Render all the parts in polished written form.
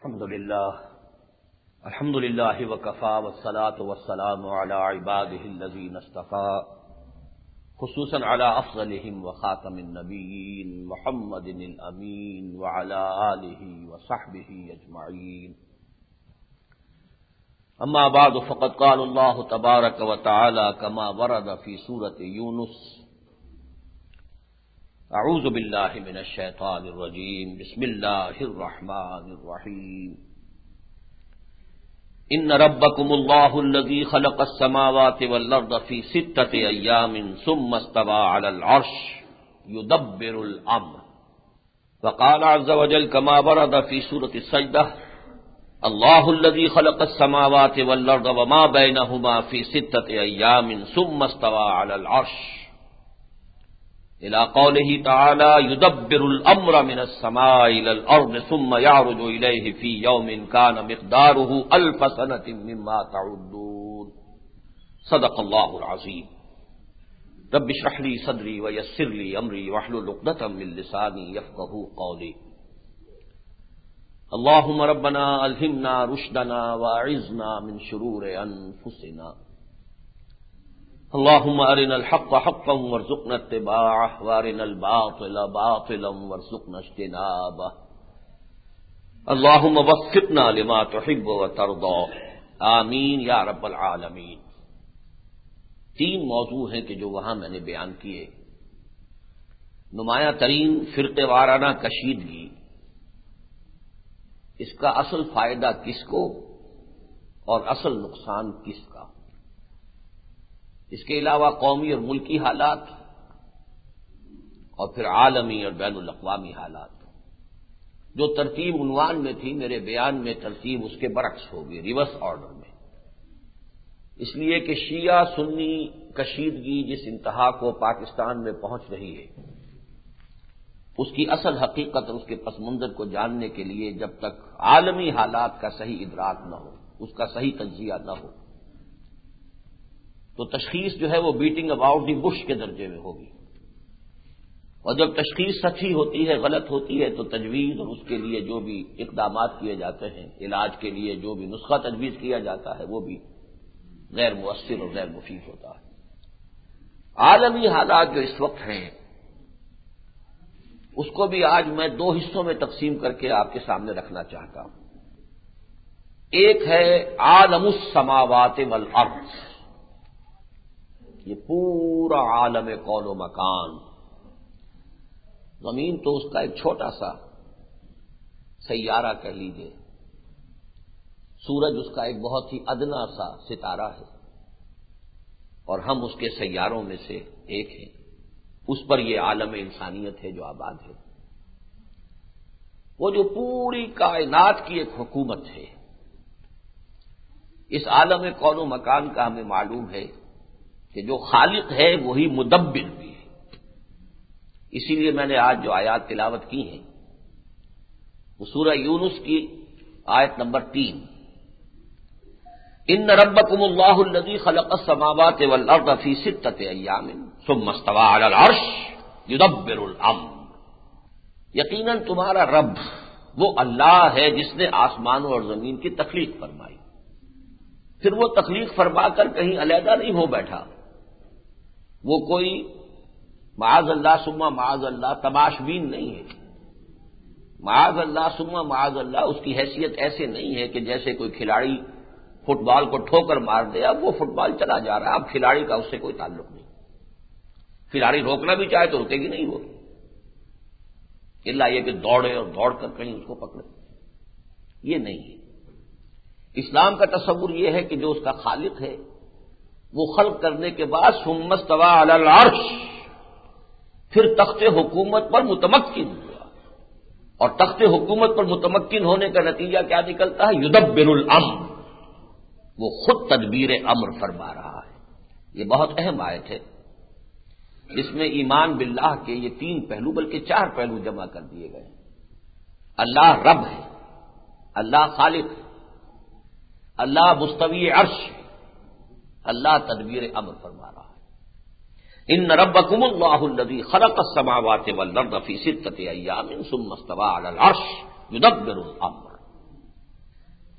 الحمد للہ وکفى والصلاة والسلام علی عباده الذین اصطفى خصوصا علی افضلهم وخاتم النبیین محمد الامین وعلی آلہ وصحبہ اجمعین. اما بعد فقد قال اللہ تبارک وتعالی كما ورد فی سورۃ یونس: اعوذ باللہ من الشیطان الرجیم بسم اللہ الرحمن الرحیم. ان ربکم اللہ الذی خلق السماوات والارض فی ستۃ ایام ثم استوى علی العرش یدبر الامر. وقال عز وجل كما ورد فی سورۃ السجدہ: اللہ الذی خلق السماوات والارض وما بینہما فی ستۃ ایام ثم استوى علی العرش الى قوله تعالى يدبر الامر من السماء الى الارض ثم يعرج اليه في يوم كان مقداره 1000 سنة مما تعدون. صدق الله العظيم. رب اشرح لي صدري ويسر لي امري واحلل عقدة من لساني يفقهوا قولي. اللهم ربنا الهمنا رشدنا واعذنا من شرور انفسنا. اللهم ارنا الحق حقا وارزقنا اتباعه وارنا الباطل باطلا وارزقنا اجتنابه. اللهم وفقنا لما تحب وترضى. آمین یا رب العالمین. 3 موضوع ہیں کہ جو وہاں میں نے بیان کیے. نمایاں ترین فرقے وارانہ کشیدگی، اس کا اصل فائدہ کس کو اور اصل نقصان کس کا. اس کے علاوہ قومی اور ملکی حالات اور پھر عالمی اور بین الاقوامی حالات. جو ترتیب عنوان میں تھی میرے بیان میں ترتیب اس کے برعکس ہوگی، ریورس آرڈر میں، اس لیے کہ شیعہ سنی کشیدگی جس انتہا کو پاکستان میں پہنچ رہی ہے، اس کی اصل حقیقت اور اس کے پس منظر کو جاننے کے لیے جب تک عالمی حالات کا صحیح ادراک نہ ہو، اس کا صحیح تجزیہ نہ ہو، تو تشخیص جو ہے وہ بیٹنگ اباؤٹ دی بش کے درجے میں ہوگی. اور جب تشخیص سچی ہوتی ہے، غلط ہوتی ہے، تو تجویز اور اس کے لیے جو بھی اقدامات کیے جاتے ہیں، علاج کے لیے جو بھی نسخہ تجویز کیا جاتا ہے، وہ بھی غیر مؤثر اور غیر مفید ہوتا ہے. عالمی حالات جو اس وقت ہیں اس کو بھی آج میں 2 حصوں میں تقسیم کر کے آپ کے سامنے رکھنا چاہتا ہوں. ایک ہے عالم السماوات والارض، یہ پورا عالم کون و مکان. زمین تو اس کا ایک چھوٹا سا سیارہ کہہ لیجیے، سورج اس کا ایک بہت ہی ادنا سا ستارہ ہے، اور ہم اس کے سیاروں میں سے ایک ہیں. اس پر یہ عالم انسانیت ہے جو آباد ہے. وہ جو پوری کائنات کی ایک حکومت ہے، اس عالم کون و مکان کا ہمیں معلوم ہے کہ جو خالق ہے وہی مدبر بھی ہے. اسی لیے میں نے آج جو آیات تلاوت کی ہیں وہ سورہ یونس کی آیت نمبر 3: ان ربکم اللہ الذی خلق السماوات والارض فی 6 ایام ثم استوى علی العرش یدبر الامر. یقیناً تمہارا رب وہ اللہ ہے جس نے آسمانوں اور زمین کی تخلیق فرمائی. پھر وہ تخلیق فرما کر کہیں علیحدہ نہیں ہو بیٹھا. وہ کوئی معاذ اللہ ثم معاذ اللہ تماشبین نہیں ہے. معاذ اللہ ثم معاذ اللہ اس کی حیثیت ایسے نہیں ہے کہ جیسے کوئی کھلاڑی فٹ بال کو ٹھوکر مار دے، اب وہ فٹ بال چلا جا رہا ہے، اب کھلاڑی کا اس سے کوئی تعلق نہیں. کھلاڑی روکنا بھی چاہے تو رکے گی نہیں وہ، الا یہ کہ دوڑے اور دوڑ کر کہیں اس کو پکڑے. یہ نہیں ہے. اسلام کا تصور یہ ہے کہ جو اس کا خالق ہے وہ خلق کرنے کے بعد ثم استوى علی العرش، پھر تخت حکومت پر متمکن ہوا. اور تخت حکومت پر متمکن ہونے کا نتیجہ کیا نکلتا ہے؟ یدبر الامر، وہ خود تدبیر امر فرما رہا ہے. یہ بہت اہم آیت ہے جس میں ایمان باللہ کے یہ 3 پہلو بلکہ 4 پہلو جمع کر دیے گئے. اللہ رب ہے، اللہ خالق ہے، اللہ مستوی عرش ہے، اللہ تدبیر امر فرما رہا ہے. ان ربکم اللہ الذی خلق السماوات والارض فی 6 ایام ثم استوى علی العرش یدبر الامر.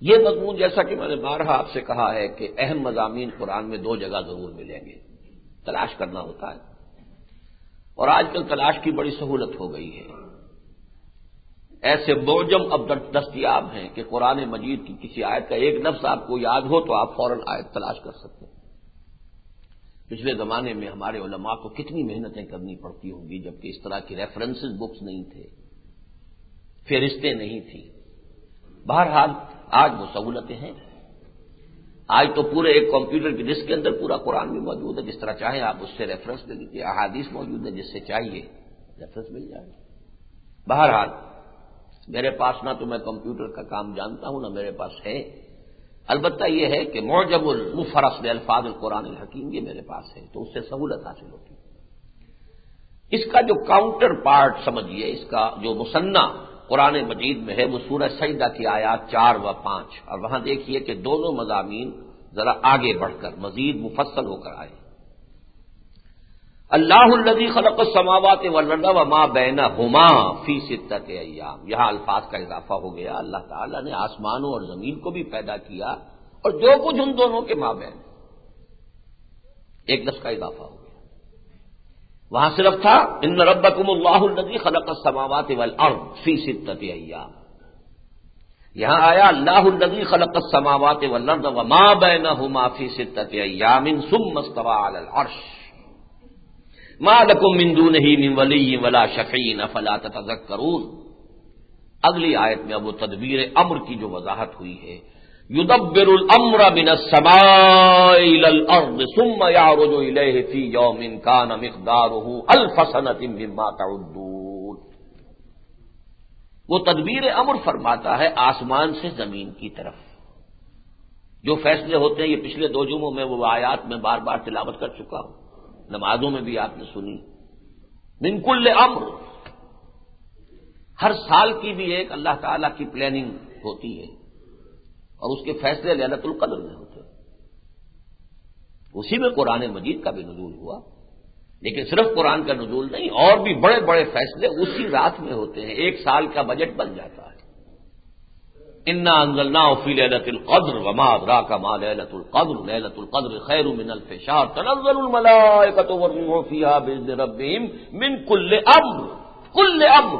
یہ مضمون جیسا کہ میں نے بارہا آپ سے کہا ہے کہ اہم مضامین قرآن میں 2 جگہ ضرور ملیں گے، تلاش کرنا ہوتا ہے، اور آج کل تلاش کی بڑی سہولت ہو گئی ہے۔ ایسے معجم اب دستیاب ہیں کہ قرآن مجید کی کسی آیت کا ایک لفظ آپ کو یاد ہو تو آپ فوراً آیت تلاش کر سکتے ہیں۔ پچھلے زمانے میں ہمارے علماء کو کتنی محنتیں کرنی پڑتی ہوں گی، جبکہ اس طرح کی ریفرنسز بکس نہیں تھے، فہرستیں نہیں تھیں۔ بہرحال آج وہ سہولتیں ہیں، آج تو پورے ایک کمپیوٹر کی ڈسک کے اندر پورا قرآن بھی موجود ہے، جس طرح چاہیں آپ اس سے ریفرنس لے لیجیے، احادیث موجود ہے، جس سے چاہیے ریفرنس مل جائے۔ بہرحال میرے پاس نہ تو میں کمپیوٹر کا کام جانتا ہوں، نہ میرے پاس ہے، البتہ یہ ہے کہ معجم المفرس لالفاظ القرآن الحکیم یہ میرے پاس ہے، تو اس سے سہولت حاصل ہوتی ہے۔ اس کا جو کاؤنٹر پارٹ سمجھیے، اس کا جو مثنیٰ قرآن مجید میں ہے وہ سورہ سجدہ کی آیات 4 و 5، اور وہاں دیکھیے کہ دونوں مضامین ذرا آگے بڑھ کر مزید مفصل ہو کر آئے۔ اللہ الذی خلق السماوات والارض وما بینہما فی 6 ایام، یہاں الفاظ کا اضافہ ہو گیا، اللہ تعالیٰ نے آسمانوں اور زمین کو بھی پیدا کیا اور جو کچھ ان دونوں کے مابین، ایک لفظ کا اضافہ ہو گیا۔ وہاں صرف تھا ان ربکم اللہ الذی خلق السماوات والارض فی 6 ایام، یہاں آیا اللہ الذی خلق السماوات والارض وما بینہما فی 6 ایام ثم استوى علی العرش ما لکم من دونہ من ولی ولا شفیع افلا تتذکرون۔ اگلی آیت میں اب وہ تدبیر امر کی جو وضاحت ہوئی ہے، یدبر الامر من السماء الى الارض ثم يعرج الیہ فی یوم کان مقدارہ الف سنۃ مما تعدون۔ وہ تدبیر امر فرماتا ہے آسمان سے زمین کی طرف جو فیصلے ہوتے ہیں، یہ پچھلے 2 جمعوں میں وہ آیات میں بار بار تلاوت کر چکا ہوں، نمازوں میں بھی آپ نے سنی۔ من کل امر، ہر سال کی بھی ایک اللہ تعالی کی پلاننگ ہوتی ہے اور اس کے فیصلے لیلۃ القدر میں ہوتے ہیں، اسی میں قرآن مجید کا بھی نزول ہوا، لیکن صرف قرآن کا نزول نہیں، اور بھی بڑے بڑے فیصلے اسی رات میں ہوتے ہیں، ایک سال کا بجٹ بن جاتا ہے۔ انا انزلناه فی لیلۃ القدر وما ادراک ما لیلۃ القدر لیلۃ القدر خیر من الف شہر تنزل الملائکۃ والروح فیہا باذن ربہم من کل امر، کل امر،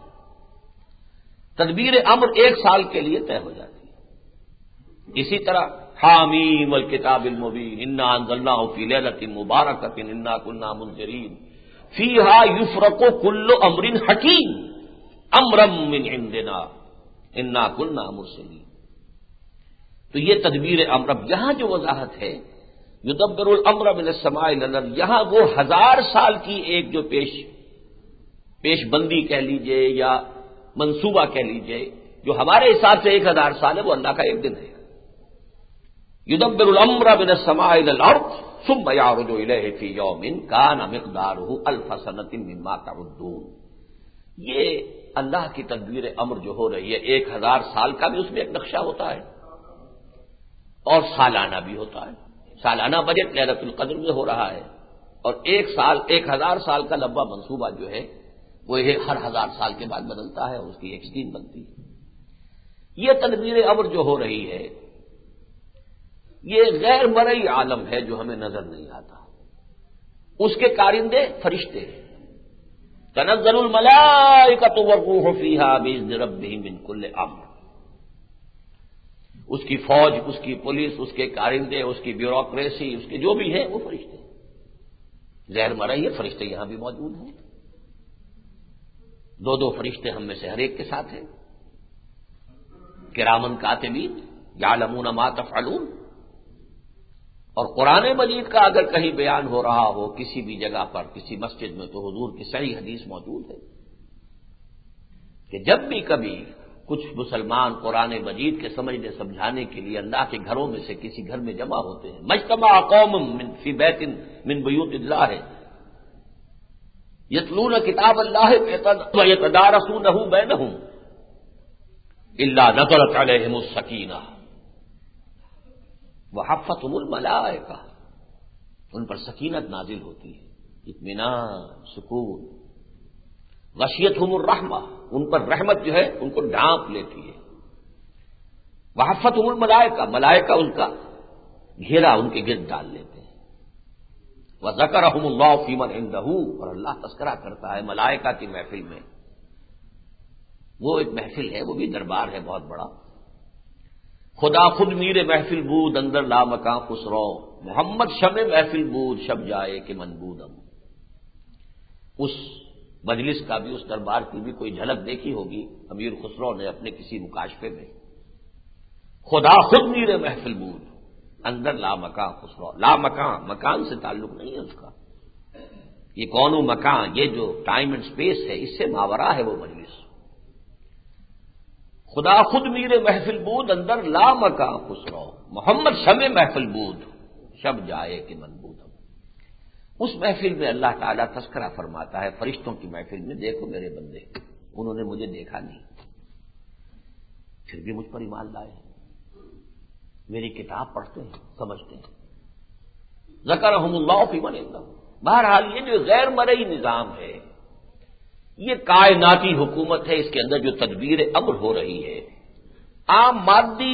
تدبیر امر ایک سال کے لیے طے ہو جاتی ہے۔ اسی طرح حامیم والکتاب المبین انا انزلناه فی لیلۃ مبارکۃ انا کنا منذرین فیہا یفرق کل امر حکیم امرا من عندنا انا کنا مرسلین۔ تو یہ تدبیر امر، اب یہاں جو وضاحت ہے یدبر الامر من السماء الی الارض، یہاں وہ 1000 سال کی ایک جو پیش بندی کہہ لیجئے یا منصوبہ کہہ لیجئے، جو ہمارے حساب سے 1000 سال ہے، وہ اللہ کا ایک دن ہے۔ یدبر الامر من السماء الی الارض ثم یعرج الیہ فی یوم کان مقدارہ الف سنۃ مما تعدون۔ یہ اللہ کی تدبیر امر جو ہو رہی ہے، 1000 سال کا بھی اس میں ایک نقشہ ہوتا ہے اور سالانہ بھی ہوتا ہے۔ سالانہ بجٹ لیلۃ القدر میں ہو رہا ہے، اور 1000 سال کا لمبا منصوبہ جو ہے وہ ہر 1000 سال کے بعد بدلتا ہے، اس کی ایک اسکیم بنتی ہے۔ یہ تدبیر امر جو ہو رہی ہے یہ غیر مرئی عالم ہے جو ہمیں نظر نہیں آتا، اس کے کارندے فرشتے ہیں۔ تنزل الملائکۃ والروح فیہا باذن ربہم من کل امر، اس کی فوج، اس کی پولیس، اس کے کارندے، اس کی بیوروکریسی، اس کے جو بھی ہیں وہ فرشتے ہیں۔ غیر مرئی ہے، فرشتے یہاں بھی موجود ہیں، 2 فرشتے ہم میں سے ہر ایک کے ساتھ ہیں، کرامن کاتبین یعلمون ما تفعلون۔ اور قرآن مجید کا اگر کہیں بیان ہو رہا ہو کسی بھی جگہ پر، کسی مسجد میں، تو حضور کی صحیح حدیث موجود ہے کہ جب بھی کبھی کچھ مسلمان قرآن مجید کے سمجھنے سمجھانے کے لیے اللہ کے گھروں میں سے کسی گھر میں جمع ہوتے ہیں، مجتمع قوم فی بیت من بیوت اللہ یتلون کتاب اللہ ویتدارسونہ بینہم الا نزلت علیہم السکینہ وحفتہم الملائکہ، ان پر سکینت نازل ہوتی ہے، اطمینان، سکون، غشیتہم الرحمہ، ان پر رحمت جو ہے ان کو ڈھانپ لیتی ہے۔ وحفتہم الملائکہ، ملائکہ ان کا گھیرا ان کے گرد ڈال لیتے ہیں۔ وذکرہم اللہ فی من عندہ، اور اللہ تذکرہ کرتا ہے ملائکہ کی محفل میں۔ وہ ایک محفل ہے، وہ بھی دربار ہے بہت بڑا۔ خدا خود میر محفل بود اندر لامکاں خسرو، محمد شمع محفل بود شب جائے کہ من بودم۔ اس مجلس کا بھی، اس دربار کی بھی کوئی جھلک دیکھی ہوگی امیر خسرو نے اپنے کسی مکاشفے میں۔ خدا خود میر محفل بود اندر لامکاں خسرو، لامکاں مکان سے تعلق نہیں ہے اس کا، یہ کون و مکان، یہ جو ٹائم اینڈ سپیس ہے اس سے ماورا ہے وہ مجلس۔ خدا خود میر محفل بود اندر لامکاں خسرو، محمد شمع محفل بود شب جائے کہ من بودم۔ اس محفل میں اللہ تعالیٰ تذکرہ فرماتا ہے فرشتوں کی محفل میں، دیکھو میرے بندے، انہوں نے مجھے دیکھا نہیں، پھر بھی مجھ پر ایمان لائے، میری کتاب پڑھتے ہیں، سمجھتے ہیں۔ ذکرہم اللہ فی من عندہ۔ بہرحال یہ جو غیر مرئی نظام ہے، یہ کائناتی حکومت ہے، اس کے اندر جو تدبیر امر ہو رہی ہے، عام مادی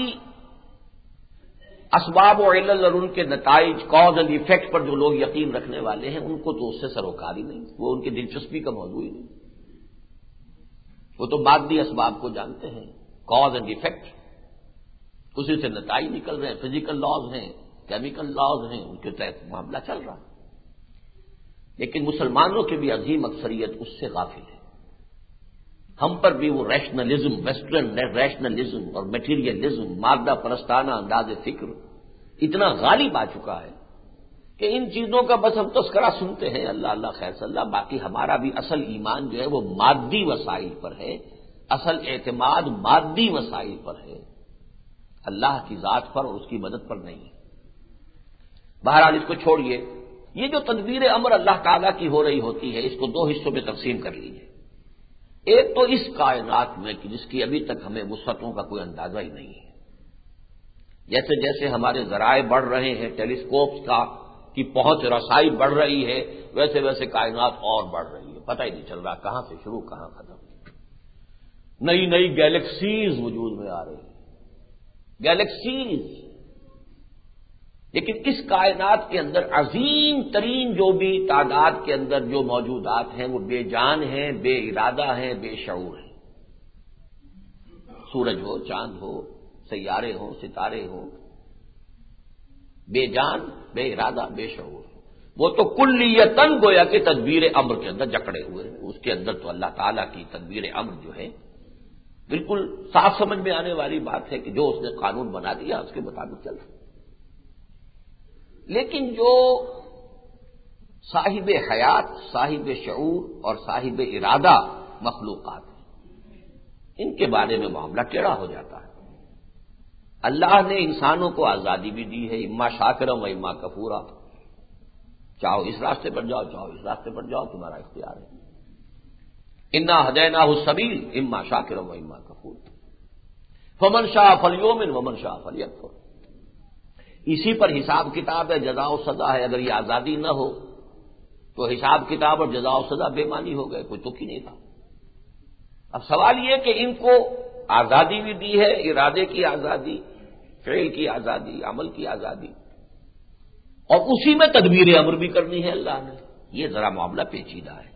اسباب و علل اور ان کے نتائج، کاز اینڈ ایفیکٹ پر جو لوگ یقین رکھنے والے ہیں، ان کو تو اس سے سروکار ہی نہیں، وہ ان کی دلچسپی کا موضوع ہی نہیں۔ وہ تو مادی اسباب کو جانتے ہیں، کاز اینڈ ایفیکٹ، اسی سے نتائج نکل رہے ہیں، فزیکل لاز ہیں، کیمیکل لاز ہیں، ان کے تحت معاملہ چل رہا ہے۔ لیکن مسلمانوں کی بھی عظیم اکثریت اس سے غافل ہے۔ ہم پر بھی وہ ریشنلزم، ویسٹرن ریشنلزم اور میٹیریلزم، مادہ پرستانہ انداز فکر اتنا غالب آ چکا ہے کہ ان چیزوں کا بس ہم تذکرہ سنتے ہیں، اللہ اللہ خیر صلی اللہ، باقی ہمارا بھی اصل ایمان جو ہے وہ مادی وسائل پر ہے، اصل اعتماد مادی وسائل پر ہے، اللہ کی ذات پر اور اس کی مدد پر نہیں ہے۔ بہرحال اس کو چھوڑیے، یہ جو تدبیر امر اللہ تعالیٰ کی ہو رہی ہوتی ہے، اس کو دو حصوں میں تقسیم کر لیجیے۔ ایک تو اس کائنات میں کہ جس کی ابھی تک ہمیں وسعتوں کا کوئی اندازہ ہی نہیں ہے، جیسے جیسے ہمارے ذرائع بڑھ رہے ہیں، ٹیلیسکوپس کی پہنچ رسائی بڑھ رہی ہے، ویسے ویسے کائنات اور بڑھ رہی ہے، پتہ ہی نہیں چل رہا کہاں سے شروع کہاں ختم۔ نئی نئی گیلیکسیز وجود میں آ رہی ہیں، گیلیکسیز۔ لیکن اس کائنات کے اندر عظیم ترین جو بھی تعداد کے اندر جو موجودات ہیں وہ بے جان ہیں، بے ارادہ ہیں، بے شعور ہیں۔ سورج ہو، چاند ہو، سیارے ہوں، ستارے ہوں، بے جان، بے ارادہ، بے شعور، وہ تو کلیتاً گویا کہ تدبیر امر کے اندر جکڑے ہوئے ہیں۔ اس کے اندر تو اللہ تعالیٰ کی تدبیر امر جو ہے بالکل صاف سمجھ میں آنے والی بات ہے کہ جو اس نے قانون بنا دیا اس کے مطابق چل رہا ہے۔ لیکن جو صاحب حیات، صاحب شعور اور صاحب ارادہ مخلوقات ہیں، ان کے بارے میں معاملہ ٹیڑھا ہو جاتا ہے۔ اللہ نے انسانوں کو آزادی بھی دی ہے، اما شاکرا و اما کفورا، چاہو اس راستے پر جاؤ، چاہو اس راستے پر جاؤ، تمہارا اختیار ہے۔ انا ہدیناہ السبیل اما شاکرا و اما کفورا فمن شاء فلیؤمن ومن شاء فلیکفر۔ اسی پر حساب کتاب ہے، جزا و سزا ہے۔ اگر یہ آزادی نہ ہو تو حساب کتاب اور جزا و سزا بے معنی ہو گئے، کوئی تک ہی نہیں تھا۔ اب سوال یہ کہ ان کو آزادی بھی دی ہے، ارادے کی آزادی، فعل کی آزادی، عمل کی آزادی، اور اسی میں تدبیر امر بھی کرنی ہے اللہ نے۔ یہ ذرا معاملہ پیچیدہ ہے۔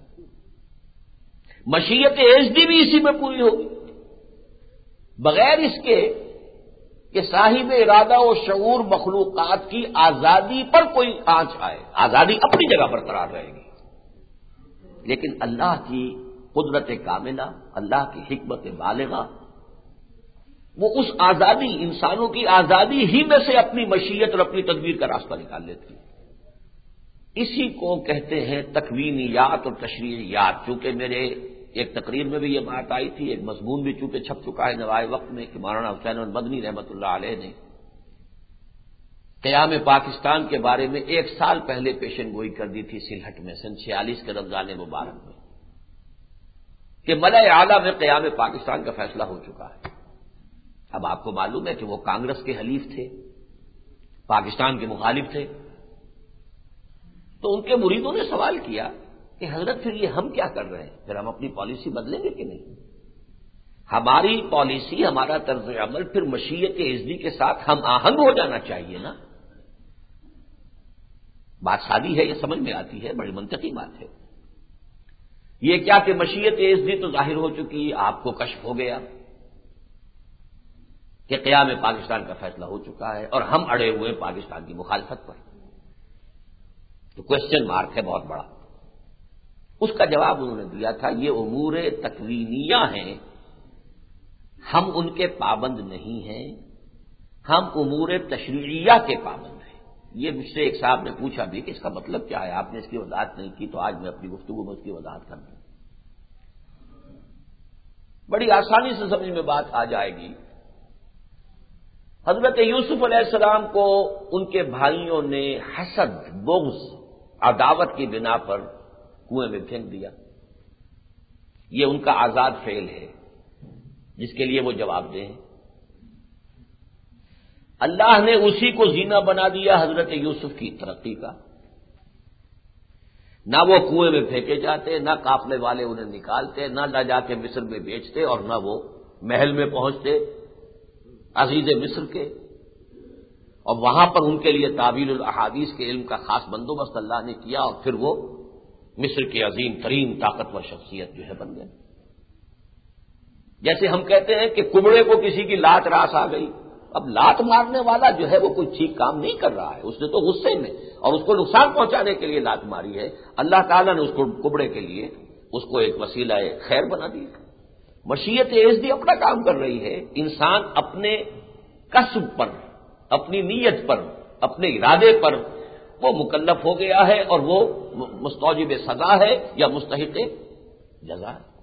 مشیت ایزدی بھی اسی میں پوری ہوگی، بغیر اس کے کہ صاحب ارادہ و شعور مخلوقات کی آزادی پر کوئی آنچ آئے۔ آزادی اپنی جگہ برقرار رہے گی، لیکن اللہ کی قدرت کاملہ، اللہ کی حکمت بالغہ، وہ اس آزادی، انسانوں کی آزادی ہی میں سے اپنی مشیت اور اپنی تدبیر کا راستہ نکال لیتی ہے۔ اسی کو کہتے ہیں تکوینیات اور تشریعیات۔ چونکہ میرے ایک تقریر میں بھی یہ بات آئی تھی، ایک مضمون بھی چونکہ چھپ چکا ہے نوائے وقت میں، کہ مولانا حسین احمد مدنی رحمۃ اللہ علیہ نے قیام پاکستان کے بارے میں 1 سال پہلے پیشن گوئی کر دی تھی سلہٹ میں، سن 46 کے رمضان مبارک میں، کہ ملأ اعلیٰ میں قیام پاکستان کا فیصلہ ہو چکا ہے۔ اب آپ کو معلوم ہے کہ وہ کانگریس کے حلیف تھے، پاکستان کے مخالف تھے، تو ان کے مریدوں نے سوال کیا کہ حضرت پھر یہ ہم کیا کر رہے ہیں، پھر ہم اپنی پالیسی بدلیں گے کہ نہیں؟ ہماری پالیسی، ہمارا طرز عمل پھر مشیت اذنی کے ساتھ ہم آہنگ ہو جانا چاہیے نا. بات سادی ہے، یہ سمجھ میں آتی ہے، بڑی منطقی بات ہے. یہ کیا کہ مشیت اذنی تو ظاہر ہو چکی، آپ کو کشف ہو گیا کہ قیام پاکستان کا فیصلہ ہو چکا ہے اور ہم اڑے ہوئے پاکستان کی مخالفت پر. تو کوشچن مارک ہے بہت بڑا. اس کا جواب انہوں نے دیا تھا یہ امور تکوینیہ ہیں، ہم ان کے پابند نہیں ہیں، ہم امور تشریعیہ کے پابند ہیں. یہ مجھ سے ایک صاحب نے پوچھا بھی کہ اس کا مطلب کیا ہے، آپ نے اس کی وضاحت نہیں کی، تو آج میں اپنی گفتگو میں اس کی وضاحت کر دوں. بڑی آسانی سے سمجھ میں بات آ جائے گی. حضرت یوسف علیہ السلام کو ان کے بھائیوں نے حسد، بغض، عداوت کی بنا پر کنویں میں پھینک دیا. یہ ان کا آزاد فعل ہے جس کے لیے وہ جواب دیں. اللہ نے اسی کو زینہ بنا دیا حضرت یوسف کی ترقی کا. نہ وہ کنویں میں پھینکے جاتے، نہ قافلے والے انہیں نکالتے، نہ جا کے مصر میں بیچتے، اور نہ وہ محل میں پہنچتے عزیز مصر کے، اور وہاں پر ان کے لیے تعویل الاحادیث کے علم کا خاص بندوبست اللہ نے کیا، اور پھر وہ مصر کے عظیم ترین طاقتور شخصیت جو ہے بن گئے. جیسے ہم کہتے ہیں کہ کبڑے کو کسی کی لات راس آ گئی. اب لات مارنے والا جو ہے وہ کوئی ٹھیک کام نہیں کر رہا ہے، اس نے تو غصے میں اور اس کو نقصان پہنچانے کے لیے لات ماری ہے. اللہ تعالیٰ نے اس کو کبڑے کے لیے اس کو ایک وسیلہ خیر بنا دیا. مشیت اذنی اپنا کام کر رہی ہے. انسان اپنے کسب پر، اپنی نیت پر، اپنے ارادے پر وہ مکلف ہو گیا ہے، اور وہ مستوجب سزا ہے یا مستحق جزا ہے.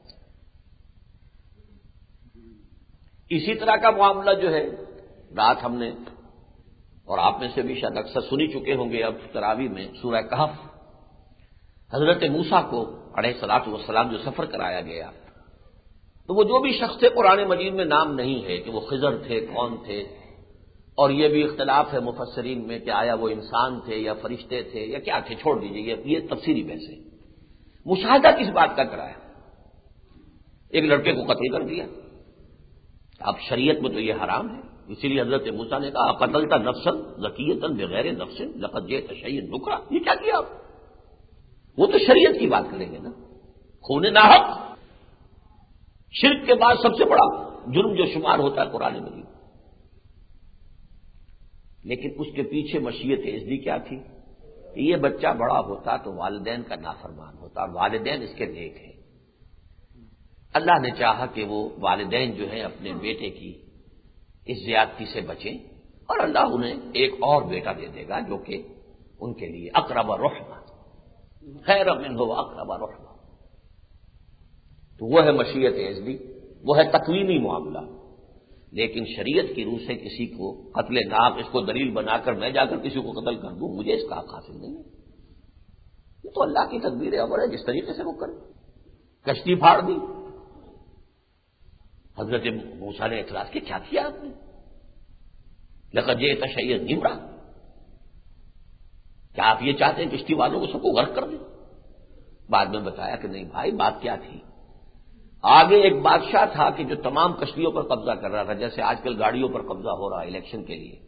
اسی طرح کا معاملہ جو ہے، رات ہم نے اور آپ میں سے بھی شاید اکثر سنی چکے ہوں گے اب تراویح میں سورہ کہف. حضرت موسیٰ کو علیہ الصلوۃ والسلام جو سفر کرایا گیا، تو وہ جو بھی شخص تھے قرآن مجید میں نام نہیں ہے کہ وہ خضر تھے، کون تھے، اور یہ بھی اختلاف ہے مفسرین میں کہ آیا وہ انسان تھے یا فرشتے تھے یا کیا تھے. چھوڑ دیجیے، یہ تفسیری بحث ہے. مشاہدہ کس بات کا کرایا؟ ایک لڑکے کو قتل کر دیا. اب شریعت میں تو یہ حرام ہے، اسی لیے حضرت موسیٰ نے کہا قتلت نفسا زکیۃ بغیر نفس لقد جئت شیئا نکرا. یہ کیا کیا آپ؟ وہ تو شریعت کی بات کریں گے نا. خون ناحق شرک کے بعد سب سے بڑا جرم جو شمار ہوتا ہے قرآن مجید. لیکن اس کے پیچھے مشیت اذنی کیا تھی کہ یہ بچہ بڑا ہوتا تو والدین کا نافرمان ہوتا، اور والدین اس کے نیک ہیں. اللہ نے چاہا کہ وہ والدین جو ہیں اپنے بیٹے کی اس زیادتی سے بچیں، اور اللہ انہیں ایک اور بیٹا دے دے گا جو کہ ان کے لیے اقرب رحمہ، خیر منہ واقرب رحمہ. تو وہ ہے مشیت اذنی، وہ ہے تکوینی معاملہ. لیکن شریعت کی روح سے کسی کو قتل ناحق اس کو دلیل بنا کر میں جا کر کسی کو قتل کر دوں، مجھے اس کا حق حاصل نہیں ہے. یہ تو اللہ کی تدبیر امر ہے، جس طریقے سے وہ کرے. کشتی پھاڑ دی. حضرت موسیٰ نے اعتراض کیا، کیا کیا آپ نے؟ لقد جئت شیئا نکرا. کیا آپ یہ چاہتے ہیں کشتی والوں کو سب کو غرق کر دیں؟ بعد میں بتایا کہ نہیں بھائی، بات کیا تھی. آگے ایک بادشاہ تھا کہ جو تمام کشتیوں پر قبضہ کر رہا تھا، جیسے آج کل گاڑیوں پر قبضہ ہو رہا ہے الیکشن کے لیے.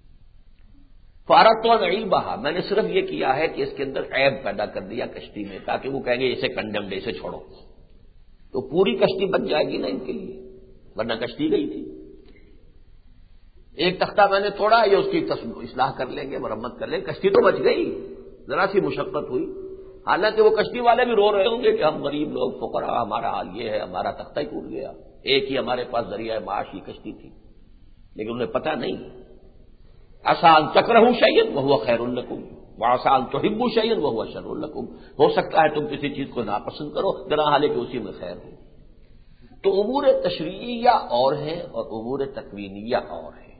فارغت عیبھا، میں نے صرف یہ کیا ہے کہ اس کے اندر عیب پیدا کر دیا کشتی میں، تاکہ وہ کہیں گے اسے کنڈمڈ، اسے چھوڑو. تو پوری کشتی بچ جائے گی نا ان کے لیے، ورنہ کشتی گئی تھی. ایک تختہ میں نے توڑا، یہ اس کی اصلاح کر لیں گے، مرمت کر لیں گے، کشتی تو بچ گئی. ذرا سی مشقت ہوئی. حالانکہ وہ کشتی والے بھی رو رہے ہوں گے کہ ہم غریب لوگ، فقراء، ہمارا حال یہ ہے، ہمارا تختہ ہی ٹوٹ گیا. ایک ہی ہمارے پاس ذریعہ معاش کی کشتی تھی. لیکن انہیں پتہ نہیں. عسیٰ ان تکرہوا شیئا وہو خیر لکم وعسیٰ ان تحبوا شیئا وہو شر لکم. ہو سکتا ہے تم کسی چیز کو ناپسند کرو، ذرا حال ہے کہ اسی میں خیر ہو. تو امور تشریعیہ اور ہیں اور امور تکوینیہ اور ہیں.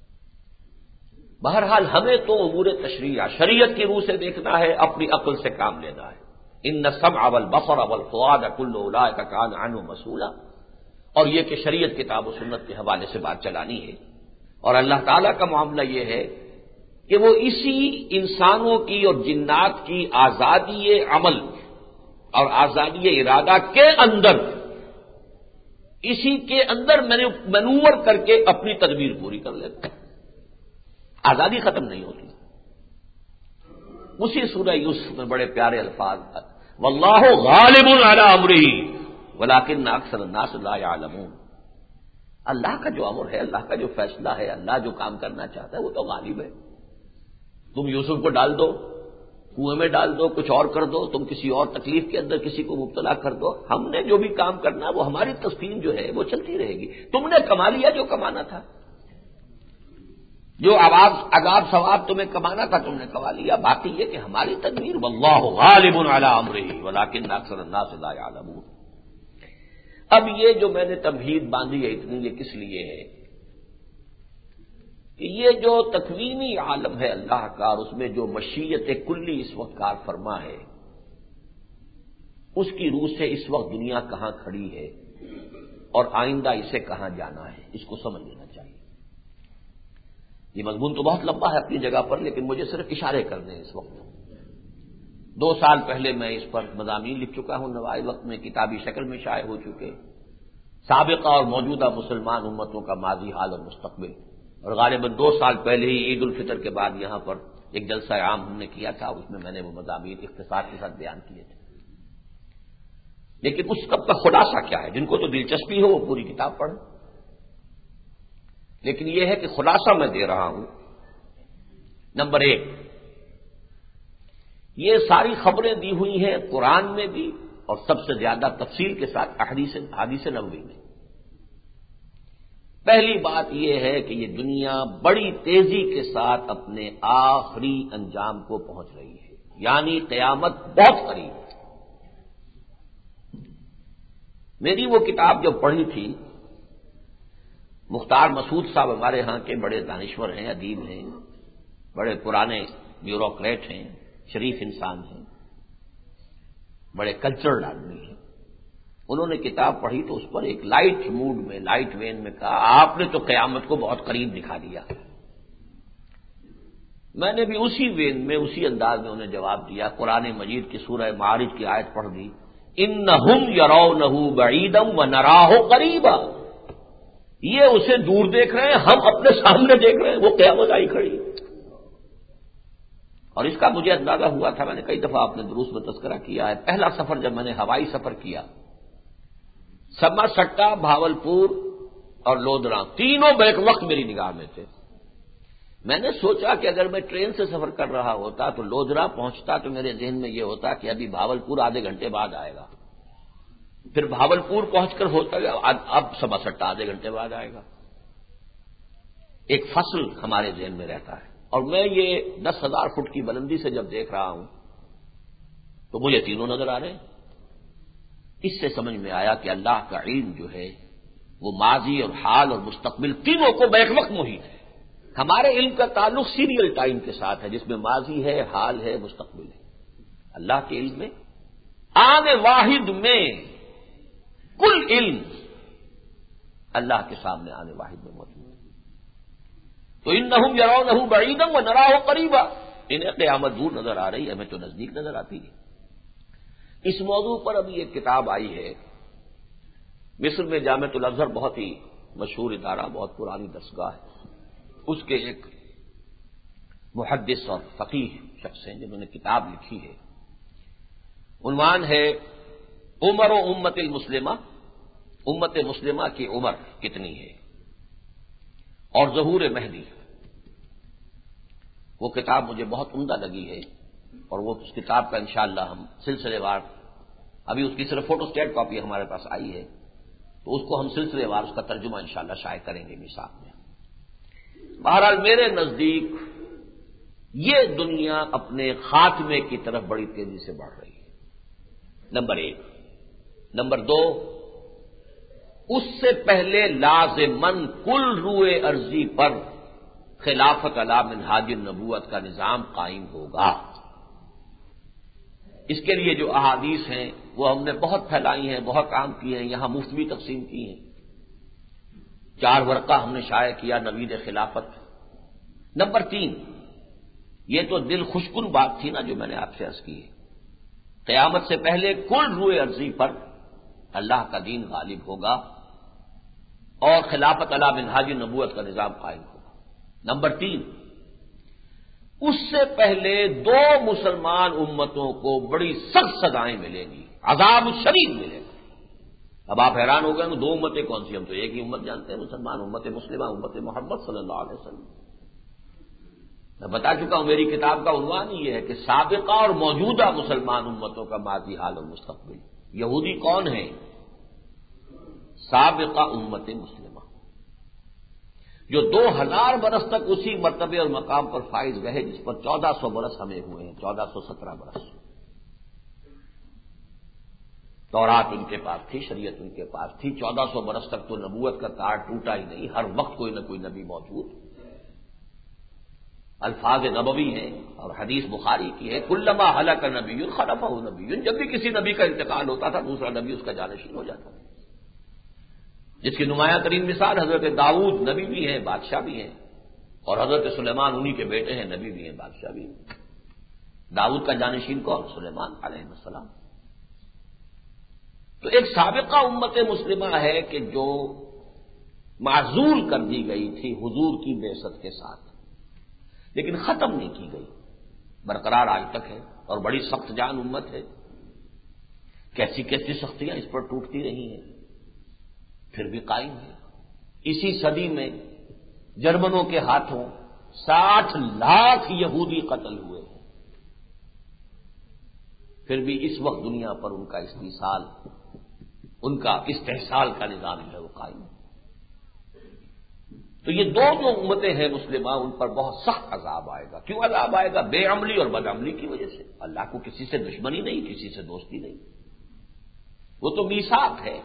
بہرحال ہمیں تو امور تشریعہ شریعت کی روح سے دیکھنا ہے، اپنی عقل سے کام لینا ہے. ان السمع والبصر والفؤاد كل اولئک کان عنہ مسئولا. اور یہ کہ شریعت کتاب و سنت کے حوالے سے بات چلانی ہے. اور اللہ تعالیٰ کا معاملہ یہ ہے کہ وہ اسی انسانوں کی اور جنات کی آزادی عمل اور آزادی ارادہ کے اندر اسی کے اندر مینور کر کے اپنی تدبیر پوری کر لیتا ہے، آزادی ختم نہیں ہوتی۔ اسی سورہ یوسف میں بڑے پیارے الفاظ، واللہ غالب علی امرہ ولکن اکثر الناس لا یعلمون۔ اللہ کا جو امر ہے، اللہ کا جو فیصلہ ہے، اللہ جو کام کرنا چاہتا ہے وہ تو غالب ہے۔ تم یوسف کو ڈال دو، کنویں میں ڈال دو، کچھ اور کر دو، تم کسی اور تکلیف کے اندر کسی کو مبتلا کر دو، ہم نے جو بھی کام کرنا وہ ہماری تسلیم جو ہے وہ چلتی رہے گی۔ تم نے کما لیا جو کمانا تھا، جو عذاب ثواب تمہیں کمانا تھا تم نے کما لیا، باقی یہ کہ ہماری تدبیر واللہ غالب علی امرہ ولکن اکثر الناس لا یعلمون۔ اب یہ جو میں نے تمہید باندھی ہے اتنی، یہ کس لیے ہے کہ یہ جو تکوینی عالم ہے اللہ کا، اور اس میں جو مشیت کلی اس وقت کار فرما ہے، اس کی روح سے اس وقت دنیا کہاں کھڑی ہے اور آئندہ اسے کہاں جانا ہے، اس کو سمجھ لینا چاہیے۔ یہ مضمون تو بہت لمبا ہے اپنی جگہ پر، لیکن مجھے صرف اشارے کرنے ہیں اس وقت۔ 2 سال پہلے میں اس پر مضامین لکھ چکا ہوں، نوائے وقت میں کتابی شکل میں شائع ہو چکے، سابقہ اور موجودہ مسلمان امتوں کا ماضی، حال اور مستقبل۔ اور غالباً 2 سال پہلے ہی عید الفطر کے بعد یہاں پر ایک جلسہ عام ہم نے کیا تھا، اس میں نے وہ مضامین اختصار کے ساتھ بیان کیے تھے۔ لیکن اس سب کا خلاصہ کیا ہے؟ جن کو تو دلچسپی ہو وہ پوری کتاب پڑھیں، لیکن یہ ہے کہ خلاصہ میں دے رہا ہوں۔ نمبر 1، یہ ساری خبریں دی ہوئی ہیں قرآن میں بھی، اور سب سے زیادہ تفصیل کے ساتھ احادیث نبوی میں۔ پہلی بات یہ ہے کہ یہ دنیا بڑی تیزی کے ساتھ اپنے آخری انجام کو پہنچ رہی ہے، یعنی قیامت بہت قریب ہے۔ میری وہ کتاب جب پڑھی تھی، مختار مسعود صاحب ہمارے ہاں کے بڑے دانشور ہیں، ادیب ہیں، بڑے پرانے بیوروکریٹ ہیں، شریف انسان ہیں، بڑے کلچرڈ آدمی ہیں۔ انہوں نے کتاب پڑھی تو اس پر ایک لائٹ موڈ میں، لائٹ وین میں کہا، آپ نے تو قیامت کو بہت قریب دکھا دیا۔ میں نے بھی اسی وین میں، اسی انداز میں انہیں جواب دیا، قرآن مجید کی سورہ معارج کی آیت پڑھ دی، انہم یرونہ بعیدا ونراہ قریبا۔ یہ اسے دور دیکھ رہے ہیں، ہم اپنے سامنے دیکھ رہے ہیں، وہ قیامت آئی کھڑی۔ اور اس کا مجھے اندازہ ہوا تھا، میں نے کئی دفعہ اپنے دروس میں تذکرہ کیا ہے۔ پہلا سفر جب میں نے ہوائی سفر کیا، سما سٹا، بھاولپور اور لودھرا، تینوں بیک وقت میری نگاہ میں تھے۔ میں نے سوچا کہ اگر میں ٹرین سے سفر کر رہا ہوتا تو لودھرا پہنچتا تو میرے ذہن میں یہ ہوتا کہ ابھی بھاولپور آدھے گھنٹے بعد آئے گا، پھر بھاولپور پہنچ کر ہوتا اب سما سٹا آدھے گھنٹے بعد آئے گا۔ ایک فصل ہمارے ذہن میں رہتا ہے، اور میں یہ 10,000 فٹ کی بلندی سے جب دیکھ رہا ہوں تو مجھے تینوں نظر آ رہے ہیں۔ اس سے سمجھ میں آیا کہ اللہ کا علم جو ہے وہ ماضی اور حال اور مستقبل تینوں کو بیک وقت محیط ہے۔ ہمارے علم کا تعلق سیریل ٹائم کے ساتھ ہے، جس میں ماضی ہے، حال ہے، مستقبل ہے۔ اللہ کے علم میں آن واحد میں کل علم اللہ کے سامنے آنے واحد میں موجود ہے۔ تو انہم یرونہ بعیدا ونراہ قریبا، انہیں قیامت دور نظر آ رہی ہے، ہمیں تو نزدیک نظر آتی ہے۔ اس موضوع پر ابھی ایک کتاب آئی ہے، مصر میں جامعۃ الازہر بہت ہی مشہور ادارہ، بہت پرانی دستگاہ ہے، اس کے ایک محدث اور فقیہ شخص ہیں جنہوں نے کتاب لکھی ہے، عنوان ہے عمر و امت المسلمہ، امت مسلمہ کی عمر کتنی ہے اور ظہور مہدی۔ وہ کتاب مجھے بہت عمدہ لگی ہے، اور وہ اس کتاب کا انشاءاللہ ہم سلسلے وار، ابھی اس کی صرف فوٹو اسٹیٹ کاپی ہمارے پاس آئی ہے، تو اس کو ہم سلسلے وار اس کا ترجمہ انشاءاللہ شائع کریں گے بھی ساتھ میں۔ بہرحال میرے نزدیک یہ دنیا اپنے خاتمے کی طرف بڑی تیزی سے بڑھ رہی ہے، نمبر 1۔ نمبر 2، اس سے پہلے لازماً کل روئے ارضی پر خلافت علی منہاج النبوت کا نظام قائم ہوگا۔ اس کے لیے جو احادیث ہیں وہ ہم نے بہت پھیلائی ہیں، بہت کام کیے ہیں، یہاں مفت بھی تقسیم کی ہیں۔ 4 ورقہ ہم نے شائع کیا نوید خلافت۔ نمبر 3، یہ تو دل خوشکن بات تھی نا جو میں نے آپ سے عرض کی ہے، قیامت سے پہلے کل روئے ارضی پر اللہ کا دین غالب ہوگا، اور خلافت علی منہاج نبوت کا نظام قائم ہوگا۔ نمبر 3، اس سے پہلے 2 مسلمان امتوں کو بڑی سخت سزائیں ملیں گی، عذاب شدید ملے گا۔ اب آپ حیران ہو گئے 2 امتیں کون سی؟ ہم تو ایک ہی امت جانتے ہیں، مسلمان امت مسلمہ، امت محمد صلی اللہ علیہ وسلم۔ میں بتا چکا ہوں میری کتاب کا عنوان یہ ہے کہ سابقہ اور موجودہ مسلمان امتوں کا ماضی، حال اور مستقبل۔ یہودی کون ہیں؟ سابقہ امت مسلمہ، جو 2000 برس تک اسی مرتبے اور مقام پر فائز رہے جس پر 1400 برس ہمیں ہوئے ہیں، 1417 برس۔ تورات ان کے پاس تھی، شریعت ان کے پاس تھی، 1400 برس تک تو نبوت کا تار ٹوٹا ہی نہیں، ہر وقت کوئی نہ کوئی نبی موجود۔ الفاظ نبوی ہیں اور حدیث بخاری کی ہے، کلما ہلاک نبی خلفہ نبی، جب بھی کسی نبی کا انتقال ہوتا تھا دوسرا نبی اس کا جانشین ہو جاتا تھا، جس کی نمایاں ترین مثال حضرت داؤد، نبی بھی ہیں بادشاہ بھی ہیں، اور حضرت سلیمان انہی کے بیٹے ہیں، نبی بھی ہیں بادشاہ بھی ہیں۔ داؤد کا جانشین کون؟ سلیمان علیہ السلام۔ تو ایک سابقہ امت مسلمہ ہے کہ جو معزول کر دی گئی تھی حضور کی بعثت کے ساتھ، لیکن ختم نہیں کی گئی، برقرار آج تک ہے، اور بڑی سخت جان امت ہے۔ کیسی کیسی سختیاں اس پر ٹوٹتی رہی ہیں، پھر بھی قائم ہے۔ اسی صدی میں جرمنوں کے ہاتھوں 60 لاکھ یہودی قتل ہوئے ہیں، پھر بھی اس وقت دنیا پر ان کا استحصال، ان کا استحصال کا نظام جو ہے وہ قائم ہے۔ تو یہ 2 جو امتیں ہیں مسلمہ، ان پر بہت سخت عذاب آئے گا۔ کیوں عذاب آئے گا؟ بے عملی اور بد عملی کی وجہ سے۔ اللہ کو کسی سے دشمنی نہیں، کسی سے دوستی نہیں، وہ تو میثاق ہے،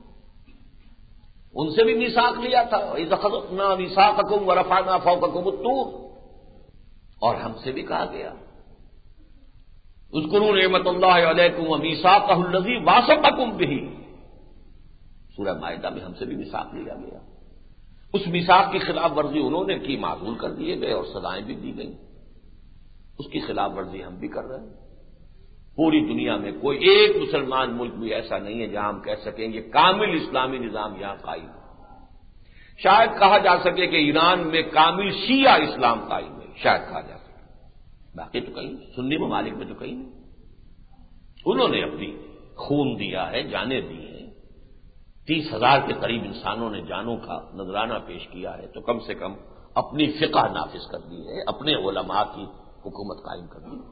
ان سے بھی میثاق لیا تھا، اذ اخذنا میثاقکم ورفعنا فوقکم الطور، اور ہم سے بھی کہا گیا اذکروا نعمت اللہ علیکم ومیثاقہ الذی واثقکم بہ، سورہ مائدہ میں ہم سے بھی میثاق لیا گیا۔ اس میثاق کی خلاف ورزی انہوں نے کی، معزول کر دیے گئے اور سزائیں بھی دی گئیں، اس کی خلاف ورزی ہم بھی کر رہے ہیں۔ پوری دنیا میں کوئی ایک مسلمان ملک بھی ایسا نہیں ہے جہاں ہم کہہ سکیں یہ کامل اسلامی نظام یہاں قائم ہے۔ شاید کہا جا سکے کہ ایران میں کامل شیعہ اسلام قائم ہے، شاید کہا جا سکے، باقی تو کہیں سنی ممالک میں تو کہیں نہیں۔ انہوں نے اپنی خون دیا ہے، جانیں دی ہیں، 30,000 کے قریب انسانوں نے جانوں کا نذرانہ پیش کیا ہے، تو کم سے کم اپنی فقہ نافذ کر دی ہے، اپنے علماء کی حکومت قائم کر دی ہے،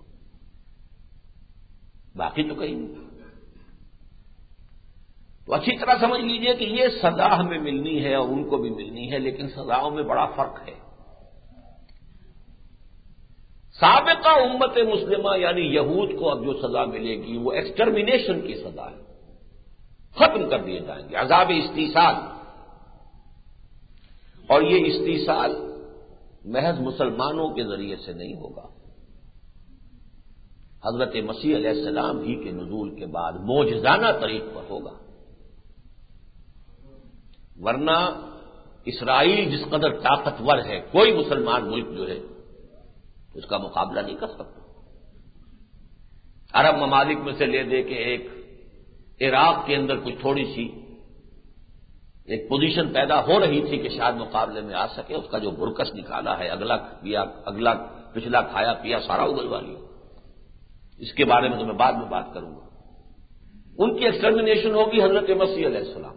باقی تو کہیں نہیں۔ تو اچھی طرح سمجھ لیجئے کہ یہ سزا ہمیں ملنی ہے اور ان کو بھی ملنی ہے، لیکن سزاؤں میں بڑا فرق ہے۔ سابقہ امت مسلمہ یعنی یہود کو اب جو سزا ملے گی وہ ایکسٹرمینیشن کی سزا ہے، ختم کر دیے جائیں گے، عذاب استیصال۔ اور یہ استیصال محض مسلمانوں کے ذریعے سے نہیں ہوگا، حضرت مسیح علیہ السلام ہی کے نزول کے بعد معجزانہ طریق پر ہوگا، ورنہ اسرائیل جس قدر طاقتور ہے کوئی مسلمان ملک جو ہے اس کا مقابلہ نہیں کر سکتا۔ عرب ممالک میں سے لے دے کے ایک عراق کے اندر کچھ تھوڑی سی ایک پوزیشن پیدا ہو رہی تھی کہ شاید مقابلے میں آ سکے، اس کا جو برکس نکالا ہے، اگلا پچھلا کھایا پیا سارا اگلوا لیا، اس کے بارے میں تو میں بعد میں بات کروں گا۔ ان کی ایکسٹرمینیشن ہوگی حضرت مسیح علیہ السلام۔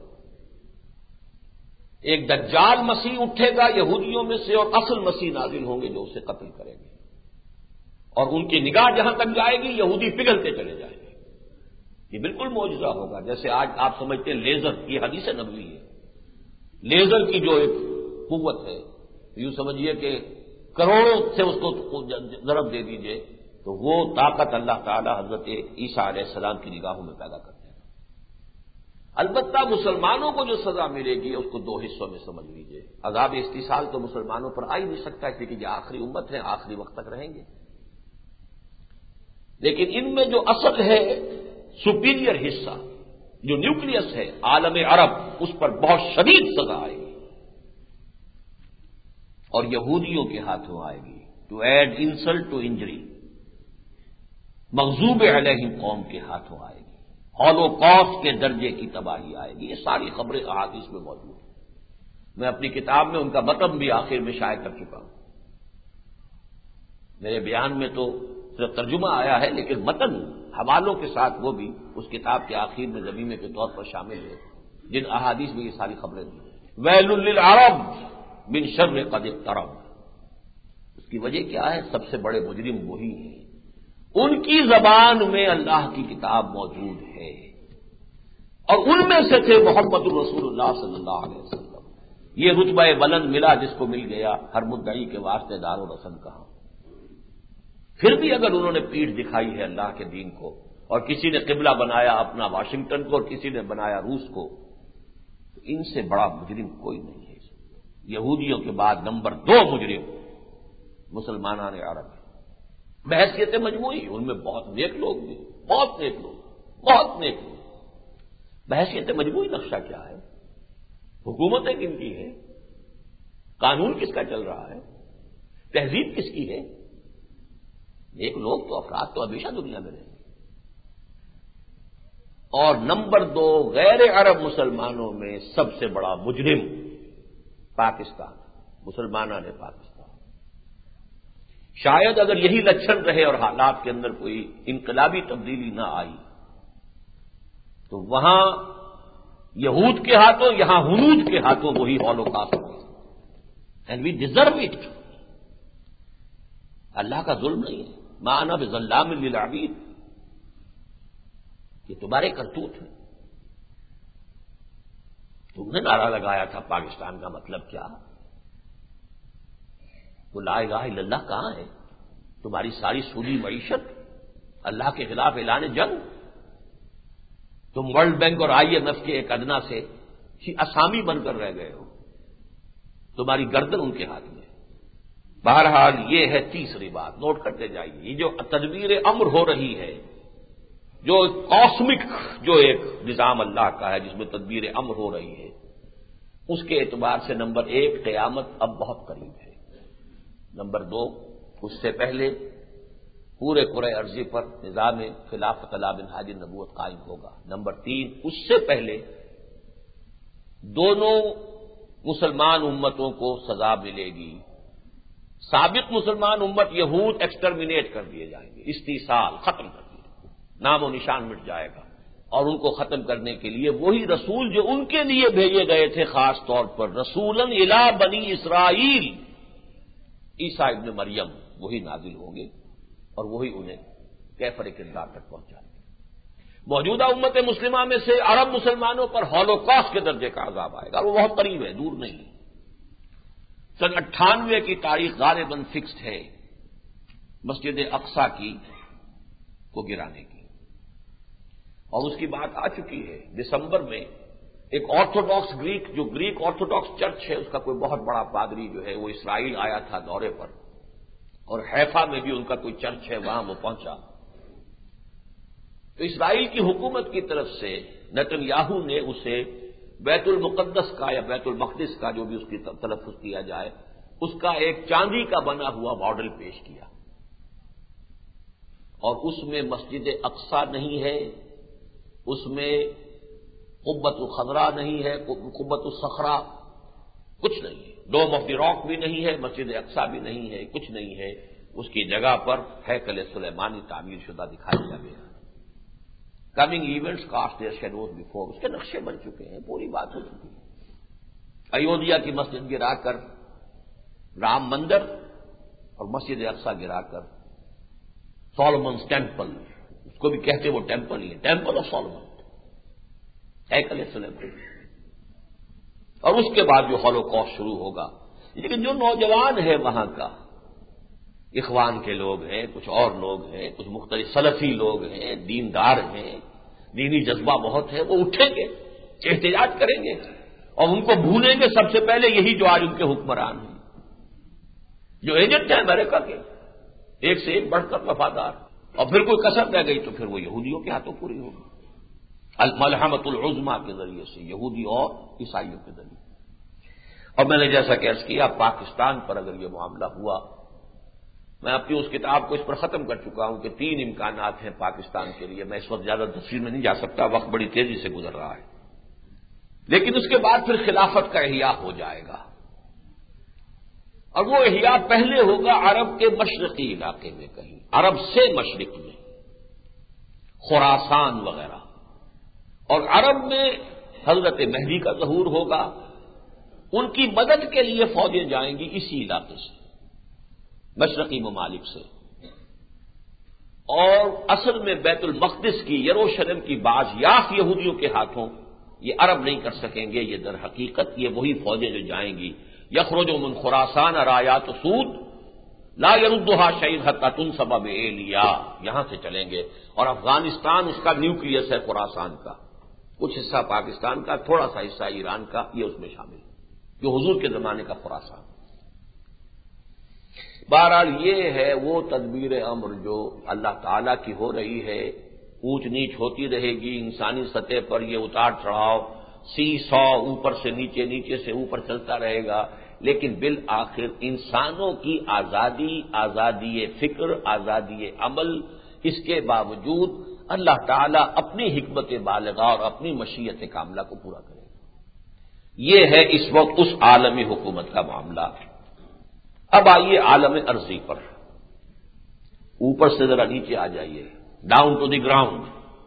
ایک دجال مسیح اٹھے گا یہودیوں میں سے، اور اصل مسیح نازل ہوں گے جو اسے قتل کریں گے، اور ان کی نگاہ جہاں تک جائے گی یہودی پگھلتے چلے جائیں گے۔ یہ بالکل معجزہ ہوگا، جیسے آج آپ سمجھتے ہیں لیزر، یہ حدیث نبوی ہے، لیزر کی جو ایک قوت ہے، یوں سمجھیے کہ کروڑوں سے اس کو ضرب دے دیجئے تو وہ طاقت اللہ تعالی حضرت عیسیٰ علیہ السلام کی نگاہوں میں پیدا کرتے ہیں۔ البتہ مسلمانوں کو جو سزا ملے گی اس کو 2 حصوں میں سمجھ لیجئے۔ عذاب استیصال تو مسلمانوں پر آ ہی نہیں سکتا، کیونکہ یہ آخری امت ہے، آخری وقت تک رہیں گے، لیکن ان میں جو اصل ہے سپیریئر حصہ، جو نیوکلیس ہے عالم عرب، اس پر بہت شدید سزا آئے گی، اور یہودیوں کے ہاتھوں آئے گی۔ To add insult to injury, مغضوب علیہم قوم کے ہاتھوں آئے گی، ہولوکاسٹ کے درجے کی تباہی آئے گی۔ یہ ساری خبریں احادیث میں موجود ہیں۔ میں اپنی کتاب میں ان کا متن بھی آخر میں شائع کر چکا ہوں. میرے بیان میں تو صرف ترجمہ آیا ہے، لیکن متن حوالوں کے ساتھ وہ بھی اس کتاب کے آخر میں ضمیمے کے طور پر شامل ہے، جن احادیث میں یہ ساری خبریں دی. ویل للعرب من شر قد اقترب. اس کی وجہ کیا ہے؟ سب سے بڑے مجرم وہی ہیں، ان کی زبان میں اللہ کی کتاب موجود ہے، اور ان میں سے تھے محمد الرسول اللہ صلی اللہ علیہ وسلم. یہ رتبہ بلند ملا جس کو مل گیا ہر مدعی کے واسطے دار و رسن کہاں. پھر بھی اگر انہوں نے پیٹھ دکھائی ہے اللہ کے دین کو، اور کسی نے قبلہ بنایا اپنا واشنگٹن کو اور کسی نے بنایا روس کو، تو ان سے بڑا مجرم کوئی نہیں ہے. یہودیوں کے بعد نمبر 2 مجرم مسلمانان عرب ہیں بحیثیت مجموعی. ان میں بہت نیک لوگ بھی، بہت نیک لوگ، بہت نیک لوگ. بحیثیت مجموعی نقشہ کیا ہے؟ حکومتیں کن کی ہے؟ قانون کس کا چل رہا ہے؟ تہذیب کس کی ہے؟ ایک لوگ تو افراد تو ہمیشہ دنیا میں رہیں گے. اور نمبر 2 غیر عرب مسلمانوں میں سب سے بڑا مجرم پاکستان، مسلمانان پاکستان. شاید اگر یہی لچھن رہے اور حالات کے اندر کوئی انقلابی تبدیلی نہ آئی تو وہاں یہود کے ہاتھوں، یہاں ہنود کے ہاتھوں وہی ہولوکاسٹ ہوگا. And we deserve it. اللہ کا ظلم نہیں ہے. ما انا بظلام للعبید. یہ تمہارے کرتوت ہیں. تم نے نعرہ لگایا تھا پاکستان کا مطلب کیا؟ وہ لا الہ الا اللہ کہاں ہے؟ تمہاری ساری سودی معیشت، اللہ کے خلاف اعلان جنگ. تم ورلڈ بینک اور IMF کے ایک ادنا سے اسامی بن کر رہ گئے ہو. تمہاری گردن ان کے ہاتھ میں. بہرحال یہ ہے تیسری بات، نوٹ کرتے جائیے. یہ جو تدبیر امر ہو رہی ہے، جو کاسمک جو ایک نظام اللہ کا ہے جس میں تدبیر امر ہو رہی ہے، اس کے اعتبار سے نمبر 1 قیامت اب بہت قریب ہے. نمبر 2 اس سے پہلے پورے کرۂ ارضی پر نظام خلافت اللہ بن حاج نبوت قائم ہوگا. نمبر 3 اس سے پہلے دونوں مسلمان امتوں کو سزا ملے گی. سابق مسلمان امت یہود ایکسٹرمینیٹ کر دیے جائیں گے، استیصال ختم کر دیے، نام و نشان مٹ جائے گا. اور ان کو ختم کرنے کے لیے وہی رسول جو ان کے لیے بھیجے گئے تھے خاص طور پر، رسولاً الی بنی اسرائیل، عیسیٰ ابن مریم، وہی نازل ہوں گے اور وہی انہیں کیفر کردار تک پہنچائیں گے. موجودہ امت مسلمہ میں سے عرب مسلمانوں پر ہولوکاسٹ کے درجے کا عذاب آئے گا. وہ بہت قریب ہے، دور نہیں. سن 98 کی تاریخ غالباً فکسڈ ہے مسجد اقصی کی کو گرانے کی، اور اس کی بات آ چکی ہے. دسمبر میں ایک آرتھوڈاکس جو گریک آرتھوڈاکس چرچ ہے، اس کا کوئی بہت بڑا پادری جو ہے وہ اسرائیل آیا تھا دورے پر، اور حیفا میں بھی ان کا کوئی چرچ ہے، وہاں وہ پہنچا. تو اسرائیل کی حکومت کی طرف سے نتن یاہو نے اسے بیت المقدس کا یا بیت المقدس کا جو بھی اس کی تلفظ کیا جائے، اس کا ایک چاندی کا بنا ہوا ماڈل پیش کیا، اور اس میں مسجد اقصی نہیں ہے، اس میں قبۃ الخضراء نہیں ہے، قبۃ الصخرہ کچھ نہیں ہے، ڈوم آف دی راک بھی نہیں ہے، مسجد اقصی بھی نہیں ہے، کچھ نہیں ہے. اس کی جگہ پر ہیکل سلیمانی تعمیر شدہ دکھائی جا رہا ہے. Coming events cast their shadows before, اس کے نقشے بن چکے ہیں، پوری بات ہو چکی ہے. ایودھیا کی مسجد گرا کر رام مندر اور مسجد اقصی گرا کر سولومنز ٹیمپل، اس کو بھی کہتے وہ ٹیمپل ہی ہے، ٹیمپل آف سولومن، ہیکل سلیمان. اور اس کے بعد جو ہولوکاسٹ شروع ہوگا. لیکن جو نوجوان ہے وہاں کا، اخوان کے لوگ ہیں، کچھ اور لوگ ہیں، کچھ مختلف سلفی لوگ ہیں، دیندار ہیں، دینی جذبہ بہت ہے، وہ اٹھیں گے، احتجاج کریں گے، اور ان کو بھولیں گے سب سے پہلے یہی جو آج ان کے حکمران ہیں، جو ایجنٹ ہیں امریکہ کے، ایک سے ایک بڑھ کر وفادار. اور پھر کوئی کسر رہ گئی تو پھر وہ یہودیوں کے ہاتھوں پوری ہوگی، الملحمۃ العظمیٰ کے ذریعے سے، یہودی اور عیسائیوں کے ذریعے. اور میں نے جیسا کہ عرض کیا، پاکستان پر اگر یہ معاملہ ہوا، میں اپنی اس کتاب کو اس پر ختم کر چکا ہوں کہ 3 امکانات ہیں پاکستان کے لیے. میں اس وقت زیادہ تفصیل میں نہیں جا سکتا، وقت بڑی تیزی سے گزر رہا ہے. لیکن اس کے بعد پھر خلافت کا احیاء ہو جائے گا، اور وہ احیاء پہلے ہوگا عرب کے مشرقی علاقے میں، کہیں عرب سے مشرق میں، خراسان وغیرہ، اور عرب میں حضرت مہدی کا ظہور ہوگا، ان کی مدد کے لیے فوجیں جائیں گی اسی علاقے سے، مشرقی ممالک سے، اور اصل میں بیت المقدس کی، یروشلم کی بازیافت یہودیوں کے ہاتھوں یہ عرب نہیں کر سکیں گے، یہ در حقیقت یہ وہی فوجیں جو جائیں گی، یخرج من خراسان رایات سود لا یردها شیء حتی تنصب بإیلیا، یہاں سے چلیں گے، اور افغانستان اس کا نیوکلیس ہے خراسان کا، کچھ حصہ پاکستان کا، تھوڑا سا حصہ ایران کا، یہ اس میں شامل ہے جو حضور کے زمانے کا خراسان۔ بہرحال یہ ہے وہ تدبیر امر جو اللہ تعالی کی ہو رہی ہے، اونچ نیچ ہوتی رہے گی انسانی سطح پر، یہ اتار چڑھاؤ، سی سو، اوپر سے نیچے، نیچے سے اوپر چلتا رہے گا، لیکن بالآخر انسانوں کی آزادی، آزادی فکر، آزادی عمل، اس کے باوجود اللہ تعالیٰ اپنی حکمت بالغہ اور اپنی مشیت کاملہ کو پورا کرے گا۔ یہ ہے اس وقت اس عالمی حکومت کا معاملہ۔ اب آئیے عالم ارضی پر، اوپر سے ذرا نیچے آ جائیے، ڈاؤن ٹو دی گراؤنڈ،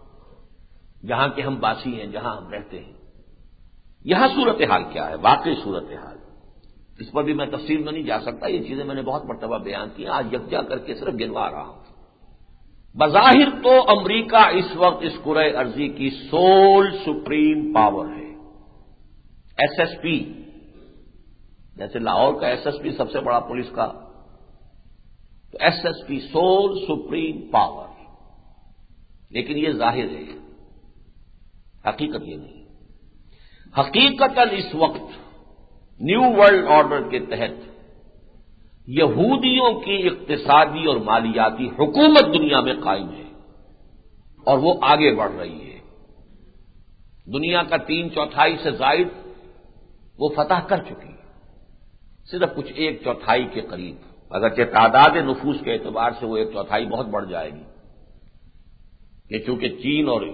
جہاں کے ہم باسی ہیں، جہاں ہم رہتے ہیں، یہاں صورتحال کیا ہے، واقعی صورتحال، اس پر بھی میں تفصیل میں نہیں جا سکتا، یہ چیزیں میں نے بہت مرتبہ بیان کی، آج یکجا کر کے صرف گنوا رہا ہوں۔ بظاہر تو امریکہ اس وقت اس کرۂ ارضی کی سول سپریم پاور ہے، ایس ایس پی، جیسے لاہور کا ایس ایس پی سب سے بڑا پولیس کا، تو S S P sole supreme power, لیکن یہ ظاہر ہے، حقیقت یہ نہیں۔ حقیقت اس وقت نیو ورلڈ آرڈر کے تحت یہودیوں کی اقتصادی اور مالیاتی حکومت دنیا میں قائم ہے، اور وہ آگے بڑھ رہی ہے۔ دنیا کا 3/4 سے زائد وہ فتح کر چکی ہے، صرف کچھ 1/4 کے قریب، اگرچہ تعداد نفوس کے اعتبار سے وہ 1/4 بہت بڑھ جائے گی، کہ چونکہ چین اور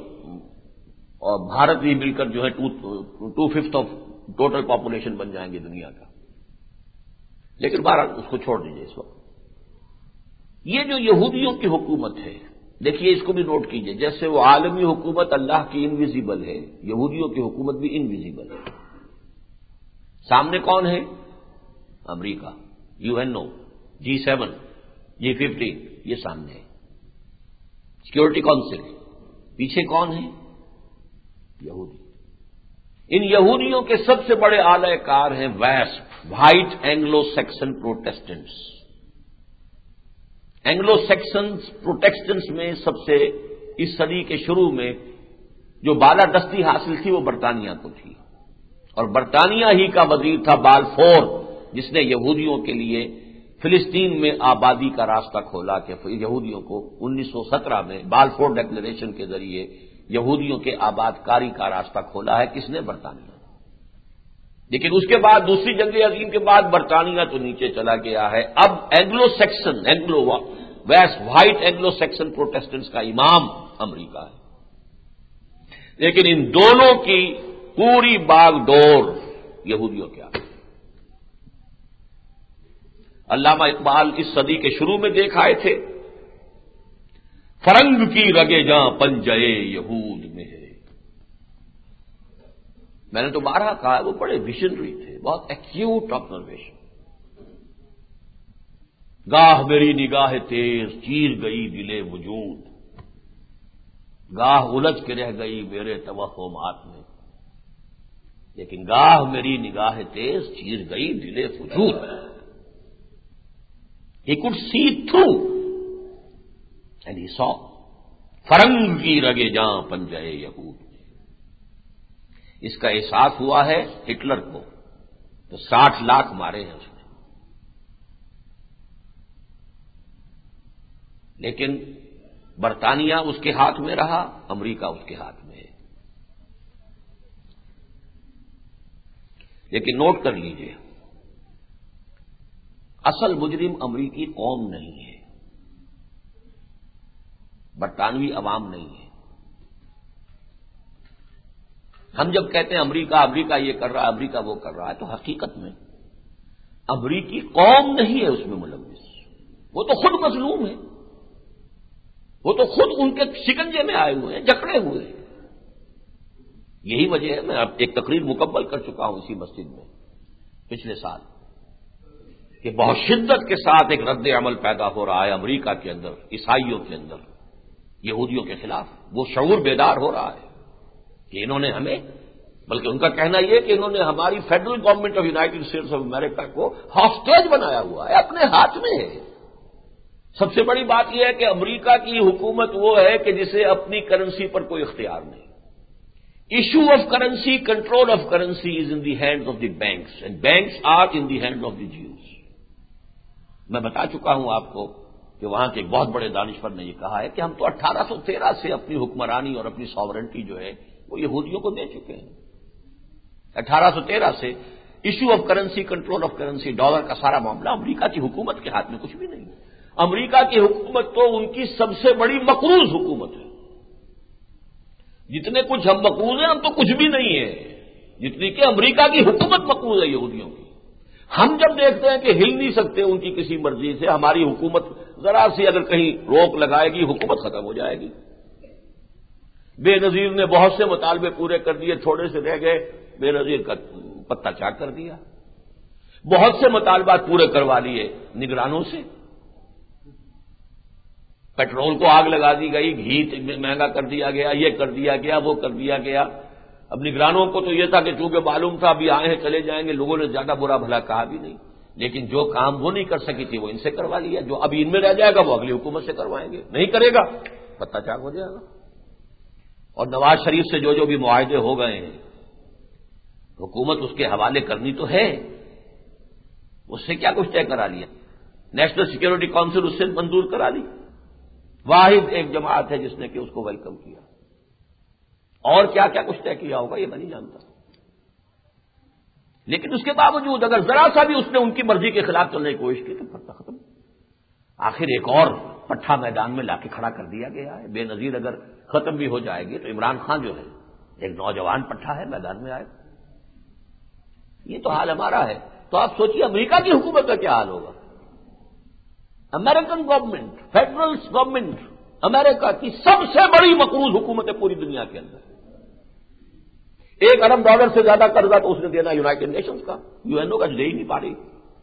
بھارت بھی مل کر جو ہے 2/5 آف ٹوٹل پاپولیشن بن جائیں گے دنیا کا، لیکن بہرحال اس کو چھوڑ دیجیے اس وقت۔ یہ جو یہودیوں کی حکومت ہے، دیکھیے اس کو بھی نوٹ کیجیے، جیسے وہ عالمی حکومت اللہ کی انویزیبل ہے، یہودیوں کی حکومت بھی انویزیبل ہے۔ سامنے کون ہے؟ امریکہ، UN، G7، G15، یہ سامنے ہے، سیکورٹی کونسل، پیچھے کون ہے؟ یہودی۔ ان یہودیوں کے سب سے بڑے اعلی کار ہیں ویسپ، white Anglo Saxon Protestants. Anglo Saxon Protestants میں سب سے اس صدی کے شروع میں جو بالادستی حاصل تھی وہ برطانیہ کو تھی، اور برطانیہ ہی کا وزیر تھا بالفور، جس نے یہودیوں کے لیے فلسطین میں آبادی کا راستہ کھولا، کہ یہودیوں کو 1917 میں بالفور ڈکلریشن کے ذریعے یہودیوں کے آباد کاری کا راستہ کھولا ہے، کس نے؟ برطانیہ۔ لیکن اس کے بعد دوسری جنگ عظیم کے بعد برطانیہ تو نیچے چلا گیا ہے، اب Anglo Saxon, Anglo west, white Anglo Saxon Protestants کا امام امریکہ ہے۔ لیکن ان دونوں کی پوری باغ ڈور یہودیوں کے آگے۔ علامہ اقبال اس صدی کے شروع میں دیکھ آئے تھے، فرنگ کی رگے جاں پنجے یہود میں ہے۔ میں نے تو بارہا کہا، وہ بڑے ویژنری تھے، بہت ایکیوٹ آبزرویشن۔ گاہ میری نگاہ تیز چیر گئی دل وجود، گاہ الجھ کے رہ گئی میرے توہمات میں، لیکن گاہ میری نگاہ تیز چیر گئی دل وجود۔ He could see through and he saw فرنگ کی رگے جاں پنجے یہود۔ اس کا احساس ہوا ہے ہٹلر کو، تو 60 لاکھ مارے ہیں اس نے، لیکن برطانیہ اس کے ہاتھ میں رہا، امریکہ اس کے ہاتھ میں ہے۔ لیکن نوٹ کر لیجئے، اصل مجرم امریکی قوم نہیں ہے، برطانوی عوام نہیں ہے۔ ہم جب کہتے ہیں امریکہ یہ کر رہا ہے، امریکہ وہ کر رہا ہے، تو حقیقت میں امریکی قوم نہیں ہے اس میں ملوث، وہ تو خود مظلوم ہے، وہ تو خود ان کے شکنجے میں آئے ہوئے ہیں، جکڑے ہوئے ہیں۔ یہی وجہ ہے، میں اب ایک تقریر مکمل کر چکا ہوں اسی مسجد میں پچھلے سال، کہ بہت شدت کے ساتھ ایک رد عمل پیدا ہو رہا ہے امریکہ کے اندر، عیسائیوں کے اندر، یہودیوں کے خلاف۔ وہ شعور بیدار ہو رہا ہے کہ انہوں نے ہمیں، بلکہ ان کا کہنا یہ کہ انہوں نے ہماری federal government of United States of America کو ہاسٹیج بنایا ہوا ہے، اپنے ہاتھ میں ہے۔ سب سے بڑی بات یہ ہے کہ امریکہ کی حکومت وہ ہے کہ جسے اپنی کرنسی پر کوئی اختیار نہیں۔ Issue of currency, control of currency is in the hands of the banks, and banks are in the hand of the Jews. میں بتا چکا ہوں آپ کو کہ وہاں کے ایک بہت بڑے دانشور نے یہ کہا ہے کہ ہم تو 1813 سے اپنی حکمرانی اور اپنی ساورنٹی جو ہے وہ یہودیوں کو دے چکے ہیں۔ 1813 سے issue of currency, control of currency, dollar کا سارا معاملہ امریکہ کی حکومت کے ہاتھ میں کچھ بھی نہیں ہے۔ امریکہ کی حکومت تو ان کی سب سے بڑی مقروض حکومت ہے۔ جتنے کچھ ہم مقروض ہیں، ہم تو کچھ بھی نہیں ہے، جتنی کہ امریکہ کی حکومت مقروض ہے یہودیوں کی۔ ہم جب دیکھتے ہیں کہ ہل نہیں سکتے ان کی کسی مرضی سے، ہماری حکومت ذرا سی اگر کہیں روک لگائے گی، حکومت ختم ہو جائے گی۔ بے نظیر نے بہت سے مطالبے پورے کر دیے، تھوڑے سے رہ گئے، بے نظیر کا پتہ چاک کر دیا۔ بہت سے مطالبات پورے کروا لیے نگرانوں سے، پیٹرول کو آگ لگا دی گئی، گھی مہنگا کر دیا گیا، یہ کر دیا گیا، وہ کر دیا گیا۔ اب نگرانوں کو تو یہ تھا کہ چونکہ معلوم تھا ابھی آئے ہیں چلے جائیں گے، لوگوں نے زیادہ برا بھلا کہا بھی نہیں، لیکن جو کام وہ نہیں کر سکی تھی وہ ان سے کروا لیا، جو اب ان میں رہ جائے گا وہ اگلی حکومت سے کروائیں گے، نہیں کرے گا پتہ چاک ہو جائے گا۔ اور نواز شریف سے جو بھی معاہدے ہو گئے ہیں، حکومت اس کے حوالے کرنی تو ہے، اس سے کیا کچھ طے کرا لیا؟ نیشنل سیکورٹی کونسل اس سے منظور کرا لی، واحد ایک جماعت ہے جس نے کہ اس کو ویلکم کیا، اور کیا کیا کچھ طے کیا ہوگا یہ میں نہیں جانتا۔ لیکن اس کے باوجود اگر ذرا سا بھی اس نے ان کی مرضی کے خلاف چلنے کی کوشش کی تو پتہ ختم۔ آخر ایک اور پٹھا میدان میں لا کے کھڑا کر دیا گیا ہے، بے نظیر اگر ختم بھی ہو جائے گی تو عمران خان جو ہے ایک نوجوان پٹھا ہے، میدان میں آئے۔ یہ تو حال ہمارا ہے، تو آپ سوچیے امریکہ کی حکومت کا کیا حال ہوگا؟ امریکن گورنمنٹ، فیڈرل گورنمنٹ، امریکہ کی سب سے بڑی مقروض حکومت ہے پوری دنیا کے اندر۔ $1 ارب سے زیادہ قرضہ تو اس نے دینا یونائٹڈ نیشنز کا، یو این او کا دے ہی نہیں پا رہی،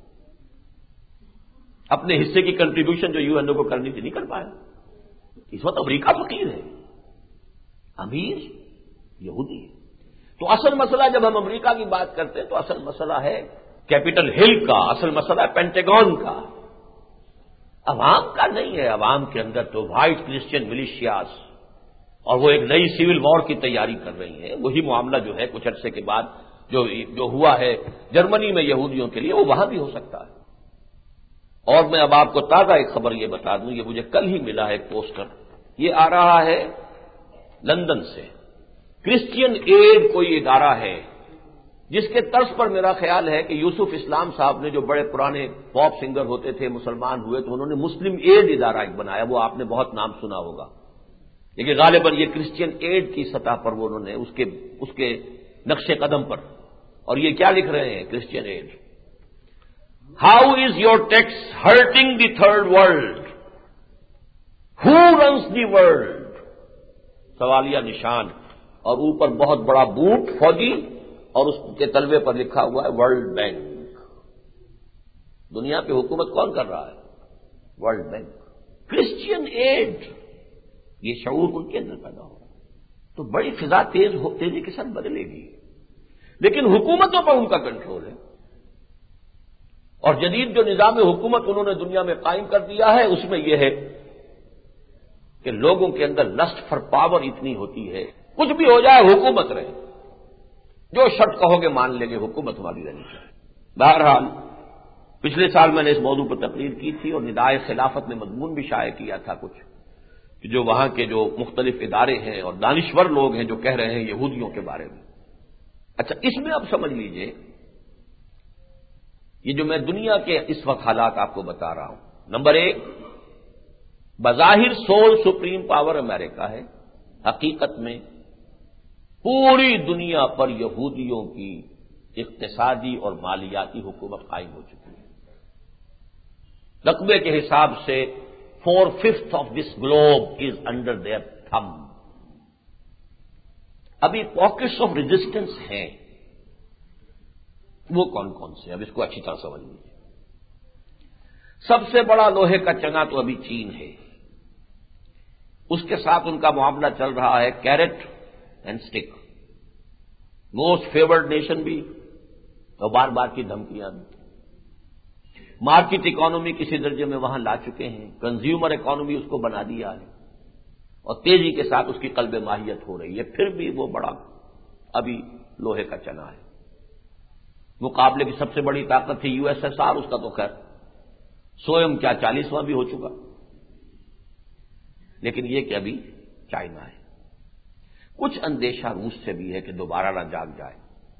اپنے حصے کی کنٹریبیوشن جو یو این او کو کرنی تھی نہیں کر پایا۔ اس وقت امریکہ فقیر ہے، امیر یہودی ہے۔ تو اصل مسئلہ جب ہم امریکہ کی بات کرتے ہیں تو اصل مسئلہ ہے کیپٹل ہل کا، اصل مسئلہ ہے پینٹاگون کا، عوام کا نہیں ہے۔ عوام کے اندر تو وائٹ کرسچین ملیشیاز، اور وہ ایک نئی سول وار کی تیاری کر رہی ہیں۔ وہی معاملہ جو ہے کچھ عرصے کے بعد جو ہوا ہے جرمنی میں یہودیوں کے لیے، وہ وہاں بھی ہو سکتا ہے۔ اور میں اب آپ کو تازہ ایک خبر یہ بتا دوں، یہ مجھے کل ہی ملا ہے ایک پوسٹر، یہ آ رہا ہے لندن سے۔ کرسچین ایڈ کوئی ادارہ ہے جس کے طرز پر میرا خیال ہے کہ یوسف اسلام صاحب نے، جو بڑے پرانے پاپ سنگر ہوتے تھے، مسلمان ہوئے تو انہوں نے مسلم ایڈ ادارہ ایک بنایا، وہ آپ نے بہت نام سنا ہوگا، لیکن غالباً یہ کرسچین ایڈ کی سطح پر وہ انہوں نے اس کے نقش قدم پر، اور یہ کیا لکھ رہے ہیں Christian Aid? How is your tax hurting the third world? Who runs the world? سوالیہ نشان، اور اوپر بہت بڑا بوٹ فوجی، اور اس کے تلوے پر لکھا ہوا ہے ورلڈ بینک۔ دنیا پہ حکومت کون کر رہا ہے؟ World bank. کرسچین ایڈ، یہ شعور ان کے اندر پیدا ہو رہا ہے تو بڑی فضا تیزی کے ساتھ بدلے گی، لیکن حکومتوں پر ان کا کنٹرول ہے۔ اور جدید جو نظام حکومت انہوں نے دنیا میں قائم کر دیا ہے، اس میں یہ ہے کہ لوگوں کے اندر لسٹ فار پاور اتنی ہوتی ہے، کچھ بھی ہو جائے حکومت رہے، جو شرط کہو گے مان لیں گے، حکومت ہماری رہنی چاہیے۔ بہرحال پچھلے سال میں نے اس موضوع پر تقریر کی تھی اور ندائے خلافت میں مضمون بھی شائع کیا تھا کچھ، کہ جو وہاں کے جو مختلف ادارے ہیں اور دانشور لوگ ہیں جو کہہ رہے ہیں یہودیوں کے بارے میں۔ اچھا، اس میں اب سمجھ لیجئے، یہ جو میں دنیا کے اس وقت حالات آپ کو بتا رہا ہوں، نمبر 1، بظاہر سول سپریم پاور امریکہ ہے، حقیقت میں پوری دنیا پر یہودیوں کی اقتصادی اور مالیاتی حکومت قائم ہو چکی ہے۔ رقبے کے حساب سے 4/5 of this globe is under their thumb. ابھی پاکٹس آف ریزسٹنس ہیں، وہ کون کون سے؟ اب اس کو اچھی طرح سمجھ لیجیے۔ سب سے بڑا لوہے کا چنا تو ابھی چین ہے، اس کے ساتھ ان کا معاملہ چل رہا ہے carrot and stick, most favoured nation بھی اور بار بار کی دھمکیاں بھی۔ مارکیٹ اکانومی کسی درجے میں وہاں لا چکے ہیں، کنزیومر اکانومی اس کو بنا دیا ہے اور تیزی کے ساتھ اس کی قلب ماہیت ہو رہی ہے، پھر بھی وہ بڑا ابھی لوہے کا چنا ہے۔ مقابلے کی سب سے بڑی طاقت تھی USSR، اس کا تو خیر سوئم کیا 40واں بھی ہو چکا، لیکن یہ کہ ابھی چائنا ہے۔ کچھ اندیشہ روس سے بھی ہے کہ دوبارہ نہ جاگ جائے،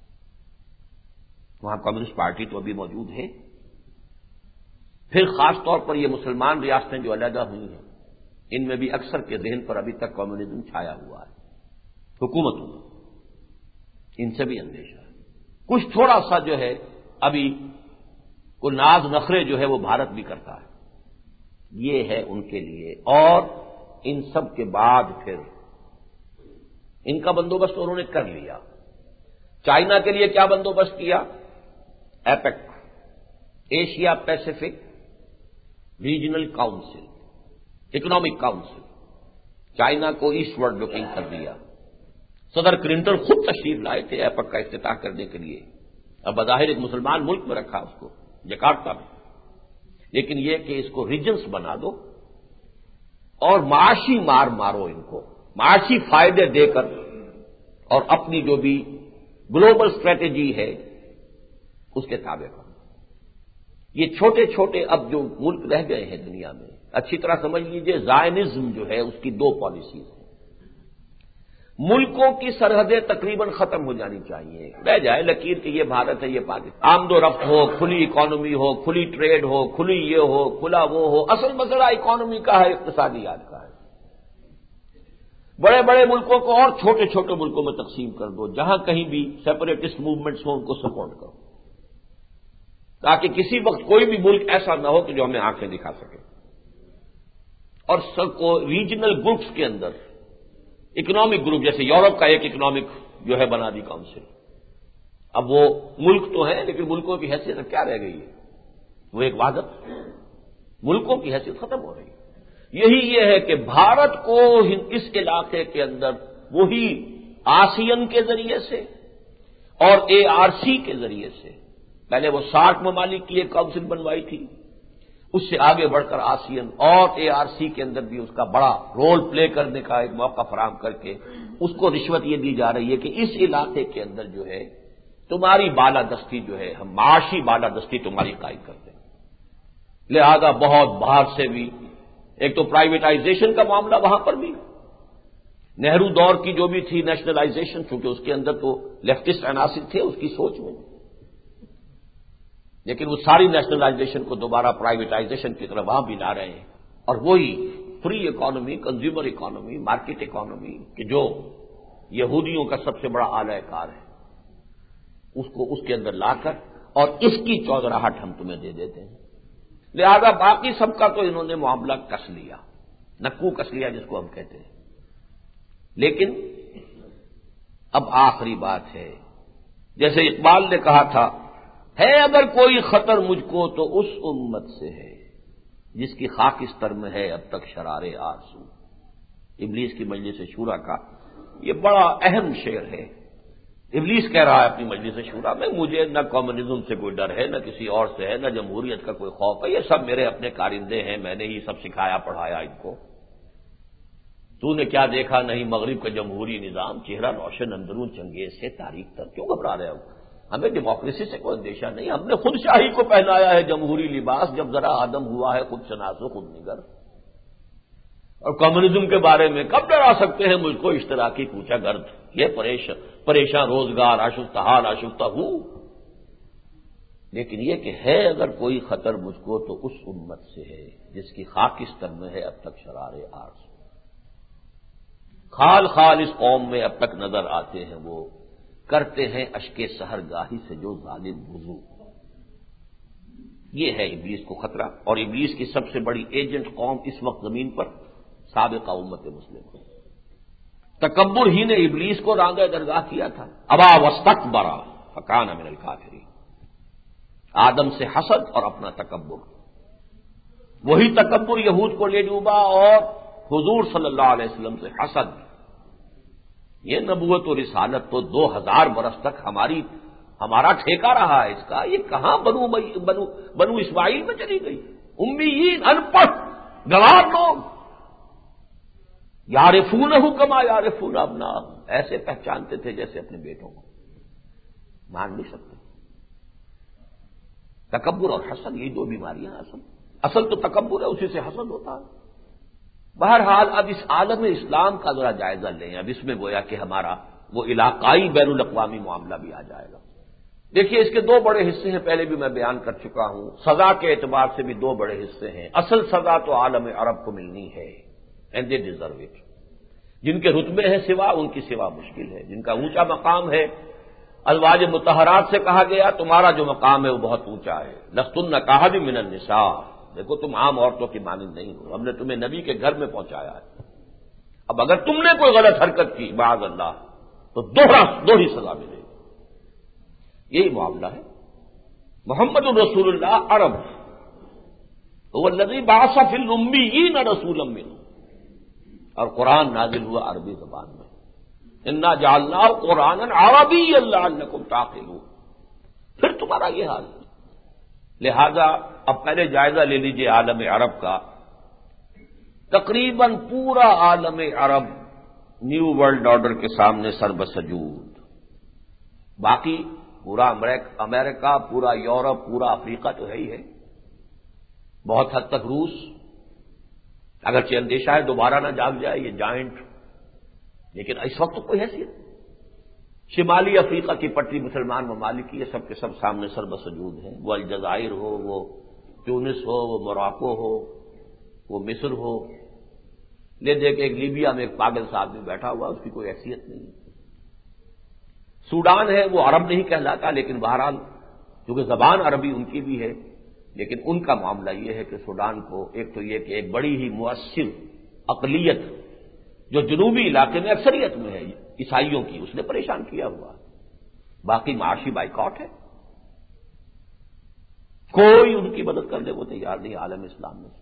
وہاں کمیونسٹ پارٹی تو ابھی موجود ہے۔ پھر خاص طور پر یہ مسلمان ریاستیں جو علیحدہ ہوئی ہیں، ان میں بھی اکثر کے ذہن پر ابھی تک کمیونزم چھایا ہوا ہے، حکومتوں میں ان سے بھی اندیشہ ہے۔ کچھ تھوڑا سا جو ہے ابھی کو ناز نخرے جو ہے وہ بھارت بھی کرتا ہے، یہ ہے ان کے لیے۔ اور ان سب کے بعد پھر ان کا بندوبست انہوں نے کر لیا۔ چائنا کے لیے کیا بندوبست کیا؟ APEC, Asia Pacific regional council, economic council, China کو ایسٹ ورڈ لوکنگ کر دیا۔ صدر کلنٹن خود تشریف لائے تھے ایپک کا افتتاح کرنے کے لیے، اب بظاہر ایک مسلمان ملک میں رکھا اس کو، جکارتا میں، لیکن یہ کہ اس کو ریجنس بنا دو اور معاشی مارو ان کو، معاشی فائدے دے کر، اور اپنی جو بھی گلوبل اسٹریٹجی ہے اس کے تابع کرو۔ یہ چھوٹے چھوٹے اب جو ملک رہ گئے ہیں دنیا میں، اچھی طرح سمجھ لیجئے، زائنزم جو ہے اس کی دو پالیسیز ہیں۔ ملکوں کی سرحدیں تقریباً ختم ہو جانی چاہیے، رہ جائے لکیر کہ یہ بھارت ہے، یہ پاکستان، آمد و رفت ہو، کھلی اکانومی ہو، کھلی ٹریڈ ہو، کھلی یہ ہو، کھلا وہ ہو۔ اصل مسئلہ اکانومی کا ہے، اقتصادیات کا ہے۔ بڑے بڑے ملکوں کو اور چھوٹے چھوٹے ملکوں میں تقسیم کر دو، جہاں کہیں بھی سیپریٹسٹ موومنٹس ہوں ان کو سپورٹ کرو، تاکہ کسی وقت کوئی بھی ملک ایسا نہ ہو کہ جو ہمیں آنکھیں دکھا سکے۔ اور سب کو ریجنل گروپس کے اندر، اکنامک گروپ، جیسے یورپ کا ایک اکنامک جو ہے بنا دی کاؤنسل، اب وہ ملک تو ہیں لیکن ملکوں کی حیثیت کیا رہ گئی ہے؟ وہ ایک وحدت، ملکوں کی حیثیت ختم ہو رہی ہے۔ یہی یہ ہے کہ بھارت کو اس علاقے کے اندر وہی آسین کے ذریعے سے اور ARC کے ذریعے سے، پہلے وہ 60 ممالک کی ایک کاؤنسل بنوائی تھی، اس سے آگے بڑھ کر آسین اور ARC کے اندر بھی اس کا بڑا رول پلے کرنے کا ایک موقع فراہم کر کے اس کو رشوت یہ دی جا رہی ہے کہ اس علاقے کے اندر جو ہے تمہاری بالادستی جو ہے، ہم معاشی بالادستی تمہاری قائم کرتے ہیں۔ لہذا بہت باہر سے بھی ایک تو پرائیویٹائزیشن کا معاملہ وہاں پر بھی، نہرو دور کی جو بھی تھی نیشنلائزیشن، چونکہ اس کے اندر تو لیفٹسٹ عناصر تھے اس کی سوچ میں، لیکن وہ ساری نیشنلائزیشن کو دوبارہ پرائیویٹائزیشن کی طرف وہاں بھی لا رہے ہیں، اور وہی free economy, consumer economy, market economy کہ جو یہودیوں کا سب سے بڑا اعلی کار ہے، اس کو اس کے اندر لا کر اور اس کی چودراہٹ ہم تمہیں دے دیتے ہیں۔ لہذا باقی سب کا تو انہوں نے معاملہ کس لیا، نکو کس لیا جس کو ہم کہتے ہیں۔ لیکن اب آخری بات ہے، جیسے اقبال نے کہا تھا، ہے اگر کوئی خطر مجھ کو تو اس امت سے ہے جس کی خاکستر میں ہے اب تک شرار آرزو۔ ابلیس کی مجلس شورا کا یہ بڑا اہم شعر ہے۔ ابلیس کہہ رہا ہے اپنی مجلس شورا میں، مجھے نہ کمیونزم سے کوئی ڈر ہے، نہ کسی اور سے ہے، نہ جمہوریت کا کوئی خوف ہے، یہ سب میرے اپنے کارندے ہیں، میں نے ہی سب سکھایا پڑھایا ان کو۔ تو نے کیا دیکھا نہیں مغرب کا جمہوری نظام، چہرہ روشن اندرون چنگیز سے تاریخ تر، کیوں گھبرا رہے ہو؟ ہمیں ڈیموکریسی سے کوئی اندیشہ نہیں، ہم نے خود شاہی کو پہنایا ہے جمہوری لباس، جب ذرا آدم ہوا ہے خود شناس و خود نگر۔ اور کمیونزم کے بارے میں کب ڈرا سکتے ہیں مجھ کو اشتراکی کوچہ گرد، یہ پریشان روزگار آشفتہ حال آشفتہ ہوں۔ لیکن یہ کہ ہے اگر کوئی خطر مجھ کو تو اس امت سے ہے جس کی خاکستر میں ہے اب تک شرار آرزو۔ خال خال اس قوم میں اب تک نظر آتے ہیں وہ، کرتے ہیں اشک سحر گاہی سے جو ظالم وضو۔ یہ ہے ابلیس کو خطرہ، اور ابلیس کی سب سے بڑی ایجنٹ قوم اس وقت زمین پر سابقہ امت مسلمہ۔ تکبر ہی نے ابلیس کو رانگہ درگاہ کیا تھا۔ ابا واستکبر فکان من الکافرین، آدم سے حسد اور اپنا تکبر، وہی تکبر یہود کو لے ڈوبا، اور حضور صلی اللہ علیہ وسلم سے حسد۔ یہ نبوت و رسالت تو 2000 برس تک ہمارا ٹھیکہ رہا ہے اس کا، یہ کہاں بنو اسماعیل میں چلی گئی؟ امیین، ان پڑھ گوار لوگ، یعرفونہ کما یعرفون ابناءہم، ایسے پہچانتے تھے جیسے اپنے بیٹوں کو، مان نہیں سکتے۔ تکبر اور حسد، یہ دو بیماریاں ہیں۔ اصل تو تکبر ہے، اسی سے حسد ہوتا ہے۔ بہرحال اب اس عالم اسلام کا ذرا جائزہ لیں، اب اس میں گویا کہ ہمارا وہ علاقائی بین الاقوامی معاملہ بھی آ جائے گا۔ دیکھیے اس کے دو بڑے حصے ہیں، پہلے بھی میں بیان کر چکا ہوں، سزا کے اعتبار سے بھی دو بڑے حصے ہیں۔ اصل سزا تو عالم عرب کو ملنی ہے، اینڈ دے ڈیزرو اٹ۔ جن کے رتبے ہیں سوا، ان کی سوا مشکل ہے۔ جن کا اونچا مقام ہے، ازواج مطہرات سے کہا گیا تمہارا جو مقام ہے وہ بہت اونچا ہے، لستن کاحد من النساء، دیکھو تم عام عورتوں کی مانند نہیں ہو، ہم نے تمہیں نبی کے گھر میں پہنچایا ہے۔ اب اگر تم نے کوئی غلط حرکت کی معاذ اللہ تو دوہری سزا ملے گی۔ یہی معاملہ ہے۔ محمد رسول اللہ عرب هو الذی بعث فی الامیین رسولا منہم، اور قرآن نازل ہوا عربی زبان میں، انا جعلناہ قرآنا عربیا لعلکم تعقلون۔ پھر تمہارا یہ حال ہے۔ لہذا اب پہلے جائزہ لے لیجیے عالم عرب کا۔ تقریباً پورا عالم عرب نیو ورلڈ آرڈر کے سامنے سر بسجود، باقی پورا امریکہ، پورا یورپ، پورا افریقہ تو ہے ہی ہے، بہت حد تک روس، اگرچہ اندیشہ ہے دوبارہ نہ جاگ جائے یہ جائنٹ، لیکن اس وقت تو کوئی حیثیت نہیں۔ شمالی افریقہ کی پٹی مسلمان ممالک کی، یہ سب کے سب سامنے سر بسجود ہیں، وہ الجزائر ہو، وہ تونس ہو، وہ موراکو ہو، وہ مصر ہو، لے دے کے ایک لیبیا میں ایک پاگل صاحب بھی بیٹھا ہوا، اس کی کوئی حیثیت نہیں۔ سوڈان ہے، وہ عرب نہیں کہلاتا، لیکن بہرحال کیونکہ زبان عربی ان کی بھی ہے، لیکن ان کا معاملہ یہ ہے کہ سوڈان کو ایک تو یہ کہ ایک بڑی ہی مؤثر اقلیت جو جنوبی علاقے میں اکثریت میں ہے عیسائیوں کی، اس نے پریشان کیا ہوا، باقی معاشی بائیکاٹ ہے، کوئی ان کی مدد کرنے کو تیار نہیں عالم اسلام میں،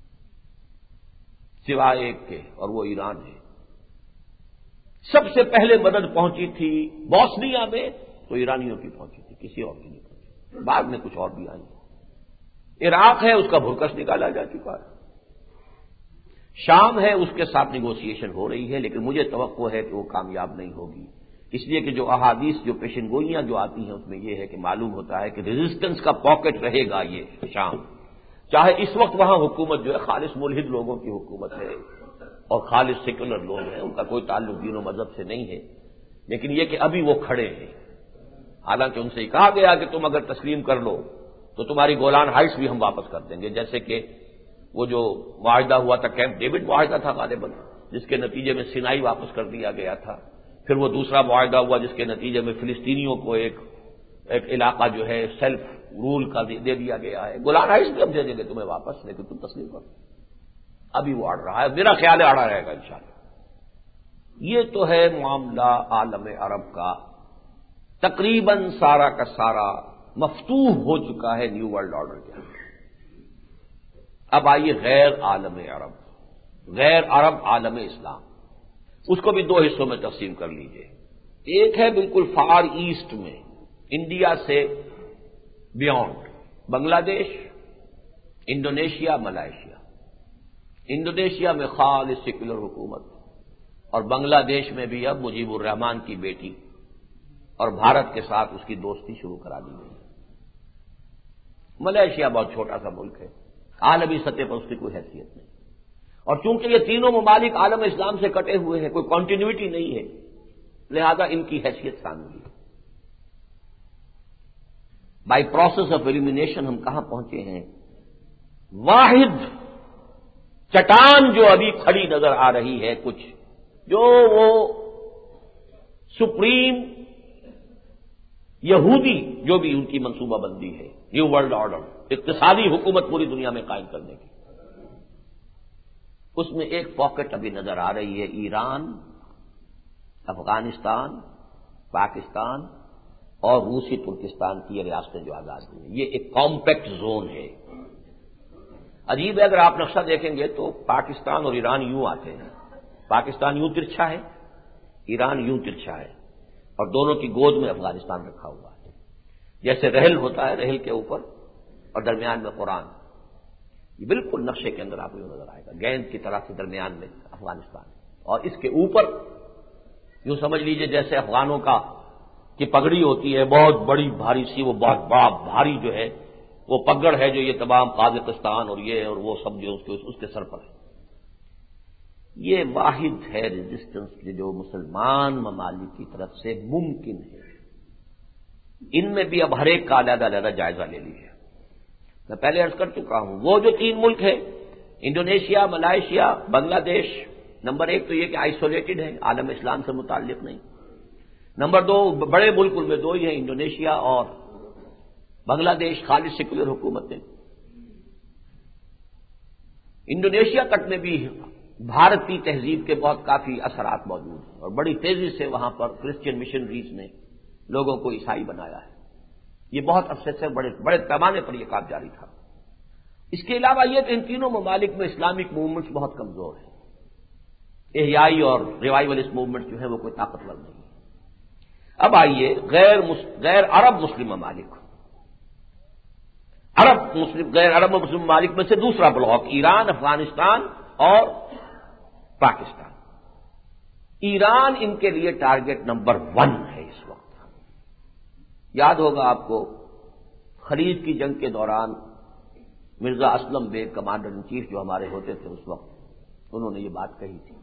سوائے ایک کے، اور وہ ایران ہے۔ سب سے پہلے مدد پہنچی تھی بوسنیا میں تو ایرانیوں کی پہنچی تھی، کسی اور کی نہیں پہنچی، بعد میں کچھ اور بھی آئی۔ عراق ہے، اس کا بھرکس نکالا جا چکا ہے۔ شام ہے، اس کے ساتھ نیگوسیشن ہو رہی ہے، لیکن مجھے توقع ہے کہ وہ کامیاب نہیں ہوگی، اس لیے کہ جو احادیث، جو پیشن گوئیاں جو آتی ہیں اس میں یہ ہے کہ معلوم ہوتا ہے کہ ریزسٹنس کا پاکٹ رہے گا یہ شام، چاہے اس وقت وہاں حکومت جو ہے خالص ملحد لوگوں کی حکومت ہے اور خالص سیکولر لوگ ہیں، ان کا کوئی تعلق دین و مذہب سے نہیں ہے، لیکن یہ کہ ابھی وہ کھڑے ہیں، حالانکہ ان سے یہ کہا گیا کہ تم اگر تسلیم کر لو تو تمہاری گولان ہائٹس بھی ہم واپس کر دیں گے، جیسے کہ وہ جو معاہدہ ہوا تھا کیمپ ڈیوڈ معاہدہ تھا غالباً، جس کے نتیجے میں سینائی واپس کر دیا گیا تھا، پھر وہ دوسرا معاہدہ ہوا جس کے نتیجے میں فلسطینیوں کو ایک علاقہ جو ہے سیلف رول کا دے دیا گیا ہے، گولان ہائٹس بھی ہم دے دیں گے تمہیں واپس، لیکن تم تسلیم کرو۔ ابھی وہ اڑ رہا ہے، میرا خیال ہے اڑا رہے گا انشاءاللہ۔ یہ تو ہے معاملہ عالم عرب کا، تقریباً سارا کا سارا مفتوح ہو چکا ہے نیو ورلڈ آرڈر کے اندر۔ اب آئیے غیر عالم عرب، غیر عرب عالم اسلام، اس کو بھی دو حصوں میں تقسیم کر لیجئے۔ ایک ہے بالکل فار ایسٹ میں، انڈیا سے beyond, Bangladesh, Indonesia, Malaysia. Indonesia میں خالص سیکولر حکومت، اور بنگلہ دیش میں بھی اب مجیب الرحمان کی بیٹی اور بھارت کے ساتھ اس کی دوستی شروع کرا دی گئی۔ ملائیشیا بہت چھوٹا سا ملک ہے، عالمی سطح پر اس کی کوئی حیثیت نہیں، اور چونکہ یہ تینوں ممالک عالم اسلام سے کٹے ہوئے ہیں، کوئی کنٹینیوٹی نہیں ہے، لہذا ان کی حیثیت ثانوی ہے۔ بائی پروسیس آف ایلیمینیشن ہم کہاں پہنچے ہیں؟ واحد چٹان جو ابھی کھڑی نظر آ رہی ہے کچھ جو وہ سپریم یہودی جو بھی ان کی منصوبہ بندی ہے، نیو ورلڈ آرڈر، اقتصادی حکومت پوری دنیا میں قائم کرنے کی، اس میں ایک پاکٹ ابھی نظر آ رہی ہے، ایران، افغانستان، پاکستان اور روسی ترکستان کی یہ ریاستیں جو آزاد ہوئی، یہ ایک کمپیکٹ زون ہے۔ عجیب ہے، اگر آپ نقشہ دیکھیں گے تو پاکستان اور ایران یوں آتے ہیں، پاکستان یوں ترچھا ہے، ایران یوں ترچھا ہے، اور دونوں کی گود میں افغانستان رکھا ہوا ہے، جیسے رحل ہوتا ہے، رحل کے اوپر اور درمیان میں قرآن، یہ بالکل نقشے کے اندر آپ کو نظر آئے گا، گیند کی طرح سے درمیان میں افغانستان، اور اس کے اوپر یوں سمجھ لیجئے جیسے افغانوں کی پگڑی ہوتی ہے بہت بڑی بھاری سی، وہ بہت بڑا بھاری جو ہے وہ پگڑ ہے جو یہ تمام قازقستان اور یہ اور وہ سب جو اس کے سر پر ہے۔ یہ واحد ہے ریزسٹنس جو مسلمان ممالک کی طرف سے ممکن ہے۔ ان میں بھی اب ہر ایک کا علیحدہ علیحدہ جائزہ لے لیجیے۔ میں پہلے عرض کر چکا ہوں، وہ جو 3 ملک ہیں، انڈونیشیا، ملائیشیا، بنگلہ دیش، نمبر 1 تو یہ کہ آئسولیٹڈ ہے، عالم اسلام سے متعلق نہیں۔ نمبر 2 بڑے ملک ان میں 2 ہی ہیں، انڈونیشیا اور بنگلہ دیش، خالص سیکولر حکومتیں۔ انڈونیشیا تک میں بھی بھارتی تہذیب کے بہت کافی اثرات موجود ہیں، اور بڑی تیزی سے وہاں پر کرسچین مشنریز نے لوگوں کو عیسائی بنایا ہے۔ یہ بہت عرصے سے بڑے پیمانے پر یہ کام جاری تھا۔ اس کے علاوہ یہ کہ ان تینوں ممالک میں اسلامک موومنٹس بہت کمزور ہیں، احیائی اور ریوائولسٹ موومنٹ جو ہے وہ کوئی طاقتور نہیں ہے۔ اب آئیے غیر عرب مسلم ممالک، غیر عرب مسلم ممالک میں سے دوسرا بلاک، ایران، افغانستان اور پاکستان۔ ایران ان کے لیے ٹارگٹ نمبر 1 ہے اس وقت۔ یاد ہوگا آپ کو، خلیج کی جنگ کے دوران Mirza Aslam Beg commander in chief جو ہمارے ہوتے تھے اس وقت، انہوں نے یہ بات کہی تھی،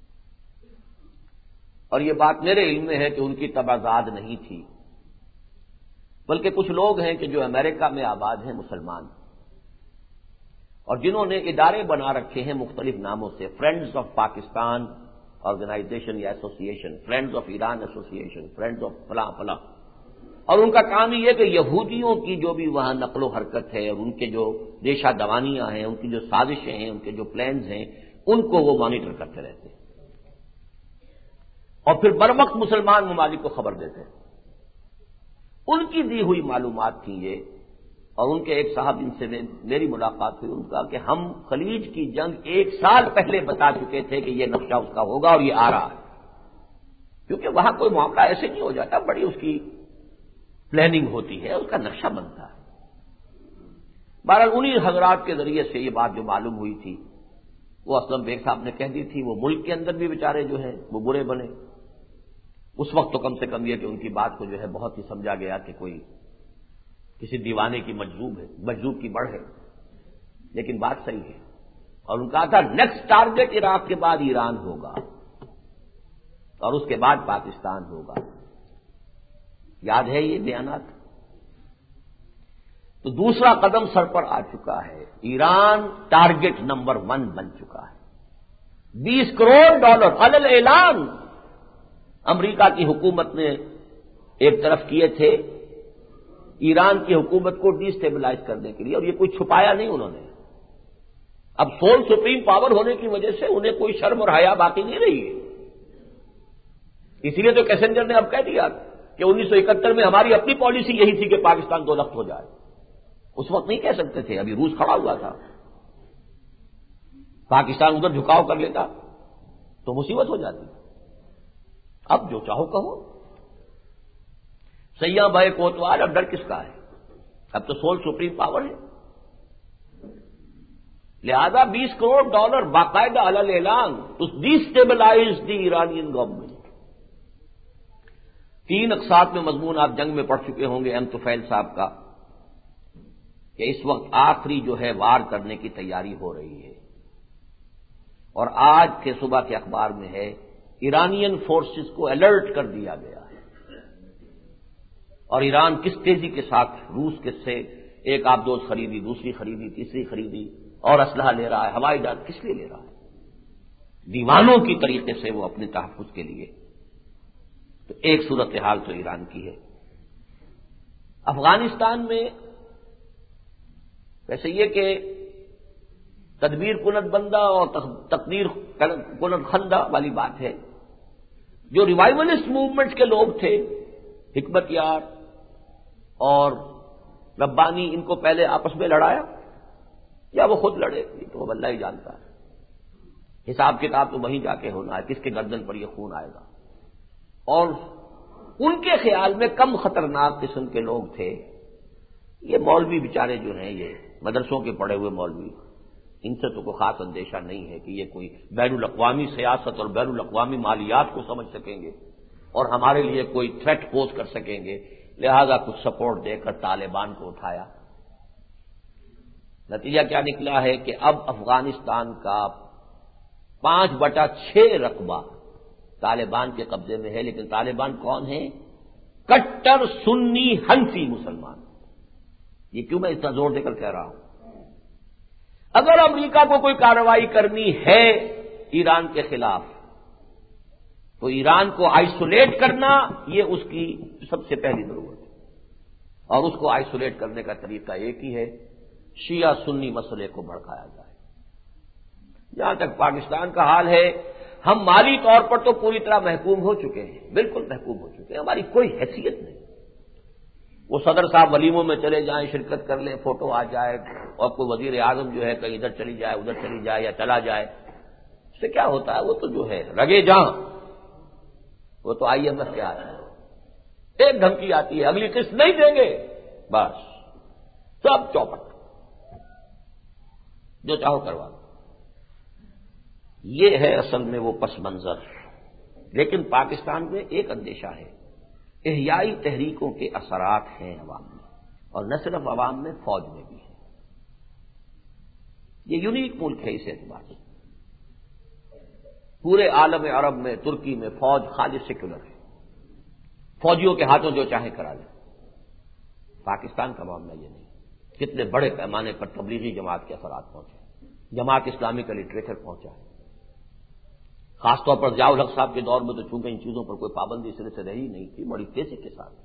اور یہ بات میرے علم میں ہے کہ ان کی تبعزاد نہیں تھی، بلکہ کچھ لوگ ہیں کہ جو امریکہ میں آباد ہیں مسلمان، اور جنہوں نے ادارے بنا رکھے ہیں مختلف ناموں سے، فرینڈز آف پاکستان آرگنائزیشن یا association, friends of Iran association, friends of فلاں فلاں، اور ان کا کام یہ ہے کہ یہودیوں کی جو بھی وہاں نقل و حرکت ہے اور ان کے جو ریشہ دوانیاں ہیں، ان کی جو سازشیں ہیں، ان کے جو پلانز ہیں، ان کو وہ مانیٹر کرتے رہتے ہیں، اور پھر بروقت مسلمان ممالک کو خبر دیتے ہیں۔ ان کی دی ہوئی معلومات تھی یہ، اور ان کے ایک صاحب جن سے میری ملاقات ہوئی، ان کا کہ ہم خلیج کی جنگ 1 سال پہلے بتا چکے تھے کہ یہ نقشہ اس کا ہوگا اور یہ آ رہا ہے، کیونکہ وہاں کوئی معاملہ ایسے نہیں ہو جاتا، بڑی اس کی پلاننگ ہوتی ہے، اس کا نقشہ بنتا ہے۔ بہرحال انہی حضرات کے ذریعے سے یہ بات جو معلوم ہوئی تھی وہ اسلم بیگ صاحب نے کہہ دی تھی، وہ ملک کے اندر بھی بیچارے جو ہیں وہ برے بنے۔ اس وقت تو کم سے کم یہ کہ ان کی بات کو جو ہے بہت ہی سمجھا گیا کہ کوئی کسی دیوانے کی مجذوب کی بڑھ ہے، لیکن بات صحیح ہے، اور ان کا تھا نیکسٹ ٹارگٹ عراق کے بعد ایران ہوگا اور اس کے بعد پاکستان ہوگا۔ یاد ہے یہ بیانات؟ تو دوسرا قدم سر پر آ چکا ہے، ایران ٹارگٹ نمبر 1 بن چکا ہے۔ $20 کروڑ علی الاعلان امریکہ کی حکومت نے ایک طرف کیے تھے ایران کی حکومت کو ڈی سٹیبلائز کرنے کے لیے، اور یہ کوئی چھپایا نہیں انہوں نے۔ اب سول سپریم پاور ہونے کی وجہ سے انہیں کوئی شرم اور حیا باقی نہیں رہی ہے، اسی لیے تو کیسنجر نے اب کہہ دیا کہ 1971 میں ہماری اپنی پالیسی یہی تھی کہ پاکستان 2 لخت ہو جائے۔ اس وقت نہیں کہہ سکتے تھے، ابھی روس کھڑا ہوا تھا، پاکستان ادھر جھکاؤ کر لیتا تو مصیبت ہو جاتی۔ اب جو چاہو کہو، سیاں بھائی کوتوال، اب ڈر کس کا ہے؟ اب تو سول سپریم پاور ہے، لہذا $20 کروڑ باقاعدہ علی الاعلان to destabilise the Iranian government. 3 اقساط میں مضمون آپ جنگ میں پڑھ چکے ہوں گے ایم طفیل صاحب کا، کہ اس وقت آخری جو ہے وار کرنے کی تیاری ہو رہی ہے، اور آج کے صبح کے اخبار میں ہے ایرانین فورسز کو الرٹ کر دیا گیا ہے، اور ایران کس تیزی کے ساتھ روس کے سے ایک آبدوز خریدی، دوسری خریدی، تیسری خریدی، اور اسلحہ لے رہا ہے، ہوائی جہاز کس لیے لے رہا ہے؟ دیوانوں کی طریقے سے وہ اپنے تحفظ کے لیے. تو ایک صورتحال تو ایران کی ہے. افغانستان میں ویسے یہ کہ تدبیر کنت بندہ اور تقدیر کنت خندہ والی بات ہے. جو ریوائولسٹ موومنٹ کے لوگ تھے، حکمت یار اور ربانی، ان کو پہلے آپس میں لڑایا یا وہ خود لڑے، یہ تو اللہ ہی جانتا ہے. حساب کتاب تو وہیں جا کے ہونا ہے، کس کے گردن پر یہ خون آئے گا. اور ان کے خیال میں کم خطرناک قسم کے لوگ تھے یہ مولوی بیچارے جو ہیں، یہ مدرسوں کے پڑھے ہوئے مولوی. ان سے تو کوئی خاص اندیشہ نہیں ہے کہ یہ کوئی بین الاقوامی سیاست اور بین الاقوامی مالیات کو سمجھ سکیں گے اور ہمارے لیے کوئی تھریٹ پوز کر سکیں گے. لہذا کچھ سپورٹ دے کر طالبان کو اٹھایا. نتیجہ کیا نکلا ہے کہ اب افغانستان کا 5/6 رقبہ طالبان کے قبضے میں ہے. لیکن طالبان کون ہیں؟ کٹر سنی حنفی مسلمان. یہ کیوں میں اتنا زور دے کر کہہ رہا ہوں؟ اگر امریکہ کو کوئی کارروائی کرنی ہے ایران کے خلاف تو ایران کو آئسولیٹ کرنا یہ اس کی سب سے پہلی ضرورت ہے. اور اس کو آئسولیٹ کرنے کا طریقہ ایک ہی ہے، شیعہ سنی مسئلے کو بھڑکایا جائے. جہاں تک پاکستان کا حال ہے، ہم مالی طور پر تو پوری طرح محکوم ہو چکے ہیں، بالکل محکوم ہو چکے ہیں. ہماری کوئی حیثیت نہیں. وہ صدر صاحب ولیموں میں چلے جائیں، شرکت کر لیں، فوٹو آ جائے، اور کوئی وزیر اعظم جو ہے کہیں ادھر چلی جائے ادھر چلی جائے یا چلا جائے، اس سے کیا ہوتا ہے؟ وہ تو جو ہے رگے جہاں، وہ تو IMF کے آتا ہے. ایک دھمکی آتی ہے، اگلی قسط نہیں دیں گے، بس سب چوپٹ، جو چاہو کروا دو. یہ ہے اصل میں وہ پس منظر. لیکن پاکستان میں ایک اندیشہ ہے، احیائی تحریکوں کے اثرات ہیں عوام میں، اور نہ صرف عوام میں، فوج میں بھی ہے. یہ یونیک ملک ہے اس اعتبار سے. پورے عالم عرب میں، ترکی میں فوج خالص سیکولر ہے، فوجیوں کے ہاتھوں جو چاہے کرا لیں. پاکستان کا معاملہ یہ نہیں. کتنے بڑے پیمانے پر تبلیغی جماعت کے اثرات پہنچے، جماعت اسلامی کا لٹریچر پہنچا ہے. خاص طور پر ضیاء الحق صاحب کے دور میں تو چونکہ ان چیزوں پر کوئی پابندی سرے سے رہی نہیں تھی، بڑی تیزی کے ساتھ.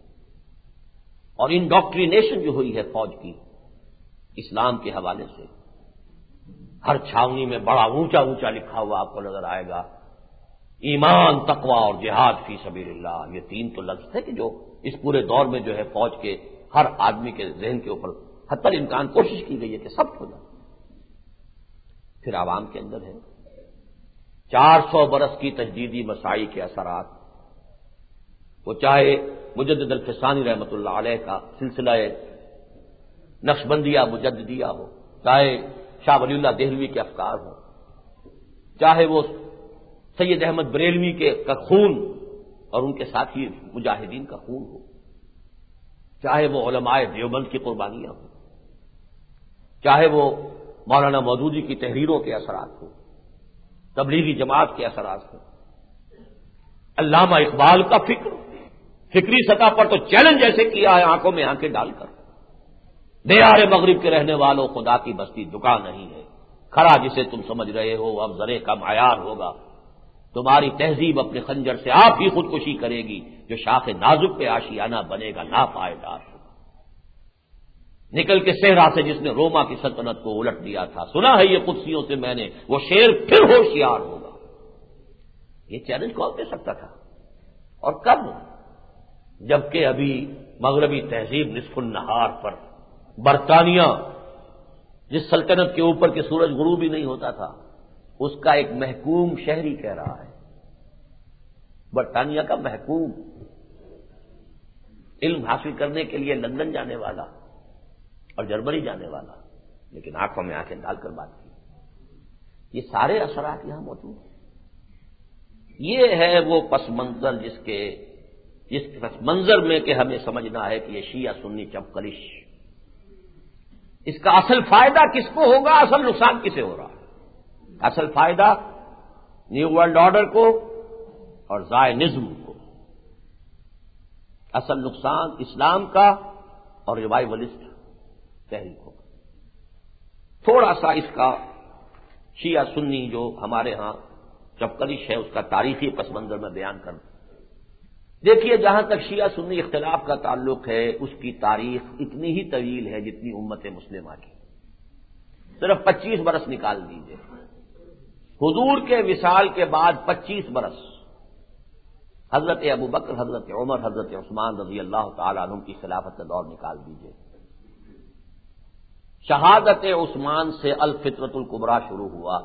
اور انڈاکٹرینیشن جو ہوئی ہے فوج کی اسلام کے حوالے سے، ہر چھاونی میں بڑا اونچا اونچا لکھا ہوا آپ کو نظر آئے گا، ایمان، تقوی اور جہاد فی سبیل اللہ. یہ 3 تو لفظ تھے کہ جو اس پورے دور میں جو ہے فوج کے ہر آدمی کے ذہن کے اوپر حتی الامکان کوشش کی گئی ہے کہ سب ہو جائے. پھر عوام کے اندر ہے 400 برس کی تجدیدی مساعی کے اثرات. وہ چاہے مجدد الفسانی رحمۃ اللہ علیہ کا سلسلہ نقشبندیہ مجددیہ ہو، چاہے شاہ ولی اللہ دہلوی کے افکار ہوں، چاہے وہ سید احمد بریلوی کے خون اور ان کے ساتھی مجاہدین کا خون ہو، چاہے وہ علماء دیوبند کی قربانیاں ہوں، چاہے وہ مولانا مودودی کی تحریروں کے اثرات ہوں، تبلیغی جماعت کے اثرات ہوں، علامہ اقبال کا فکری سطح پر تو چیلنج ایسے کیا ہے آنکھوں میں آنکھیں ڈال کر، دیار مغرب کے رہنے والوں، خدا کی بستی دکان نہیں ہے، کھڑا جسے تم سمجھ رہے ہو اب زرے کا معیار ہوگا، تمہاری تہذیب اپنے خنجر سے آپ ہی خودکشی کرے گی، جو شاخ نازک پہ آشیانہ بنے گا ناپائیدار ہوگا. نکل کے صحرا سے جس نے روما کی سلطنت کو الٹ دیا تھا، سنا ہے یہ قدسیوں سے میں نے، وہ شیر پھر ہوشیار ہوگا. یہ چیلنج کون دے سکتا تھا؟ اور کب؟ جبکہ ابھی مغربی تہذیب نصف النہار پر برطانیہ جس سلطنت کے اوپر کہ سورج غروب ہی نہیں ہوتا تھا، اس کا ایک محکوم شہری کہہ رہا ہے، برطانیہ کا محکوم، علم حاصل کرنے کے لیے لندن جانے والا اور جرمنی جانے والا، لیکن آنکھوں میں آنکھیں ڈال کر بات کی. یہ سارے اثرات یہاں موجود ہیں. یہ ہے وہ پس منظر جس پس منظر میں کہ ہمیں سمجھنا ہے کہ یہ شیعہ سنی چپکلش، اس کا اصل فائدہ کس کو ہوگا، اصل نقصان کسے ہو رہا ہے؟ اصل فائدہ نیو ورلڈ آرڈر کو اور زائنزم کو، اصل نقصان اسلام کا اور ریوائولسٹ تحریکوں کا. تھوڑا سا اس کا شیعہ سنی جو ہمارے ہاں چپکرش ہے اس کا تاریخی پس منظر میں بیان کروں۔ دیکھیے جہاں تک شیعہ سنی اختلاف کا تعلق ہے اس کی تاریخ اتنی ہی طویل ہے جتنی امت مسلمہ کی، صرف 25 برس نکال دیجیے، حضور کے وصال کے بعد 25 برس حضرت ابوبکر، حضرت عمر، حضرت عثمان رضی اللہ تعالی عنہ کی خلافت کا دور نکال دیجیے۔ شہادت عثمان سے الفترۃ الکبریٰ شروع ہوا،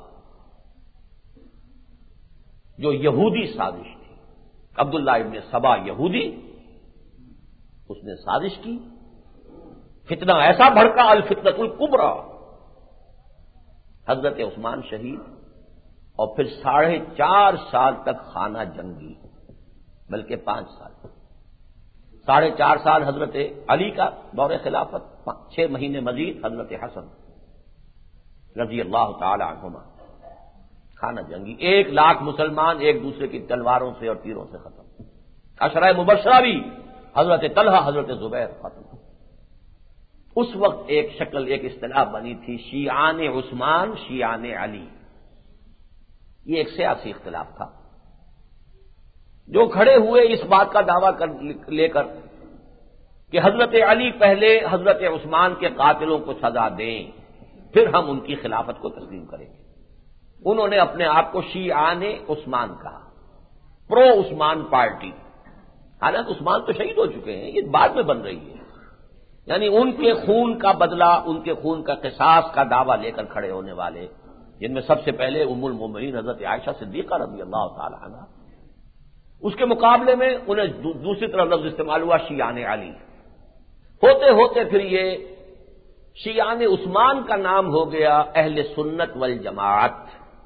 جو یہودی سازش تھی، عبداللہ ابن سبا یہودی، اس نے سازش کی، فتنہ ایسا بھڑکا الفتنۃ الکبریٰ، حضرت عثمان شہید، اور پھر 4.5 سال تک خانہ جنگی، بلکہ 5 سال، 4.5 سال حضرت علی کا دور خلافت، 6 مہینے مزید حضرت حسن رضی اللہ تعالی عنہما، خانہ جنگی، 1 لاکھ مسلمان ایک دوسرے کی تلواروں سے اور تیروں سے ختم، عشرہ مبشرہ بھی حضرت طلحہ، حضرت زبیر ختم۔ اس وقت ایک شکل، ایک اصطلاح بنی تھی، شیعان عثمان، شیعان علی، یہ ایک سیاسی اختلاف تھا، جو کھڑے ہوئے اس بات کا دعویٰ لے کر کہ حضرت علی پہلے حضرت عثمان کے قاتلوں کو سزا دیں، پھر ہم ان کی خلافت کو تسلیم کریں گے۔ انہوں نے اپنے آپ کو شیعان عثمان کہا، پرو عثمان پارٹی، حالانکہ عثمان تو شہید ہو چکے ہیں، یہ بعد میں بن رہی ہے، یعنی ان کے خون کا بدلہ، ان کے خون کا قصاص کا دعویٰ لے کر کھڑے ہونے والے، جن میں سب سے پہلے ام المومنین حضرت عائشہ صدیقہ رضی اللہ تعالی عنہ، اس کے مقابلے میں انہیں دوسری طرف لفظ استعمال ہوا شیعان علی، ہوتے ہوتے پھر یہ شیعان عثمان کا نام ہو گیا اہل سنت والجماعت،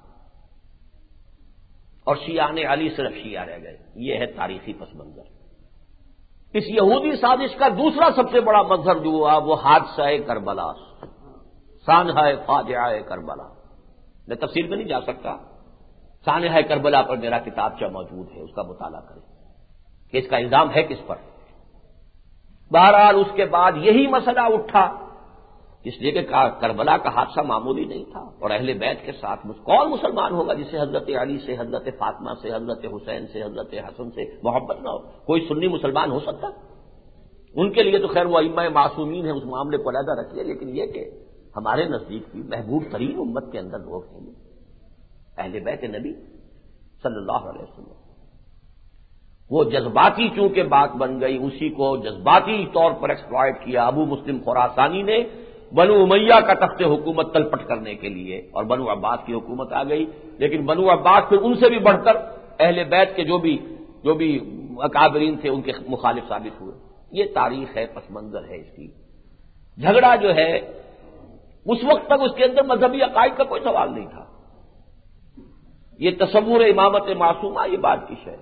اور شیعان علی صرف شیعہ رہ گئے۔ یہ ہے تاریخی پس منظر۔ اس یہودی سازش کا دوسرا سب سے بڑا مظہر جو ہوا وہ حادثہ کربلا، سانحہ فاجعہ کربلا، میں تفصیل میں نہیں جا سکتا، سانحہ کربلا پر میرا کتابچہ موجود ہے، اس کا مطالعہ کریں کہ اس کا الزام ہے کس پر۔ بہرحال اس کے بعد یہی مسئلہ اٹھا، اس لیے کہ کربلا کا حادثہ معمولی نہیں تھا، اور اہل بیت کے ساتھ کون مسلمان ہوگا جسے حضرت علی سے، حضرت فاطمہ سے، حضرت حسین سے، حضرت حسن سے محبت نہ ہو؟ کوئی سنی مسلمان ہو سکتا؟ ان کے لیے تو خیر وہ ائمہ معصومین ہیں، اس معاملے کو علیحدہ رکھیے، لیکن یہ کہ ہمارے نزدیک بھی محبوب ترین امت کے اندر لوگ ہیں اہل بیت نبی صلی اللہ علیہ وسلم۔ وہ جذباتی چونکہ بات بن گئی، اسی کو جذباتی طور پر ایکسپلائٹ کیا ابو مسلم خراسانی نے بنو امیہ کا تخت حکومت تلپٹ کرنے کے لیے، اور بنو عباس کی حکومت آ گئی، لیکن بنو عباس پھر ان سے بھی بڑھ کر اہل بیت کے جو بھی اکابرین تھے ان کے مخالف ثابت ہوئے۔ یہ تاریخ ہے، پس منظر ہے اس کی۔ جھگڑا جو ہے اس وقت تک اس کے اندر مذہبی عقائد کا کوئی سوال نہیں تھا، یہ تصور امامت معصومہ یہ بات کی شے ہے۔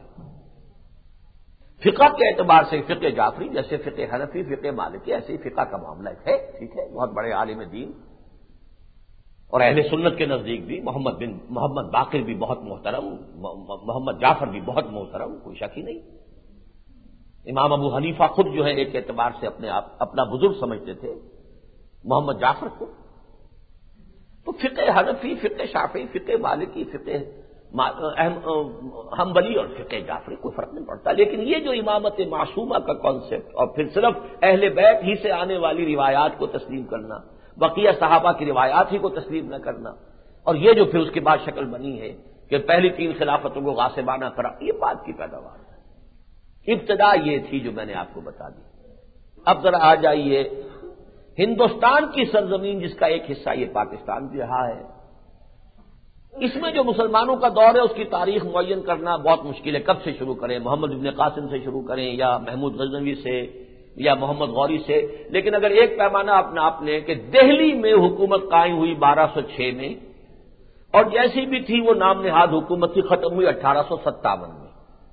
فقہ کے اعتبار سے فقہ جعفری جیسے فقہ حنفی، فقہ مالکی، ایسے ہی فقہ کا معاملہ ہے، ٹھیک ہے، بہت بڑے عالم دین، اور اہل سنت کے نزدیک بھی محمد باقر بھی بہت محترم، محمد جعفر بھی بہت محترم، کوئی شک ہی نہیں۔ امام ابو حنیفہ خود جو ہے ایک اعتبار سے اپنا بزرگ سمجھتے تھے محمد جعفر کو۔ تو فقہ حنفی، فقہ شافعی، فقہ مالکی، فقہ حنبلی اور فقہ جعفری کوئی فرق نہیں پڑتا، لیکن یہ جو امامت معصومہ کا کانسیپٹ، اور پھر صرف اہل بیت ہی سے آنے والی روایات کو تسلیم کرنا، بقیہ صحابہ کی روایات ہی کو تسلیم نہ کرنا، اور یہ جو پھر اس کے بعد شکل بنی ہے کہ پہلی 3 خلافتوں کو غاصبانہ کرا، یہ بات کی پیداوار ہے۔ ابتدا یہ تھی جو میں نے آپ کو بتا دی۔ اب ذرا آ جائیے ہندوستان کی سرزمین جس کا ایک حصہ یہ پاکستان بھی رہا ہے، اس میں جو مسلمانوں کا دور ہے اس کی تاریخ معین کرنا بہت مشکل ہے۔ کب سے شروع کریں؟ محمد ابن قاسم سے شروع کریں، یا محمود غزنوی سے، یا محمد غوری سے؟ لیکن اگر ایک پیمانہ اپنا آپ نے کہ دہلی میں حکومت قائم ہوئی 1206 میں، اور جیسی بھی تھی وہ نام نہاد حکومت تھی، ختم ہوئی 1857 میں۔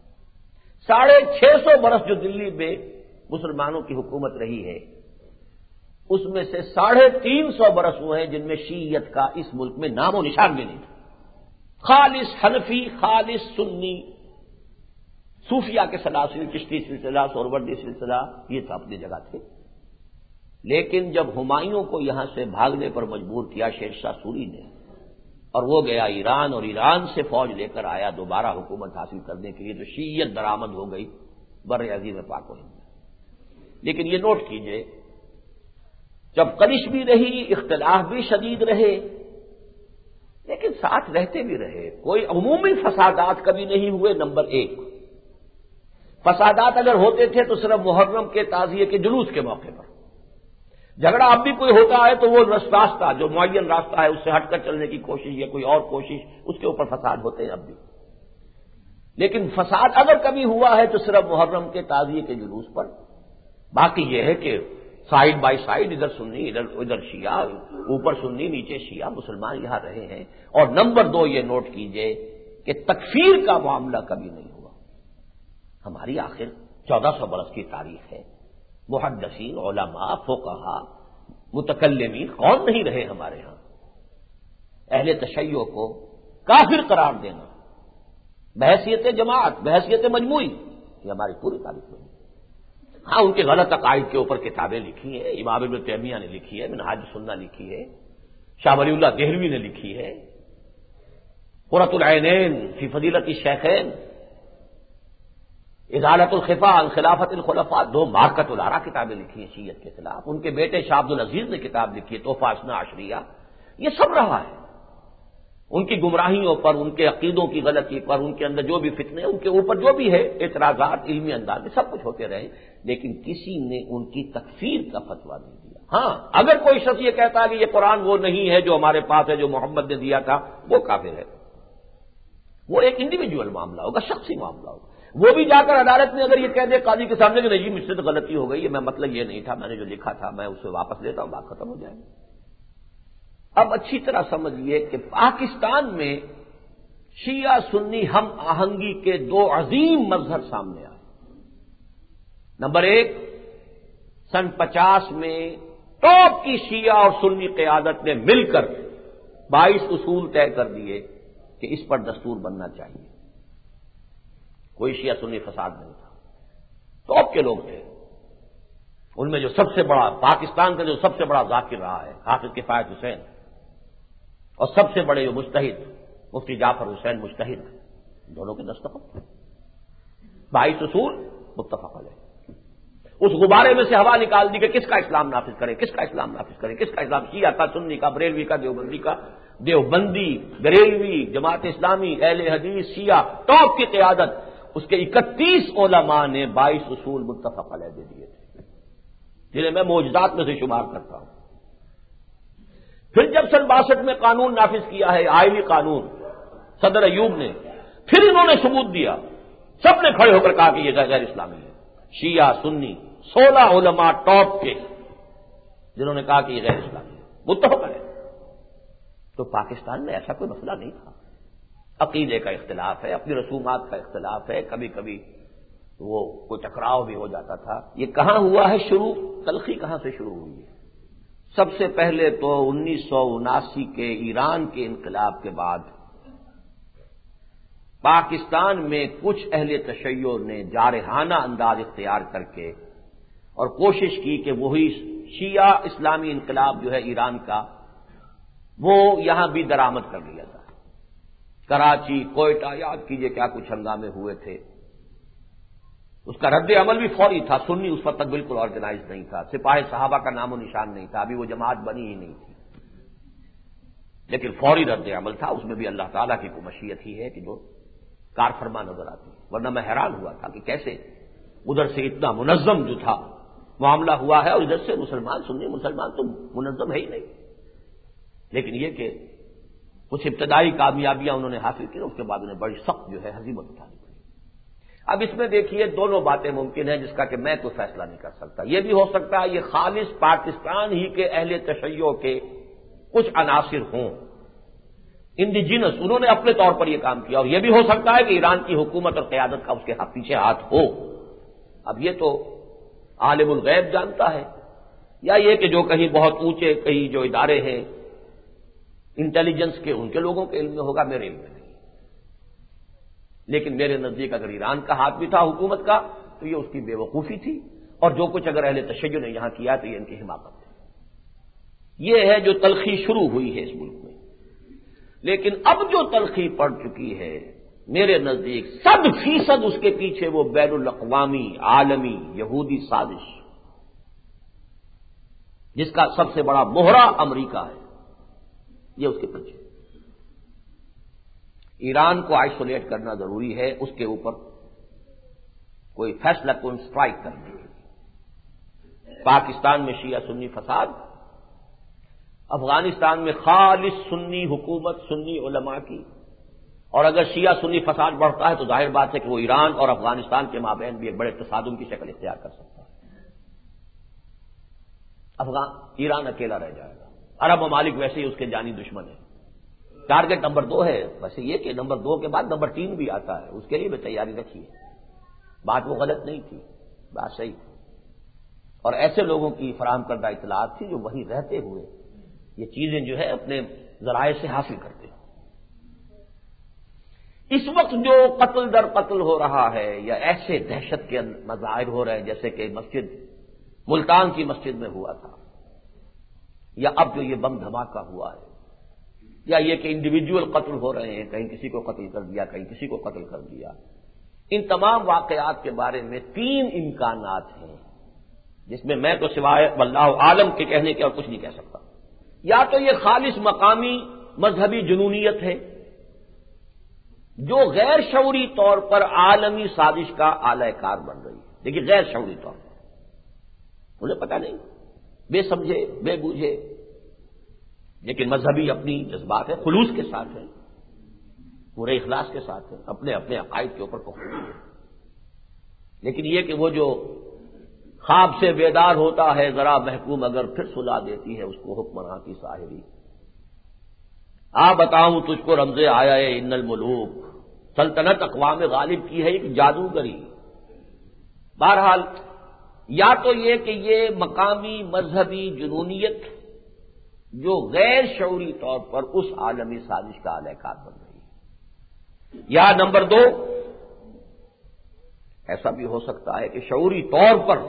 650 برس جو دلی میں مسلمانوں کی حکومت رہی ہے، اس میں سے 350 برس ہوئے ہیں جن میں شیعیت کا اس ملک میں نام و نشان بھی نہیں تھا۔ خالص حنفی، خالص سنی، صوفیہ کے سلاسل، چشتی سلسلہ، سہروردی سلسلہ، یہ تو اپنی جگہ تھے، لیکن جب ہمایوں کو یہاں سے بھاگنے پر مجبور کیا شیر شاہ سوری نے، اور وہ گیا ایران، اور ایران سے فوج لے کر آیا دوبارہ حکومت حاصل کرنے کے لیے، تو شیعیت درآمد ہو گئی بر عظیم پاک و ہند میں۔ لیکن یہ نوٹ کیجئے، جب کلش بھی رہی، اختلاف بھی شدید رہے، لیکن ساتھ رہتے بھی رہے، کوئی عمومی فسادات کبھی نہیں ہوئے۔ نمبر ایک، فسادات اگر ہوتے تھے تو صرف محرم کے تعزیے کے جلوس کے موقع پر، جھگڑا اب بھی کوئی ہوتا ہے تو وہ راستہ جو معین راستہ ہے اس سے ہٹ کر چلنے کی کوشش یا کوئی اور کوشش، اس کے اوپر فساد ہوتے ہیں اب بھی۔ لیکن فساد اگر کبھی ہوا ہے تو صرف محرم کے تعزیے کے جلوس پر۔ باقی یہ ہے کہ سائیڈ بائی سائیڈ، ادھر سنی ادھر شیعہ، اوپر سنی نیچے شیعہ، مسلمان یہاں رہے ہیں۔ اور نمبر دو، یہ نوٹ کیجئے کہ تکفیر کا معاملہ کبھی نہیں ہوا۔ ہماری آخر 1400 برس کی تاریخ ہے، محدثین، علماء، فقہا، متکلمین کون نہیں رہے ہمارے ہاں؟ اہل تشیع کو کافر قرار دینا بحیثیت جماعت، بحیثیت مجموعی، یہ ہماری پوری تاریخ میں ہے۔ ہاں، ان کے غلط عقائد کے اوپر کتابیں لکھی ہیں، امام ابن تیمیہ نے لکھی ہے، منہاج السنہ لکھی ہے، شاہ ولی اللہ دہلوی نے لکھی ہے، قرۃ العینین فی فضیلت الشیخین، ازالۃ الخفا عن خلافت الخلفاء، 2 مارکۃ الآراء کتابیں لکھی ہیں شیعت کے خلاف۔ ان کے بیٹے شاہ عبد العزیز نے کتاب لکھی ہے تحفہ اثنا عشریہ۔ یہ سب رہا ہے، ان کی گمراہیوں پر، ان کے عقیدوں کی غلطی پر، ان کے اندر جو بھی فتنے، ان کے اوپر جو بھی ہے اعتراضات علمی انداز میں سب کچھ ہوتے رہے، لیکن کسی نے ان کی تکفیر کا فتویٰ نہیں دیا۔ ہاں، اگر کوئی شخص یہ کہتا ہے کہ یہ قرآن وہ نہیں ہے جو ہمارے پاس ہے، جو محمد نے دیا تھا، وہ کافر ہے، وہ ایک انڈیویجول معاملہ ہوگا، شخصی معاملہ ہوگا۔ وہ بھی جا کر عدالت میں اگر یہ کہہ دے قاضی کے سامنے کہ نہیں جی مجھ سے تو غلطی ہو گئی ہے، میں مطلب یہ نہیں تھا، میں نے جو لکھا تھا میں اسے واپس لیتا ہوں، بات ختم ہو جائے گی۔ اب اچھی طرح سمجھیے کہ پاکستان میں شیعہ سنی ہم آہنگی کے 2 عظیم مظہر سامنے آئے۔ نمبر 1، سن 50 میں ٹاپ کی شیعہ اور سنی قیادت نے مل کر 22 اصول طے کر دیے کہ اس پر دستور بننا چاہیے۔ کوئی شیعہ سنی فساد نہیں تھا، ٹاپ کے لوگ تھے۔ ان میں جو سب سے بڑا، پاکستان کا جو سب سے بڑا ذاکر رہا ہے حافظ کفایت حسین، اور سب سے بڑے جو مجتہد مفتی جعفر حسین مجتہد، دونوں کے دستخط 22 اصول متفق علیہ۔ اس غبارے میں سے ہوا نکال دی کہ کس کا اسلام نافذ کرے، کس کا اسلام نافذ کرے، کس کا اسلام، شیعہ کا، سنی کا، بریلوی کا، دیوبندی کا، دیوبندی، بریلوی، جماعت اسلامی، اہل حدیث، شیعہ، ٹاپ کی قیادت، اس کے 31 علماء نے 22 اصول متفق علیہ دے دیے تھے، جنہیں میں معجزات میں سے شمار کرتا ہوں۔ پھر جب سن 62 میں قانون نافذ کیا ہے، آئینی قانون، صدر ایوب نے، پھر انہوں نے ثبوت دیا، سب نے کھڑے ہو کر کہا کہ یہ غیر اسلامی ہے۔ شیعہ، سنی، 16 علماء ٹاپ کے جنہوں نے کہا کہ یہ غیر اسلامی ہے، متفق ہے۔ تو پاکستان میں ایسا کوئی مسئلہ نہیں تھا۔ عقیدے کا اختلاف ہے، اپنی رسومات کا اختلاف ہے، کبھی کبھی وہ کوئی ٹکراؤ بھی ہو جاتا تھا۔ یہ کہاں ہوا ہے شروع؟ تلخی کہاں سے شروع ہوئی ہے؟ سب سے پہلے تو 1979 کے ایران کے انقلاب کے بعد پاکستان میں کچھ اہل تشیع نے جارحانہ انداز اختیار کر کے اور کوشش کی کہ وہی شیعہ اسلامی انقلاب جو ہے ایران کا، وہ یہاں بھی درآمد کر لیا تھا۔ کراچی، کوئٹہ، یاد کیجئے کیا کچھ ہنگامے ہوئے تھے۔ اس کا رد عمل بھی فوری تھا۔ سنی اس وقت تک بالکل آرگنائز نہیں تھا، سپاہ صحابہ کا نام و نشان نہیں تھا، ابھی وہ جماعت بنی ہی نہیں تھی، لیکن فوری رد عمل تھا۔ اس میں بھی اللہ تعالیٰ کی کوئی مشیت ہی ہے کہ جو کار فرما نظر آتی ہے، ورنہ میں حیران ہوا تھا کہ کیسے ادھر سے اتنا منظم جو تھا معاملہ ہوا ہے، اور ادھر سے مسلمان، سنی مسلمان تو منظم ہے ہی نہیں۔ لیکن یہ کہ کچھ ابتدائی کامیابیاں انہوں نے حاصل کی، اس کے بعد انہیں بڑی سخت جو ہے ہزیمت اٹھانی پڑی۔ اب اس میں دیکھیے دونوں باتیں ممکن ہیں جس کا کہ میں کوئی فیصلہ نہیں کر سکتا۔ یہ بھی ہو سکتا ہے یہ خالص پاکستان ہی کے اہل تشیع کے کچھ عناصر ہوں، انڈیجینس، انہوں نے اپنے طور پر یہ کام کیا، اور یہ بھی ہو سکتا ہے کہ ایران کی حکومت اور قیادت کا اس کے پیچھے ہاتھ ہو۔ اب یہ تو عالم الغیب جانتا ہے، یا یہ کہ جو کہیں بہت اونچے کہیں جو ادارے ہیں انٹیلیجنس کے، ان کے لوگوں کے علم میں ہوگا، میرے علم میں نہیں۔ لیکن میرے نزدیک اگر ایران کا ہاتھ بھی تھا حکومت کا تو یہ اس کی بے وقوفی تھی، اور جو کچھ اگر اہل تشیع نے یہاں کیا تو یہ ان کی حماقت ہے۔ یہ ہے جو تلخی شروع ہوئی ہے اس ملک میں۔ لیکن اب جو تلخی پڑ چکی ہے میرے نزدیک 100% اس کے پیچھے وہ بین الاقوامی عالمی یہودی سازش جس کا سب سے بڑا مہرا امریکہ ہے، یہ اس کے پیچھے۔ ایران کو آئسولیٹ کرنا ضروری ہے، اس کے اوپر کوئی فیصلہ کن اسٹرائک کرنے کے لیے۔ پاکستان میں شیعہ سنی فساد، افغانستان میں خالص سنی حکومت سنی علماء کی، اور اگر شیعہ سنی فساد بڑھتا ہے تو ظاہر بات ہے کہ وہ ایران اور افغانستان کے مابین بھی ایک بڑے تصادم کی شکل اختیار کر سکتا ہے۔ ایران اکیلا رہ جائے گا، عرب ممالک ویسے ہی اس کے جانی دشمن ہیں۔ ٹارگٹ نمبر 2 ہے، ویسے یہ کہ نمبر 2 کے بعد نمبر 3 بھی آتا ہے، اس کے لیے بھی تیاری رکھیے۔ بات وہ غلط نہیں تھی، بات صحیح تھی، اور ایسے لوگوں کی فراہم کردہ اطلاعات تھی جو وہیں رہتے ہوئے یہ چیزیں جو ہے اپنے ذرائع سے حاصل کرتے ہیں۔ اس وقت جو قتل در قتل ہو رہا ہے یا ایسے دہشت کے مظاہر ہو رہے ہیں جیسے کہ مسجد ملتان کی مسجد میں ہوا تھا، یا اب جو یہ بم دھماکہ ہوا ہے، یا یہ کہ انڈیویجول قتل ہو رہے ہیں، کہیں کسی کو قتل کر دیا کہیں کسی کو قتل کر دیا، ان تمام واقعات کے بارے میں 3 امکانات ہیں جس میں میں تو سوائے واللہ عالم کے کہنے کے اور کچھ نہیں کہہ سکتا۔ یا تو یہ خالص مقامی مذہبی جنونیت ہے جو غیر شعوری طور پر عالمی سازش کا آلہ کار بن رہی ہے، لیکن غیر شعوری طور پر انہیں پتہ نہیں، بے سمجھے بے بوجھے، لیکن مذہبی اپنی جذبات ہے، خلوص کے ساتھ ہے، پورے اخلاص کے ساتھ ہے، اپنے اپنے عقائد کے اوپر پختگی ہے۔ لیکن یہ کہ وہ جو خواب سے بیدار ہوتا ہے ذرا محکوم اگر پھر سلا دیتی ہے اس کو حکمراں کی ساحری، بتاؤں تجھ کو رمز آیا ہے ان الملوک، سلطنت اقوام غالب کی ہے ایک جادوگری۔ بہرحال یا تو یہ کہ یہ مقامی مذہبی جنونیت جو غیر شعوری طور پر اس عالمی سازش کا آلہ کار بن رہی ہے، یا نمبر 2 ایسا بھی ہو سکتا ہے کہ شعوری طور پر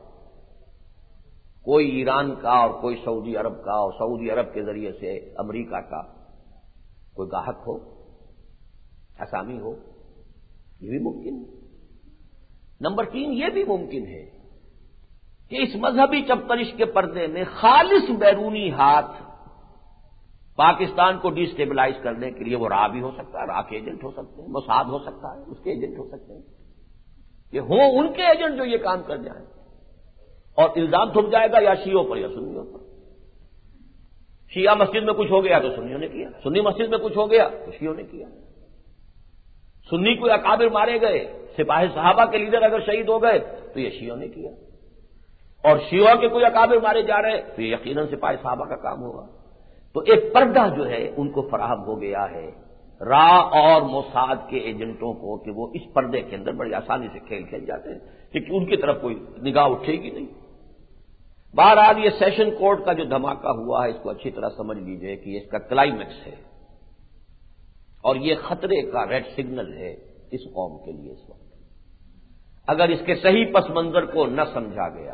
کوئی ایران کا اور کوئی سعودی عرب کا اور سعودی عرب کے ذریعے سے امریکہ کا کوئی گاہک ہو، اسامی ہو، یہ بھی ممکن ہے۔ نمبر 3 یہ بھی ممکن ہے کہ اس مذہبی چپترش کے پردے میں خالص بیرونی ہاتھ پاکستان کو ڈی اسٹیبلائز کرنے کے لیے وہ را بھی ہو سکتا ہے، را کے ایجنٹ ہو سکتے ہیں، موساد ہو سکتا ہے اس کے ایجنٹ ہو سکتے ہیں، کہ ہوں ان کے ایجنٹ جو یہ کام کر جائیں، اور الزام تھم جائے گا یا شیعوں پر یا سنیوں پر۔ شیعہ مسجد میں کچھ ہو گیا تو سنیوں نے کیا، سنی مسجد میں کچھ ہو گیا تو شیعوں نے کیا، سنی کوئی اکابر مارے گئے، سپاہی صحابہ کے لیڈر اگر شہید ہو گئے تو یہ شیعوں نے کیا، اور شیعوں کے کوئی اکابر مارے جا رہے تو یہ یقیناً سپاہی صحابہ کا کام ہوگا۔ تو ایک پردہ جو ہے ان کو فراہم ہو گیا ہے را اور موساد کے ایجنٹوں کو کہ وہ اس پردے کے اندر بڑی آسانی سے کھیل جاتے ہیں کہ ان کی طرف کوئی نگاہ اٹھے گی نہیں۔ بہرحال یہ سیشن کورٹ کا جو دھماکہ ہوا ہے اس کو اچھی طرح سمجھ لیجئے کہ اس کا کلائمیکس ہے، اور یہ خطرے کا ریڈ سگنل ہے اس قوم کے لیے اس وقت۔ اگر اس کے صحیح پس منظر کو نہ سمجھا گیا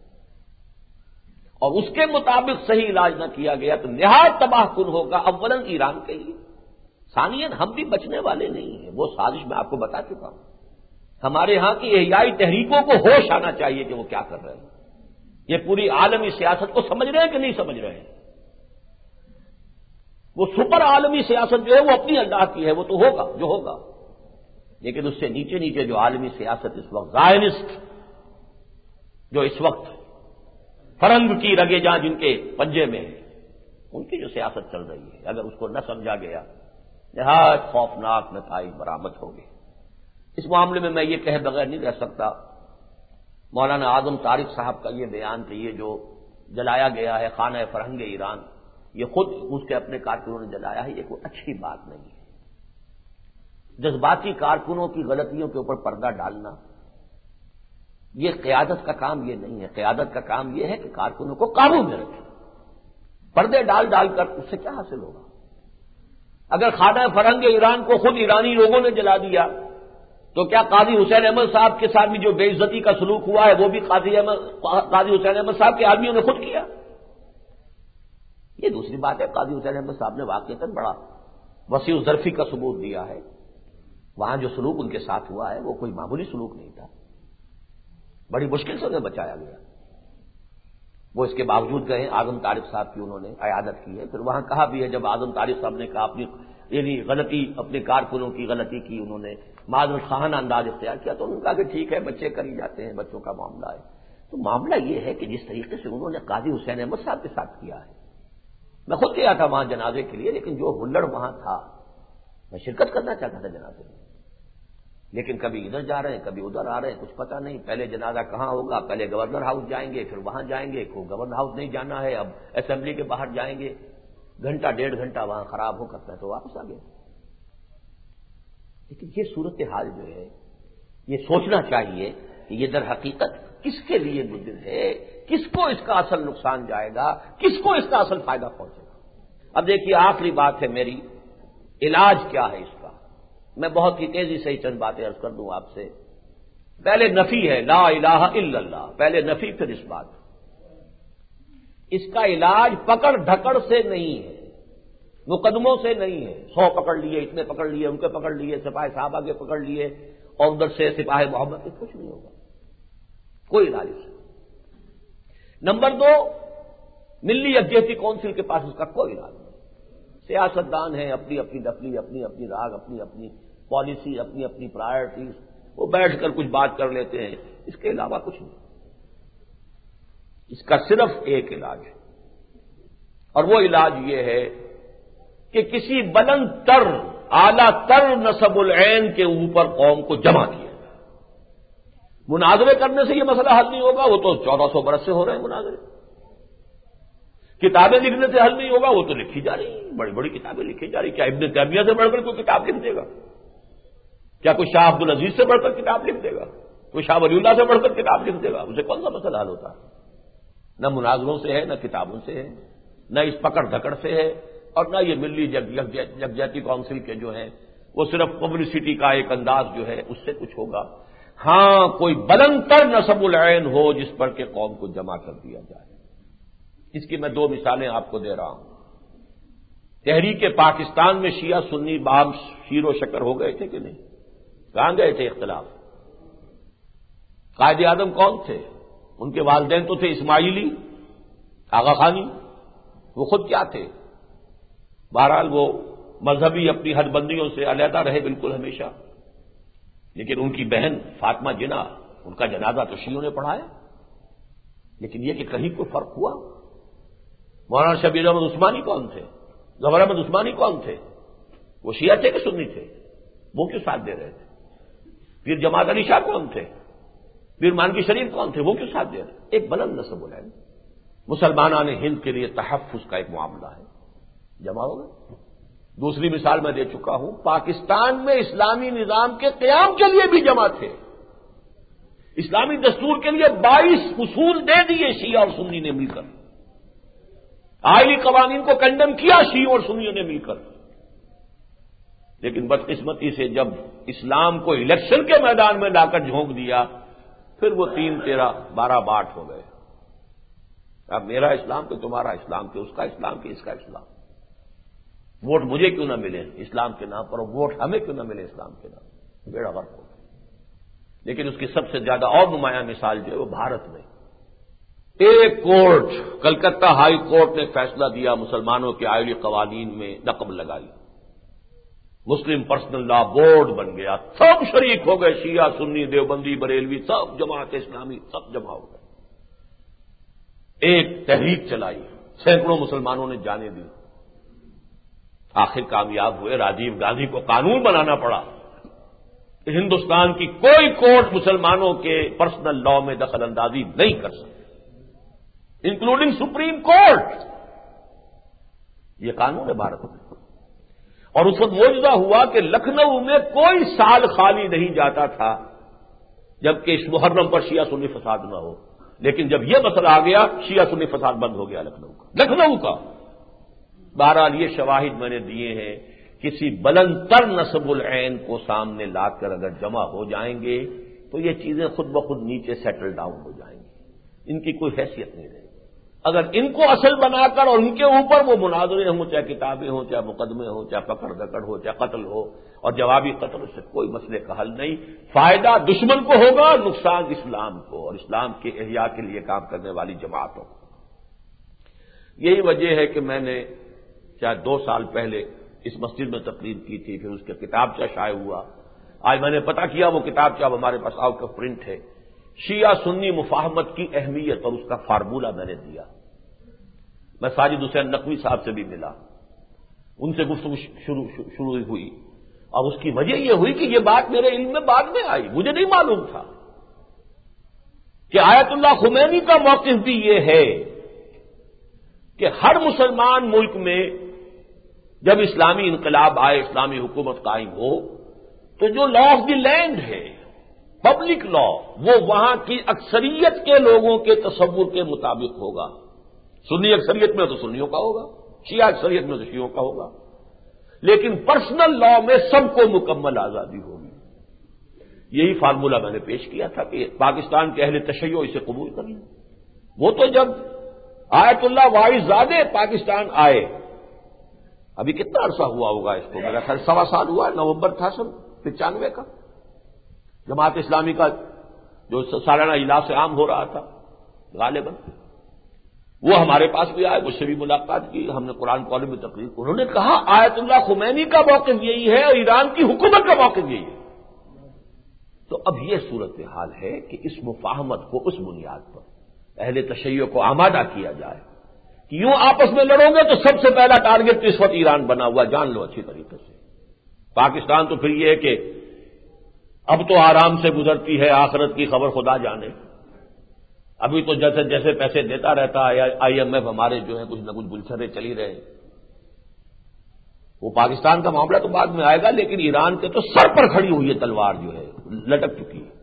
اور اس کے مطابق صحیح علاج نہ کیا گیا تو نہایت تباہ کن ہوگا، اولاً ایران کے لیے، ثانیاً ہم بھی بچنے والے نہیں ہیں۔ وہ سازش میں آپ کو بتا چکا ہوں، ہمارے ہاں کی احیائی تحریکوں کو ہوش آنا چاہیے کہ وہ کیا کر رہے ہیں، یہ پوری عالمی سیاست کو سمجھ رہے ہیں کہ نہیں سمجھ رہے ہیں۔ وہ سپر عالمی سیاست جو ہے وہ اپنی اللہ کی ہے، وہ تو ہوگا جو ہوگا، لیکن اس سے نیچے نیچے جو عالمی سیاست اس وقت زائنسٹ، جو اس وقت فرنگ کی رگے جہاں جن کے پنجے میں ہے، ان کی جو سیاست چل رہی ہے اگر اس کو نہ سمجھا گیا نہایت خوفناک نتائج برآمد ہوں گے۔ اس معاملے میں میں یہ کہے بغیر نہیں رہ سکتا، مولانا اعظم طارق صاحب کا یہ بیان کہ یہ جو جلایا گیا ہے خانہ فرہنگ ایران، یہ خود اس کے اپنے کارکنوں نے جلایا ہے، یہ کوئی اچھی بات نہیں ہے۔ جذباتی کارکنوں کی غلطیوں کے اوپر پردہ ڈالنا یہ قیادت کا کام یہ نہیں ہے۔ قیادت کا کام یہ ہے کہ کارکنوں کو قابو میں رکھے، پردے ڈال ڈال کر اس سے کیا حاصل ہوگا؟ اگر خانہ فرہنگ ایران کو خود ایرانی لوگوں نے جلا دیا تو کیا قاضی حسین احمد صاحب کے ساتھ بھی جو بے عزتی کا سلوک ہوا ہے وہ بھی قاضی حسین احمد صاحب کے آدمیوں نے خود کیا؟ یہ دوسری بات ہے، قاضی حسین احمد صاحب نے واقعتاً بڑا وسیع ظرفی کا ثبوت دیا ہے. وہاں جو سلوک ان کے ساتھ ہوا ہے وہ کوئی معمولی سلوک نہیں تھا. بڑی مشکل سے انہیں بچایا گیا. وہ اس کے باوجود گئے, اعظم طارق صاحب کی انہوں نے عیادت کی ہے. پھر وہاں کہا بھی ہے جب اعظم طارق صاحب نے کہا اپنی یعنی غلطی, اپنے کارکنوں کی غلطی کی, انہوں نے معذرت خواہانہ انداز اختیار کیا, تو انہوں نے کہا کہ ٹھیک ہے بچے کر ہی جاتے ہیں, بچوں کا معاملہ ہے. تو معاملہ یہ ہے کہ جس طریقے سے انہوں نے قاضی حسین احمد صاحب کے ساتھ کیا ہے, میں خود گیا تھا وہاں جنازے کے لیے, لیکن جو ہلڑ وہاں تھا, میں شرکت کرنا چاہتا تھا جنازے میں, لیکن کبھی ادھر جا رہے ہیں کبھی ادھر آ رہے ہیں, کچھ پتہ نہیں. پہلے جنازہ کہاں ہوگا, پہلے گورنر ہاؤس جائیں گے, پھر وہاں جائیں گے, گورنر ہاؤس نہیں جانا ہے, اب اسمبلی کے باہر جائیں گے, گھنٹہ ڈیڑھ گھنٹہ وہاں خراب ہو کرتا ہے تو واپس آ گئے. لیکن یہ صورتحال جو ہے, یہ سوچنا چاہیے کہ یہ در حقیقت کس کے لیے مدد ہے, کس کو اس کا اصل نقصان جائے گا, کس کو اس کا اصل فائدہ پہنچے گا. اب دیکھیے آخری بات ہے میری, علاج کیا ہے اس کا. میں بہت ہی تیزی سے ہی چند باتیں عرض کر دوں آپ سے. پہلے نفی ہے, لا الہ الا اللہ, پہلے نفی پھر اس بات. اس کا علاج پکڑ دھکڑ سے نہیں ہے, مقدموں سے نہیں ہے. 100 پکڑ لیے, اتنے پکڑ لیے, ان کے پکڑ لیے, سپاہی صحابہ کے پکڑ لیے, اور ادھر سے سپاہی محمد کے, کچھ نہیں ہوگا, کوئی علاج اس سے. نمبر 2, ملی یکجہتی کونسل کے پاس اس کا کوئی علاج نہیں. سیاستدان ہیں, اپنی اپنی نفلی, اپنی اپنی راگ, اپنی اپنی پالیسی, اپنی اپنی پرائرٹیز, وہ بیٹھ کر کچھ بات کر لیتے ہیں, اس کے علاوہ کچھ نہیں. اس کا صرف ایک علاج ہے, اور وہ علاج یہ ہے کہ کسی بلند تر, اعلیٰ تر نسب العین کے اوپر قوم کو جمع کیا. مناظرے کرنے سے یہ مسئلہ حل نہیں ہوگا, وہ تو 1400 برس سے ہو رہے ہیں مناظرے. کتابیں لکھنے سے حل نہیں ہوگا, وہ تو لکھی جا رہی ہیں, بڑی بڑی کتابیں لکھی جا رہی. کیا ابن تیمیہ سے بڑھ کر کوئی کتاب لکھ دے گا؟ کیا کوئی شاہ عبد العزیز سے بڑھ کر کتاب لکھ دے گا؟ کوئی شاہ ولی اللہ سے بڑھ کر کتاب لکھ دے گا؟ اسے کون سا مسئلہ حل ہوتا ہے؟ نہ مناظروں سے ہے, نہ کتابوں سے ہے, نہ اس پکڑ دھکڑ سے ہے, اور نہ یہ ملی یکجہتی کونسل کے جو ہیں وہ صرف پبلسٹی کا ایک انداز جو ہے اس سے کچھ ہوگا. ہاں, کوئی بلند تر نسب العین ہو جس پر کہ قوم کو جمع کر دیا جائے. اس کی میں 2 مثالیں آپ کو دے رہا ہوں. تحریک پاکستان میں شیعہ سنی باہم شیر و شکر ہو گئے تھے کہ نہیں؟ کہاں گئے تھے اختلاف؟ قائد اعظم کون تھے؟ ان کے والدین تو تھے اسماعیلی, آغا خانی. وہ خود کیا تھے؟ بہرحال وہ مذہبی اپنی حد بندیوں سے علیحدہ رہے بالکل ہمیشہ. لیکن ان کی بہن فاطمہ جناح, ان کا جنازہ تو شیعوں نے پڑھایا. لیکن یہ کہ کہیں کوئی فرق ہوا؟ مولانا شبیر احمد عثمانی کون تھے؟ ظفر احمد عثمانی کون تھے؟ وہ شیعہ تھے کہ سنی تھے؟ وہ کیوں ساتھ دے رہے تھے؟ پھر جماعت علی شاہ کون تھے؟ پھر مانوی شریف کون تھے؟ وہ کیوں ساتھ دے رہے؟ ایک بلند نسب العین. مسلمانان ہند کے لیے تحفظ کا ایک معاملہ ہے, جمع ہو گئے. دوسری مثال میں دے چکا ہوں, پاکستان میں اسلامی نظام کے قیام کے لیے بھی جمع تھے. اسلامی دستور کے لیے 22 اصول دے دیے شیعہ اور سنی نے مل کر. آئلی قوانین کو کنڈم کیا شیعوں اور سنیوں نے مل کر. لیکن بدقسمتی سے جب اسلام کو الیکشن کے میدان میں لا کر جھونک دیا, پھر وہ 3-13-12 باٹ ہو گئے. اب میرا اسلام کہ تمہارا اسلام کہ اس کا اسلام کہ اس کا اسلام. ووٹ مجھے کیوں نہ ملے اسلام کے نام پر, اور ووٹ ہمیں کیوں نہ ملے اسلام کے نام پر, بیڑا غرق ہو گیا. لیکن اس کی سب سے زیادہ اور نمایاں مثال جو ہے وہ بھارت میں. ایک کورٹ, کلکتہ ہائی کورٹ نے فیصلہ دیا, مسلمانوں کے آئلی قوانین میں نقب لگائی, مسلم پرسنل لا بورڈ بن گیا. سب شریک ہو گئے, شیعہ سنی دیوبندی بریلوی سب, جماعت اسلامی سب جمع ہو گئے. ایک تحریک چلائی, سینکڑوں مسلمانوں نے جانیں دی. آخر کامیاب ہوئے. راجیو گاندھی کو قانون بنانا پڑا کہ ہندوستان کی کوئی کورٹ مسلمانوں کے پرسنل لا میں دخل اندازی نہیں کر سکتی, انکلوڈنگ سپریم کورٹ. یہ قانون ہے بھارت میں. اور اس وقت معجزہ ہوا کہ لکھنؤ میں کوئی سال خالی نہیں جاتا تھا جبکہ اس محرم پر شیعہ سنی فساد نہ ہو. لیکن جب یہ مسئلہ آ گیا, شیعہ سنی فساد بند ہو گیا لکھنؤ کا. بہرحال یہ شواہد میں نے دیے ہیں. کسی بلند تر نسب العین کو سامنے لا کر اگر جمع ہو جائیں گے تو یہ چیزیں خود بخود نیچے سیٹل ڈاؤن ہو جائیں گی, ان کی کوئی حیثیت نہیں رہے گی. اگر ان کو اصل بنا کر اور ان کے اوپر وہ مناظرے ہوں، چاہے کتابیں ہوں، چاہے مقدمے ہوں، چاہے پکڑ دکڑ ہو، چاہے قتل ہو اور جوابی قتل سے کوئی مسئلے کا حل نہیں. فائدہ دشمن کو ہوگا، نقصان اسلام کو اور اسلام کے احیاء کے لیے کام کرنے والی جماعتوں کو. یہی وجہ ہے کہ میں نے شاید 2 سال پہلے اس مسجد میں تقریر کی تھی، پھر اس کا کتابچہ شائع ہوا. آج میں نے پتہ کیا وہ کتابچہ اب ہمارے پاس آؤٹ آف پرنٹ ہے. شیعہ سنی مفاہمت کی اہمیت اور اس کا فارمولہ میں نے دیا. میں ساجد حسین نقوی صاحب سے بھی ملا، ان سے گفتگو شروع ہوئی، اور اس کی وجہ یہ ہوئی کہ یہ بات میرے علم میں بعد میں آئی. مجھے نہیں معلوم تھا کہ آیت اللہ خمینی کا موقف بھی یہ ہے کہ ہر مسلمان ملک میں جب اسلامی انقلاب آئے، اسلامی حکومت قائم ہو، تو جو لا آف دی لینڈ ہے، پبلک لا، وہ وہاں کی اکثریت کے لوگوں کے تصور کے مطابق ہوگا. سنی اکثریت میں تو سنیوں کا ہوگا، شیعہ اکثریت میں تو شیعوں کا ہوگا، لیکن پرسنل لا میں سب کو مکمل آزادی ہوگی. یہی فارمولہ میں نے پیش کیا تھا کہ پاکستان کے اہل تشیع اسے قبول کر لیں. وہ تو جب آیت اللہ واعظ زادے پاکستان آئے، ابھی کتنا عرصہ ہوا ہوگا اس کو، میرا خیال 1.25 سال ہوا، نومبر تھا سن 95 کا، جماعت اسلامی کا جو سالانہ اجلاس عام ہو رہا تھا غالباً، وہ ہمارے پاس بھی آئے، مجھ سے بھی ملاقات کی، ہم نے قرآن کالج میں تقریر کی. انہوں نے کہا آیت اللہ خمینی کا موقف یہی ہے اور ایران کی حکومت کا موقف یہی ہے. تو اب یہ صورتحال ہے کہ اس مفاہمت کو اس بنیاد پر اہل تشیع کو آمادہ کیا جائے کہ یوں آپس میں لڑو گے تو سب سے پہلا ٹارگٹ تو اس وقت ایران بنا ہوا، جان لو اچھی طریقے سے. پاکستان تو پھر یہ ہے کہ اب تو آرام سے گزرتی ہے، آخرت کی خبر خدا جانے. ابھی تو جیسے جیسے پیسے دیتا رہتا ہے آئی ایم ایف، ہمارے جو ہے کچھ نہ کچھ گلچھرے چلی رہے. وہ پاکستان کا معاملہ تو بعد میں آئے گا، لیکن ایران کے تو سر پر کھڑی ہوئی ہے تلوار، جو ہے لٹک چکی ہے.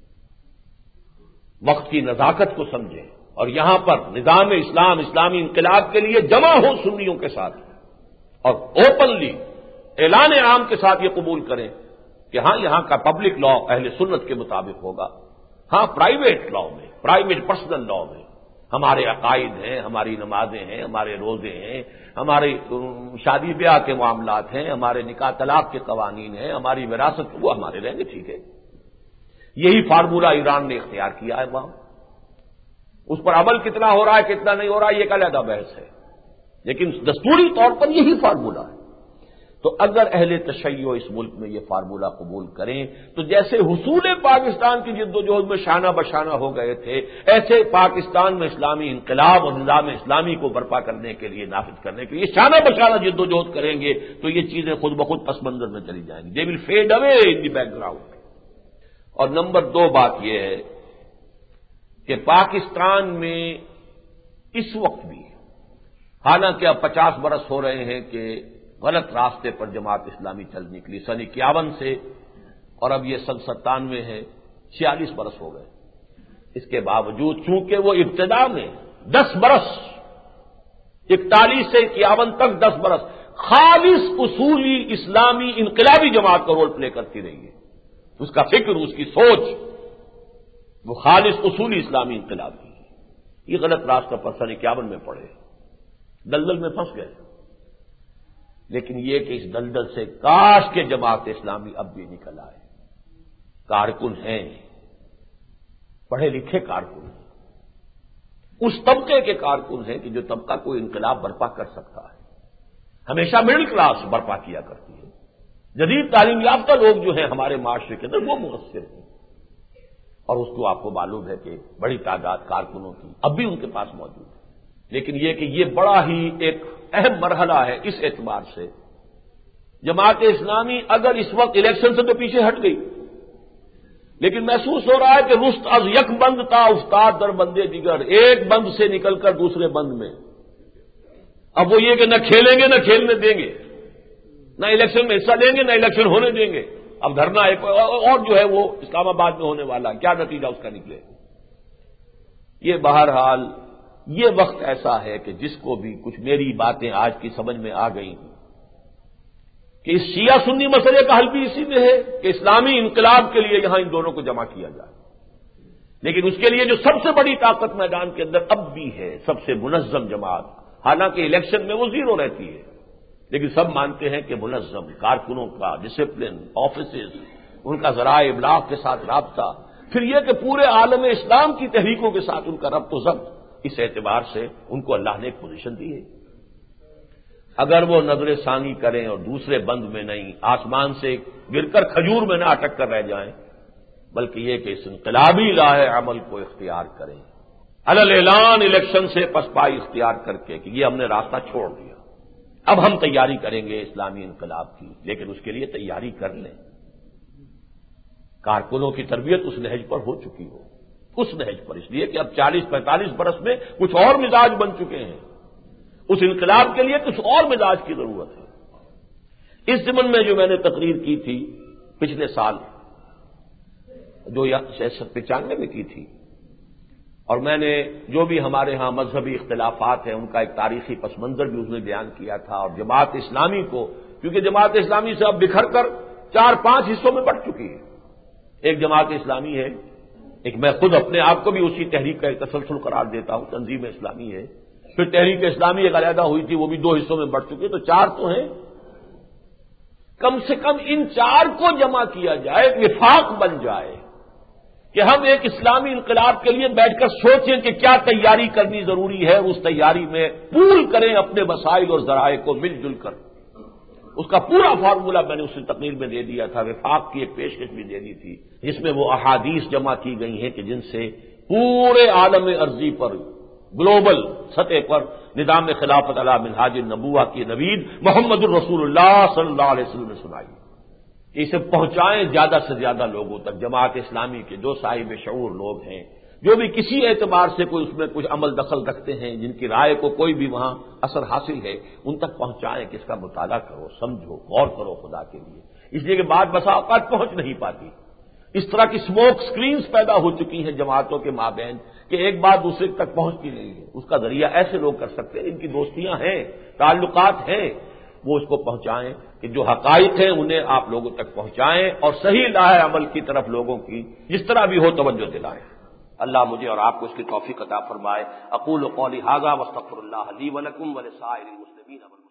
وقت کی نزاکت کو سمجھیں اور یہاں پر نظام اسلام، اسلامی انقلاب کے لیے جمع ہو سنیوں کے ساتھ اور اوپنلی اعلان عام کے ساتھ یہ قبول کریں کہ ہاں یہاں کا پبلک لا اہل سنت کے مطابق ہوگا. ہاں پرائیویٹ لا میں، پرائیویٹ پرسنل لا میں ہمارے عقائد ہیں، ہماری نمازیں ہیں، ہمارے روزے ہیں، ہمارے شادی بیاہ کے معاملات ہیں، ہمارے نکاح طلاق کے قوانین ہیں، ہماری وراثت، وہ ہمارے رہیں گے، ٹھیک ہے. یہی فارمولہ ایران نے اختیار کیا ہے وہاں. اس پر عمل کتنا ہو رہا ہے کتنا نہیں ہو رہا ہے یہ ایک علیحدہ بحث ہے، لیکن دستوری طور پر یہی فارمولہ ہے. تو اگر اہل تشیع اس ملک میں یہ فارمولہ قبول کریں تو جیسے حصول پاکستان کی جد و جہد میں شانہ بشانہ ہو گئے تھے، ایسے پاکستان میں اسلامی انقلاب اور نظام اسلامی کو برپا کرنے کے لیے، نافذ کرنے کے لیے شانہ بشانہ جد و جہد کریں گے تو یہ چیزیں خود بخود پس منظر میں چلی جائیں گی. They will fade away in the background. اور نمبر 2 بات یہ ہے کہ پاکستان میں اس وقت بھی، حالانکہ اب 50 برس ہو رہے ہیں کہ غلط راستے پر جماعت اسلامی چل نکلی، سن 51 سے، اور اب یہ سن 97 ہے، 46 برس ہو گئے. اس کے باوجود چونکہ وہ ابتدا میں 10 برس، 41 سے 51 تک 10 برس خالص اصولی اسلامی انقلابی جماعت کا رول پلے کرتی رہی ہے. اس کا فکر، اس کی سوچ، وہ خالص اصولی اسلامی انقلاب کی. یہ غلط راستہ پر سن 51 میں پڑے، دلدل میں پھنس گئے. لیکن یہ کہ اس دلدل سے کاش کے جماعت اسلامی اب بھی نکل آئے. کارکن ہیں، پڑھے لکھے کارکن ہیں، اس طبقے کے کارکن ہیں کہ جو طبقہ کوئی انقلاب برپا کر سکتا ہے. ہمیشہ مڈل کلاس برپا کیا کرتی ہے. جدید تعلیم یافتہ لوگ جو ہیں ہمارے معاشرے کے اندر وہ مؤثر ہیں، اور اس کو آپ کو معلوم ہے کہ بڑی تعداد کارکنوں کی اب بھی ان کے پاس موجود ہے. لیکن یہ کہ یہ بڑا ہی ایک اہم مرحلہ ہے اس اعتبار سے. جماعت اسلامی اگر اس وقت الیکشن سے تو پیچھے ہٹ گئی، لیکن محسوس ہو رہا ہے کہ رست از یک بند تا استاد در بندے دیگر، ایک بند سے نکل کر دوسرے بند میں. اب وہ یہ کہ نہ کھیلیں گے نہ کھیلنے دیں گے، نہ الیکشن میں حصہ لیں گے نہ الیکشن ہونے دیں گے. اب دھرنا ایک اور جو ہے وہ اسلام آباد میں ہونے والا، کیا نتیجہ اس کا نکلے. یہ بہرحال یہ وقت ایسا ہے کہ جس کو بھی کچھ میری باتیں آج کی سمجھ میں آ گئی ہیں کہ اس شیعہ سنی مسئلے کا حل بھی اسی میں ہے کہ اسلامی انقلاب کے لیے یہاں ان دونوں کو جمع کیا جائے. لیکن اس کے لیے جو سب سے بڑی طاقت میدان کے اندر اب بھی ہے، سب سے منظم جماعت، حالانکہ الیکشن میں وہ زیرو رہتی ہے، لیکن سب مانتے ہیں کہ منظم کارکنوں کا ڈسپلن، آفیسز، ان کا ذرائع ابلاغ کے ساتھ رابطہ، پھر یہ کہ پورے عالم اسلام کی تحریکوں کے ساتھ ان کا ربط و ضبط، اس اعتبار سے ان کو اللہ نے ایک پوزیشن دی ہے۔ اگر وہ نظر ثانی کریں اور دوسرے بند میں نہیں، آسمان سے گر کر کھجور میں نہ اٹک کر رہ جائیں، بلکہ یہ کہ اس انقلابی راہ عمل کو اختیار کریں، علل اعلان الیکشن سے پسپائی اختیار کر کے کہ یہ ہم نے راستہ چھوڑ دیا، اب ہم تیاری کریں گے اسلامی انقلاب کی، لیکن اس کے لیے تیاری کر لیں، کارکنوں کی تربیت اس نہج پر ہو چکی ہو، اس نہج پر، اس لیے کہ اب 40-45 برس میں کچھ اور مزاج بن چکے ہیں، اس انقلاب کے لیے کچھ اور مزاج کی ضرورت ہے۔ اس ضمن میں جو میں نے تقریر کی تھی پچھلے سال، جو 95 میں کی تھی، اور میں نے جو بھی ہمارے ہاں مذہبی اختلافات ہیں ان کا ایک تاریخی پس منظر بھی اس میں بیان کیا تھا، اور جماعت اسلامی کو، کیونکہ جماعت اسلامی سے اب بکھر کر 4-5 حصوں میں بٹ چکی ہے۔ ایک جماعت اسلامی ہے، ایک میں خود اپنے آپ کو بھی اسی تحریک کا ایک تسلسل قرار دیتا ہوں، تنظیم اسلامی ہے، پھر تحریک اسلامی ایک علیحدہ ہوئی تھی، وہ بھی 2 حصوں میں بٹ چکی ہے، تو 4 تو ہیں۔ کم سے کم ان 4 کو جمع کیا جائے، ایک وفاق بن جائے کہ ہم ایک اسلامی انقلاب کے لیے بیٹھ کر سوچیں کہ کیا تیاری کرنی ضروری ہے، اس تیاری میں پول کریں اپنے وسائل اور ذرائع کو مل جل کر۔ اس کا پورا فارمولہ میں نے اس تقریر میں دے دیا تھا، وفاق کی ایک پیشکش بھی دے دی تھی، جس میں وہ احادیث جمع کی گئی ہیں کہ جن سے پورے عالم ارضی پر، گلوبل سطح پر نظام خلافت علی منہاج النبوہ کی نوید محمد الرسول اللہ صلی اللہ علیہ وسلم نے سنائی، کہ اسے پہنچائیں زیادہ سے زیادہ لوگوں تک۔ جماعت اسلامی کے جو صاحب شعور لوگ ہیں، جو بھی کسی اعتبار سے کوئی اس میں کچھ عمل دخل رکھتے ہیں، جن کی رائے کو کوئی بھی وہاں اثر حاصل ہے، ان تک پہنچائیں کہ اس کا مطالعہ کرو، سمجھو، غور کرو خدا کے لیے، اس لیے کہ بعض بسا اوقات پہنچ نہیں پاتی۔ اس طرح کی اسموک سکرینز پیدا ہو چکی ہیں جماعتوں کے مابین کہ ایک بات دوسرے تک پہنچتی نہیں ہے۔ اس کا ذریعہ ایسے لوگ کر سکتے ہیں، ان کی دوستیاں ہیں، تعلقات ہیں، وہ اس کو پہنچائیں کہ جو حقائق ہیں انہیں آپ لوگوں تک پہنچائیں، اور صحیح راہ عمل کی طرف لوگوں کی جس طرح بھی ہو توجہ دلائیں۔ اللہ مجھے اور آپ کو اس کی توفیق عطا فرمائے۔ اقول قولی ھذا واستغفر اللہ لی ولکم ولسائر المسلمین۔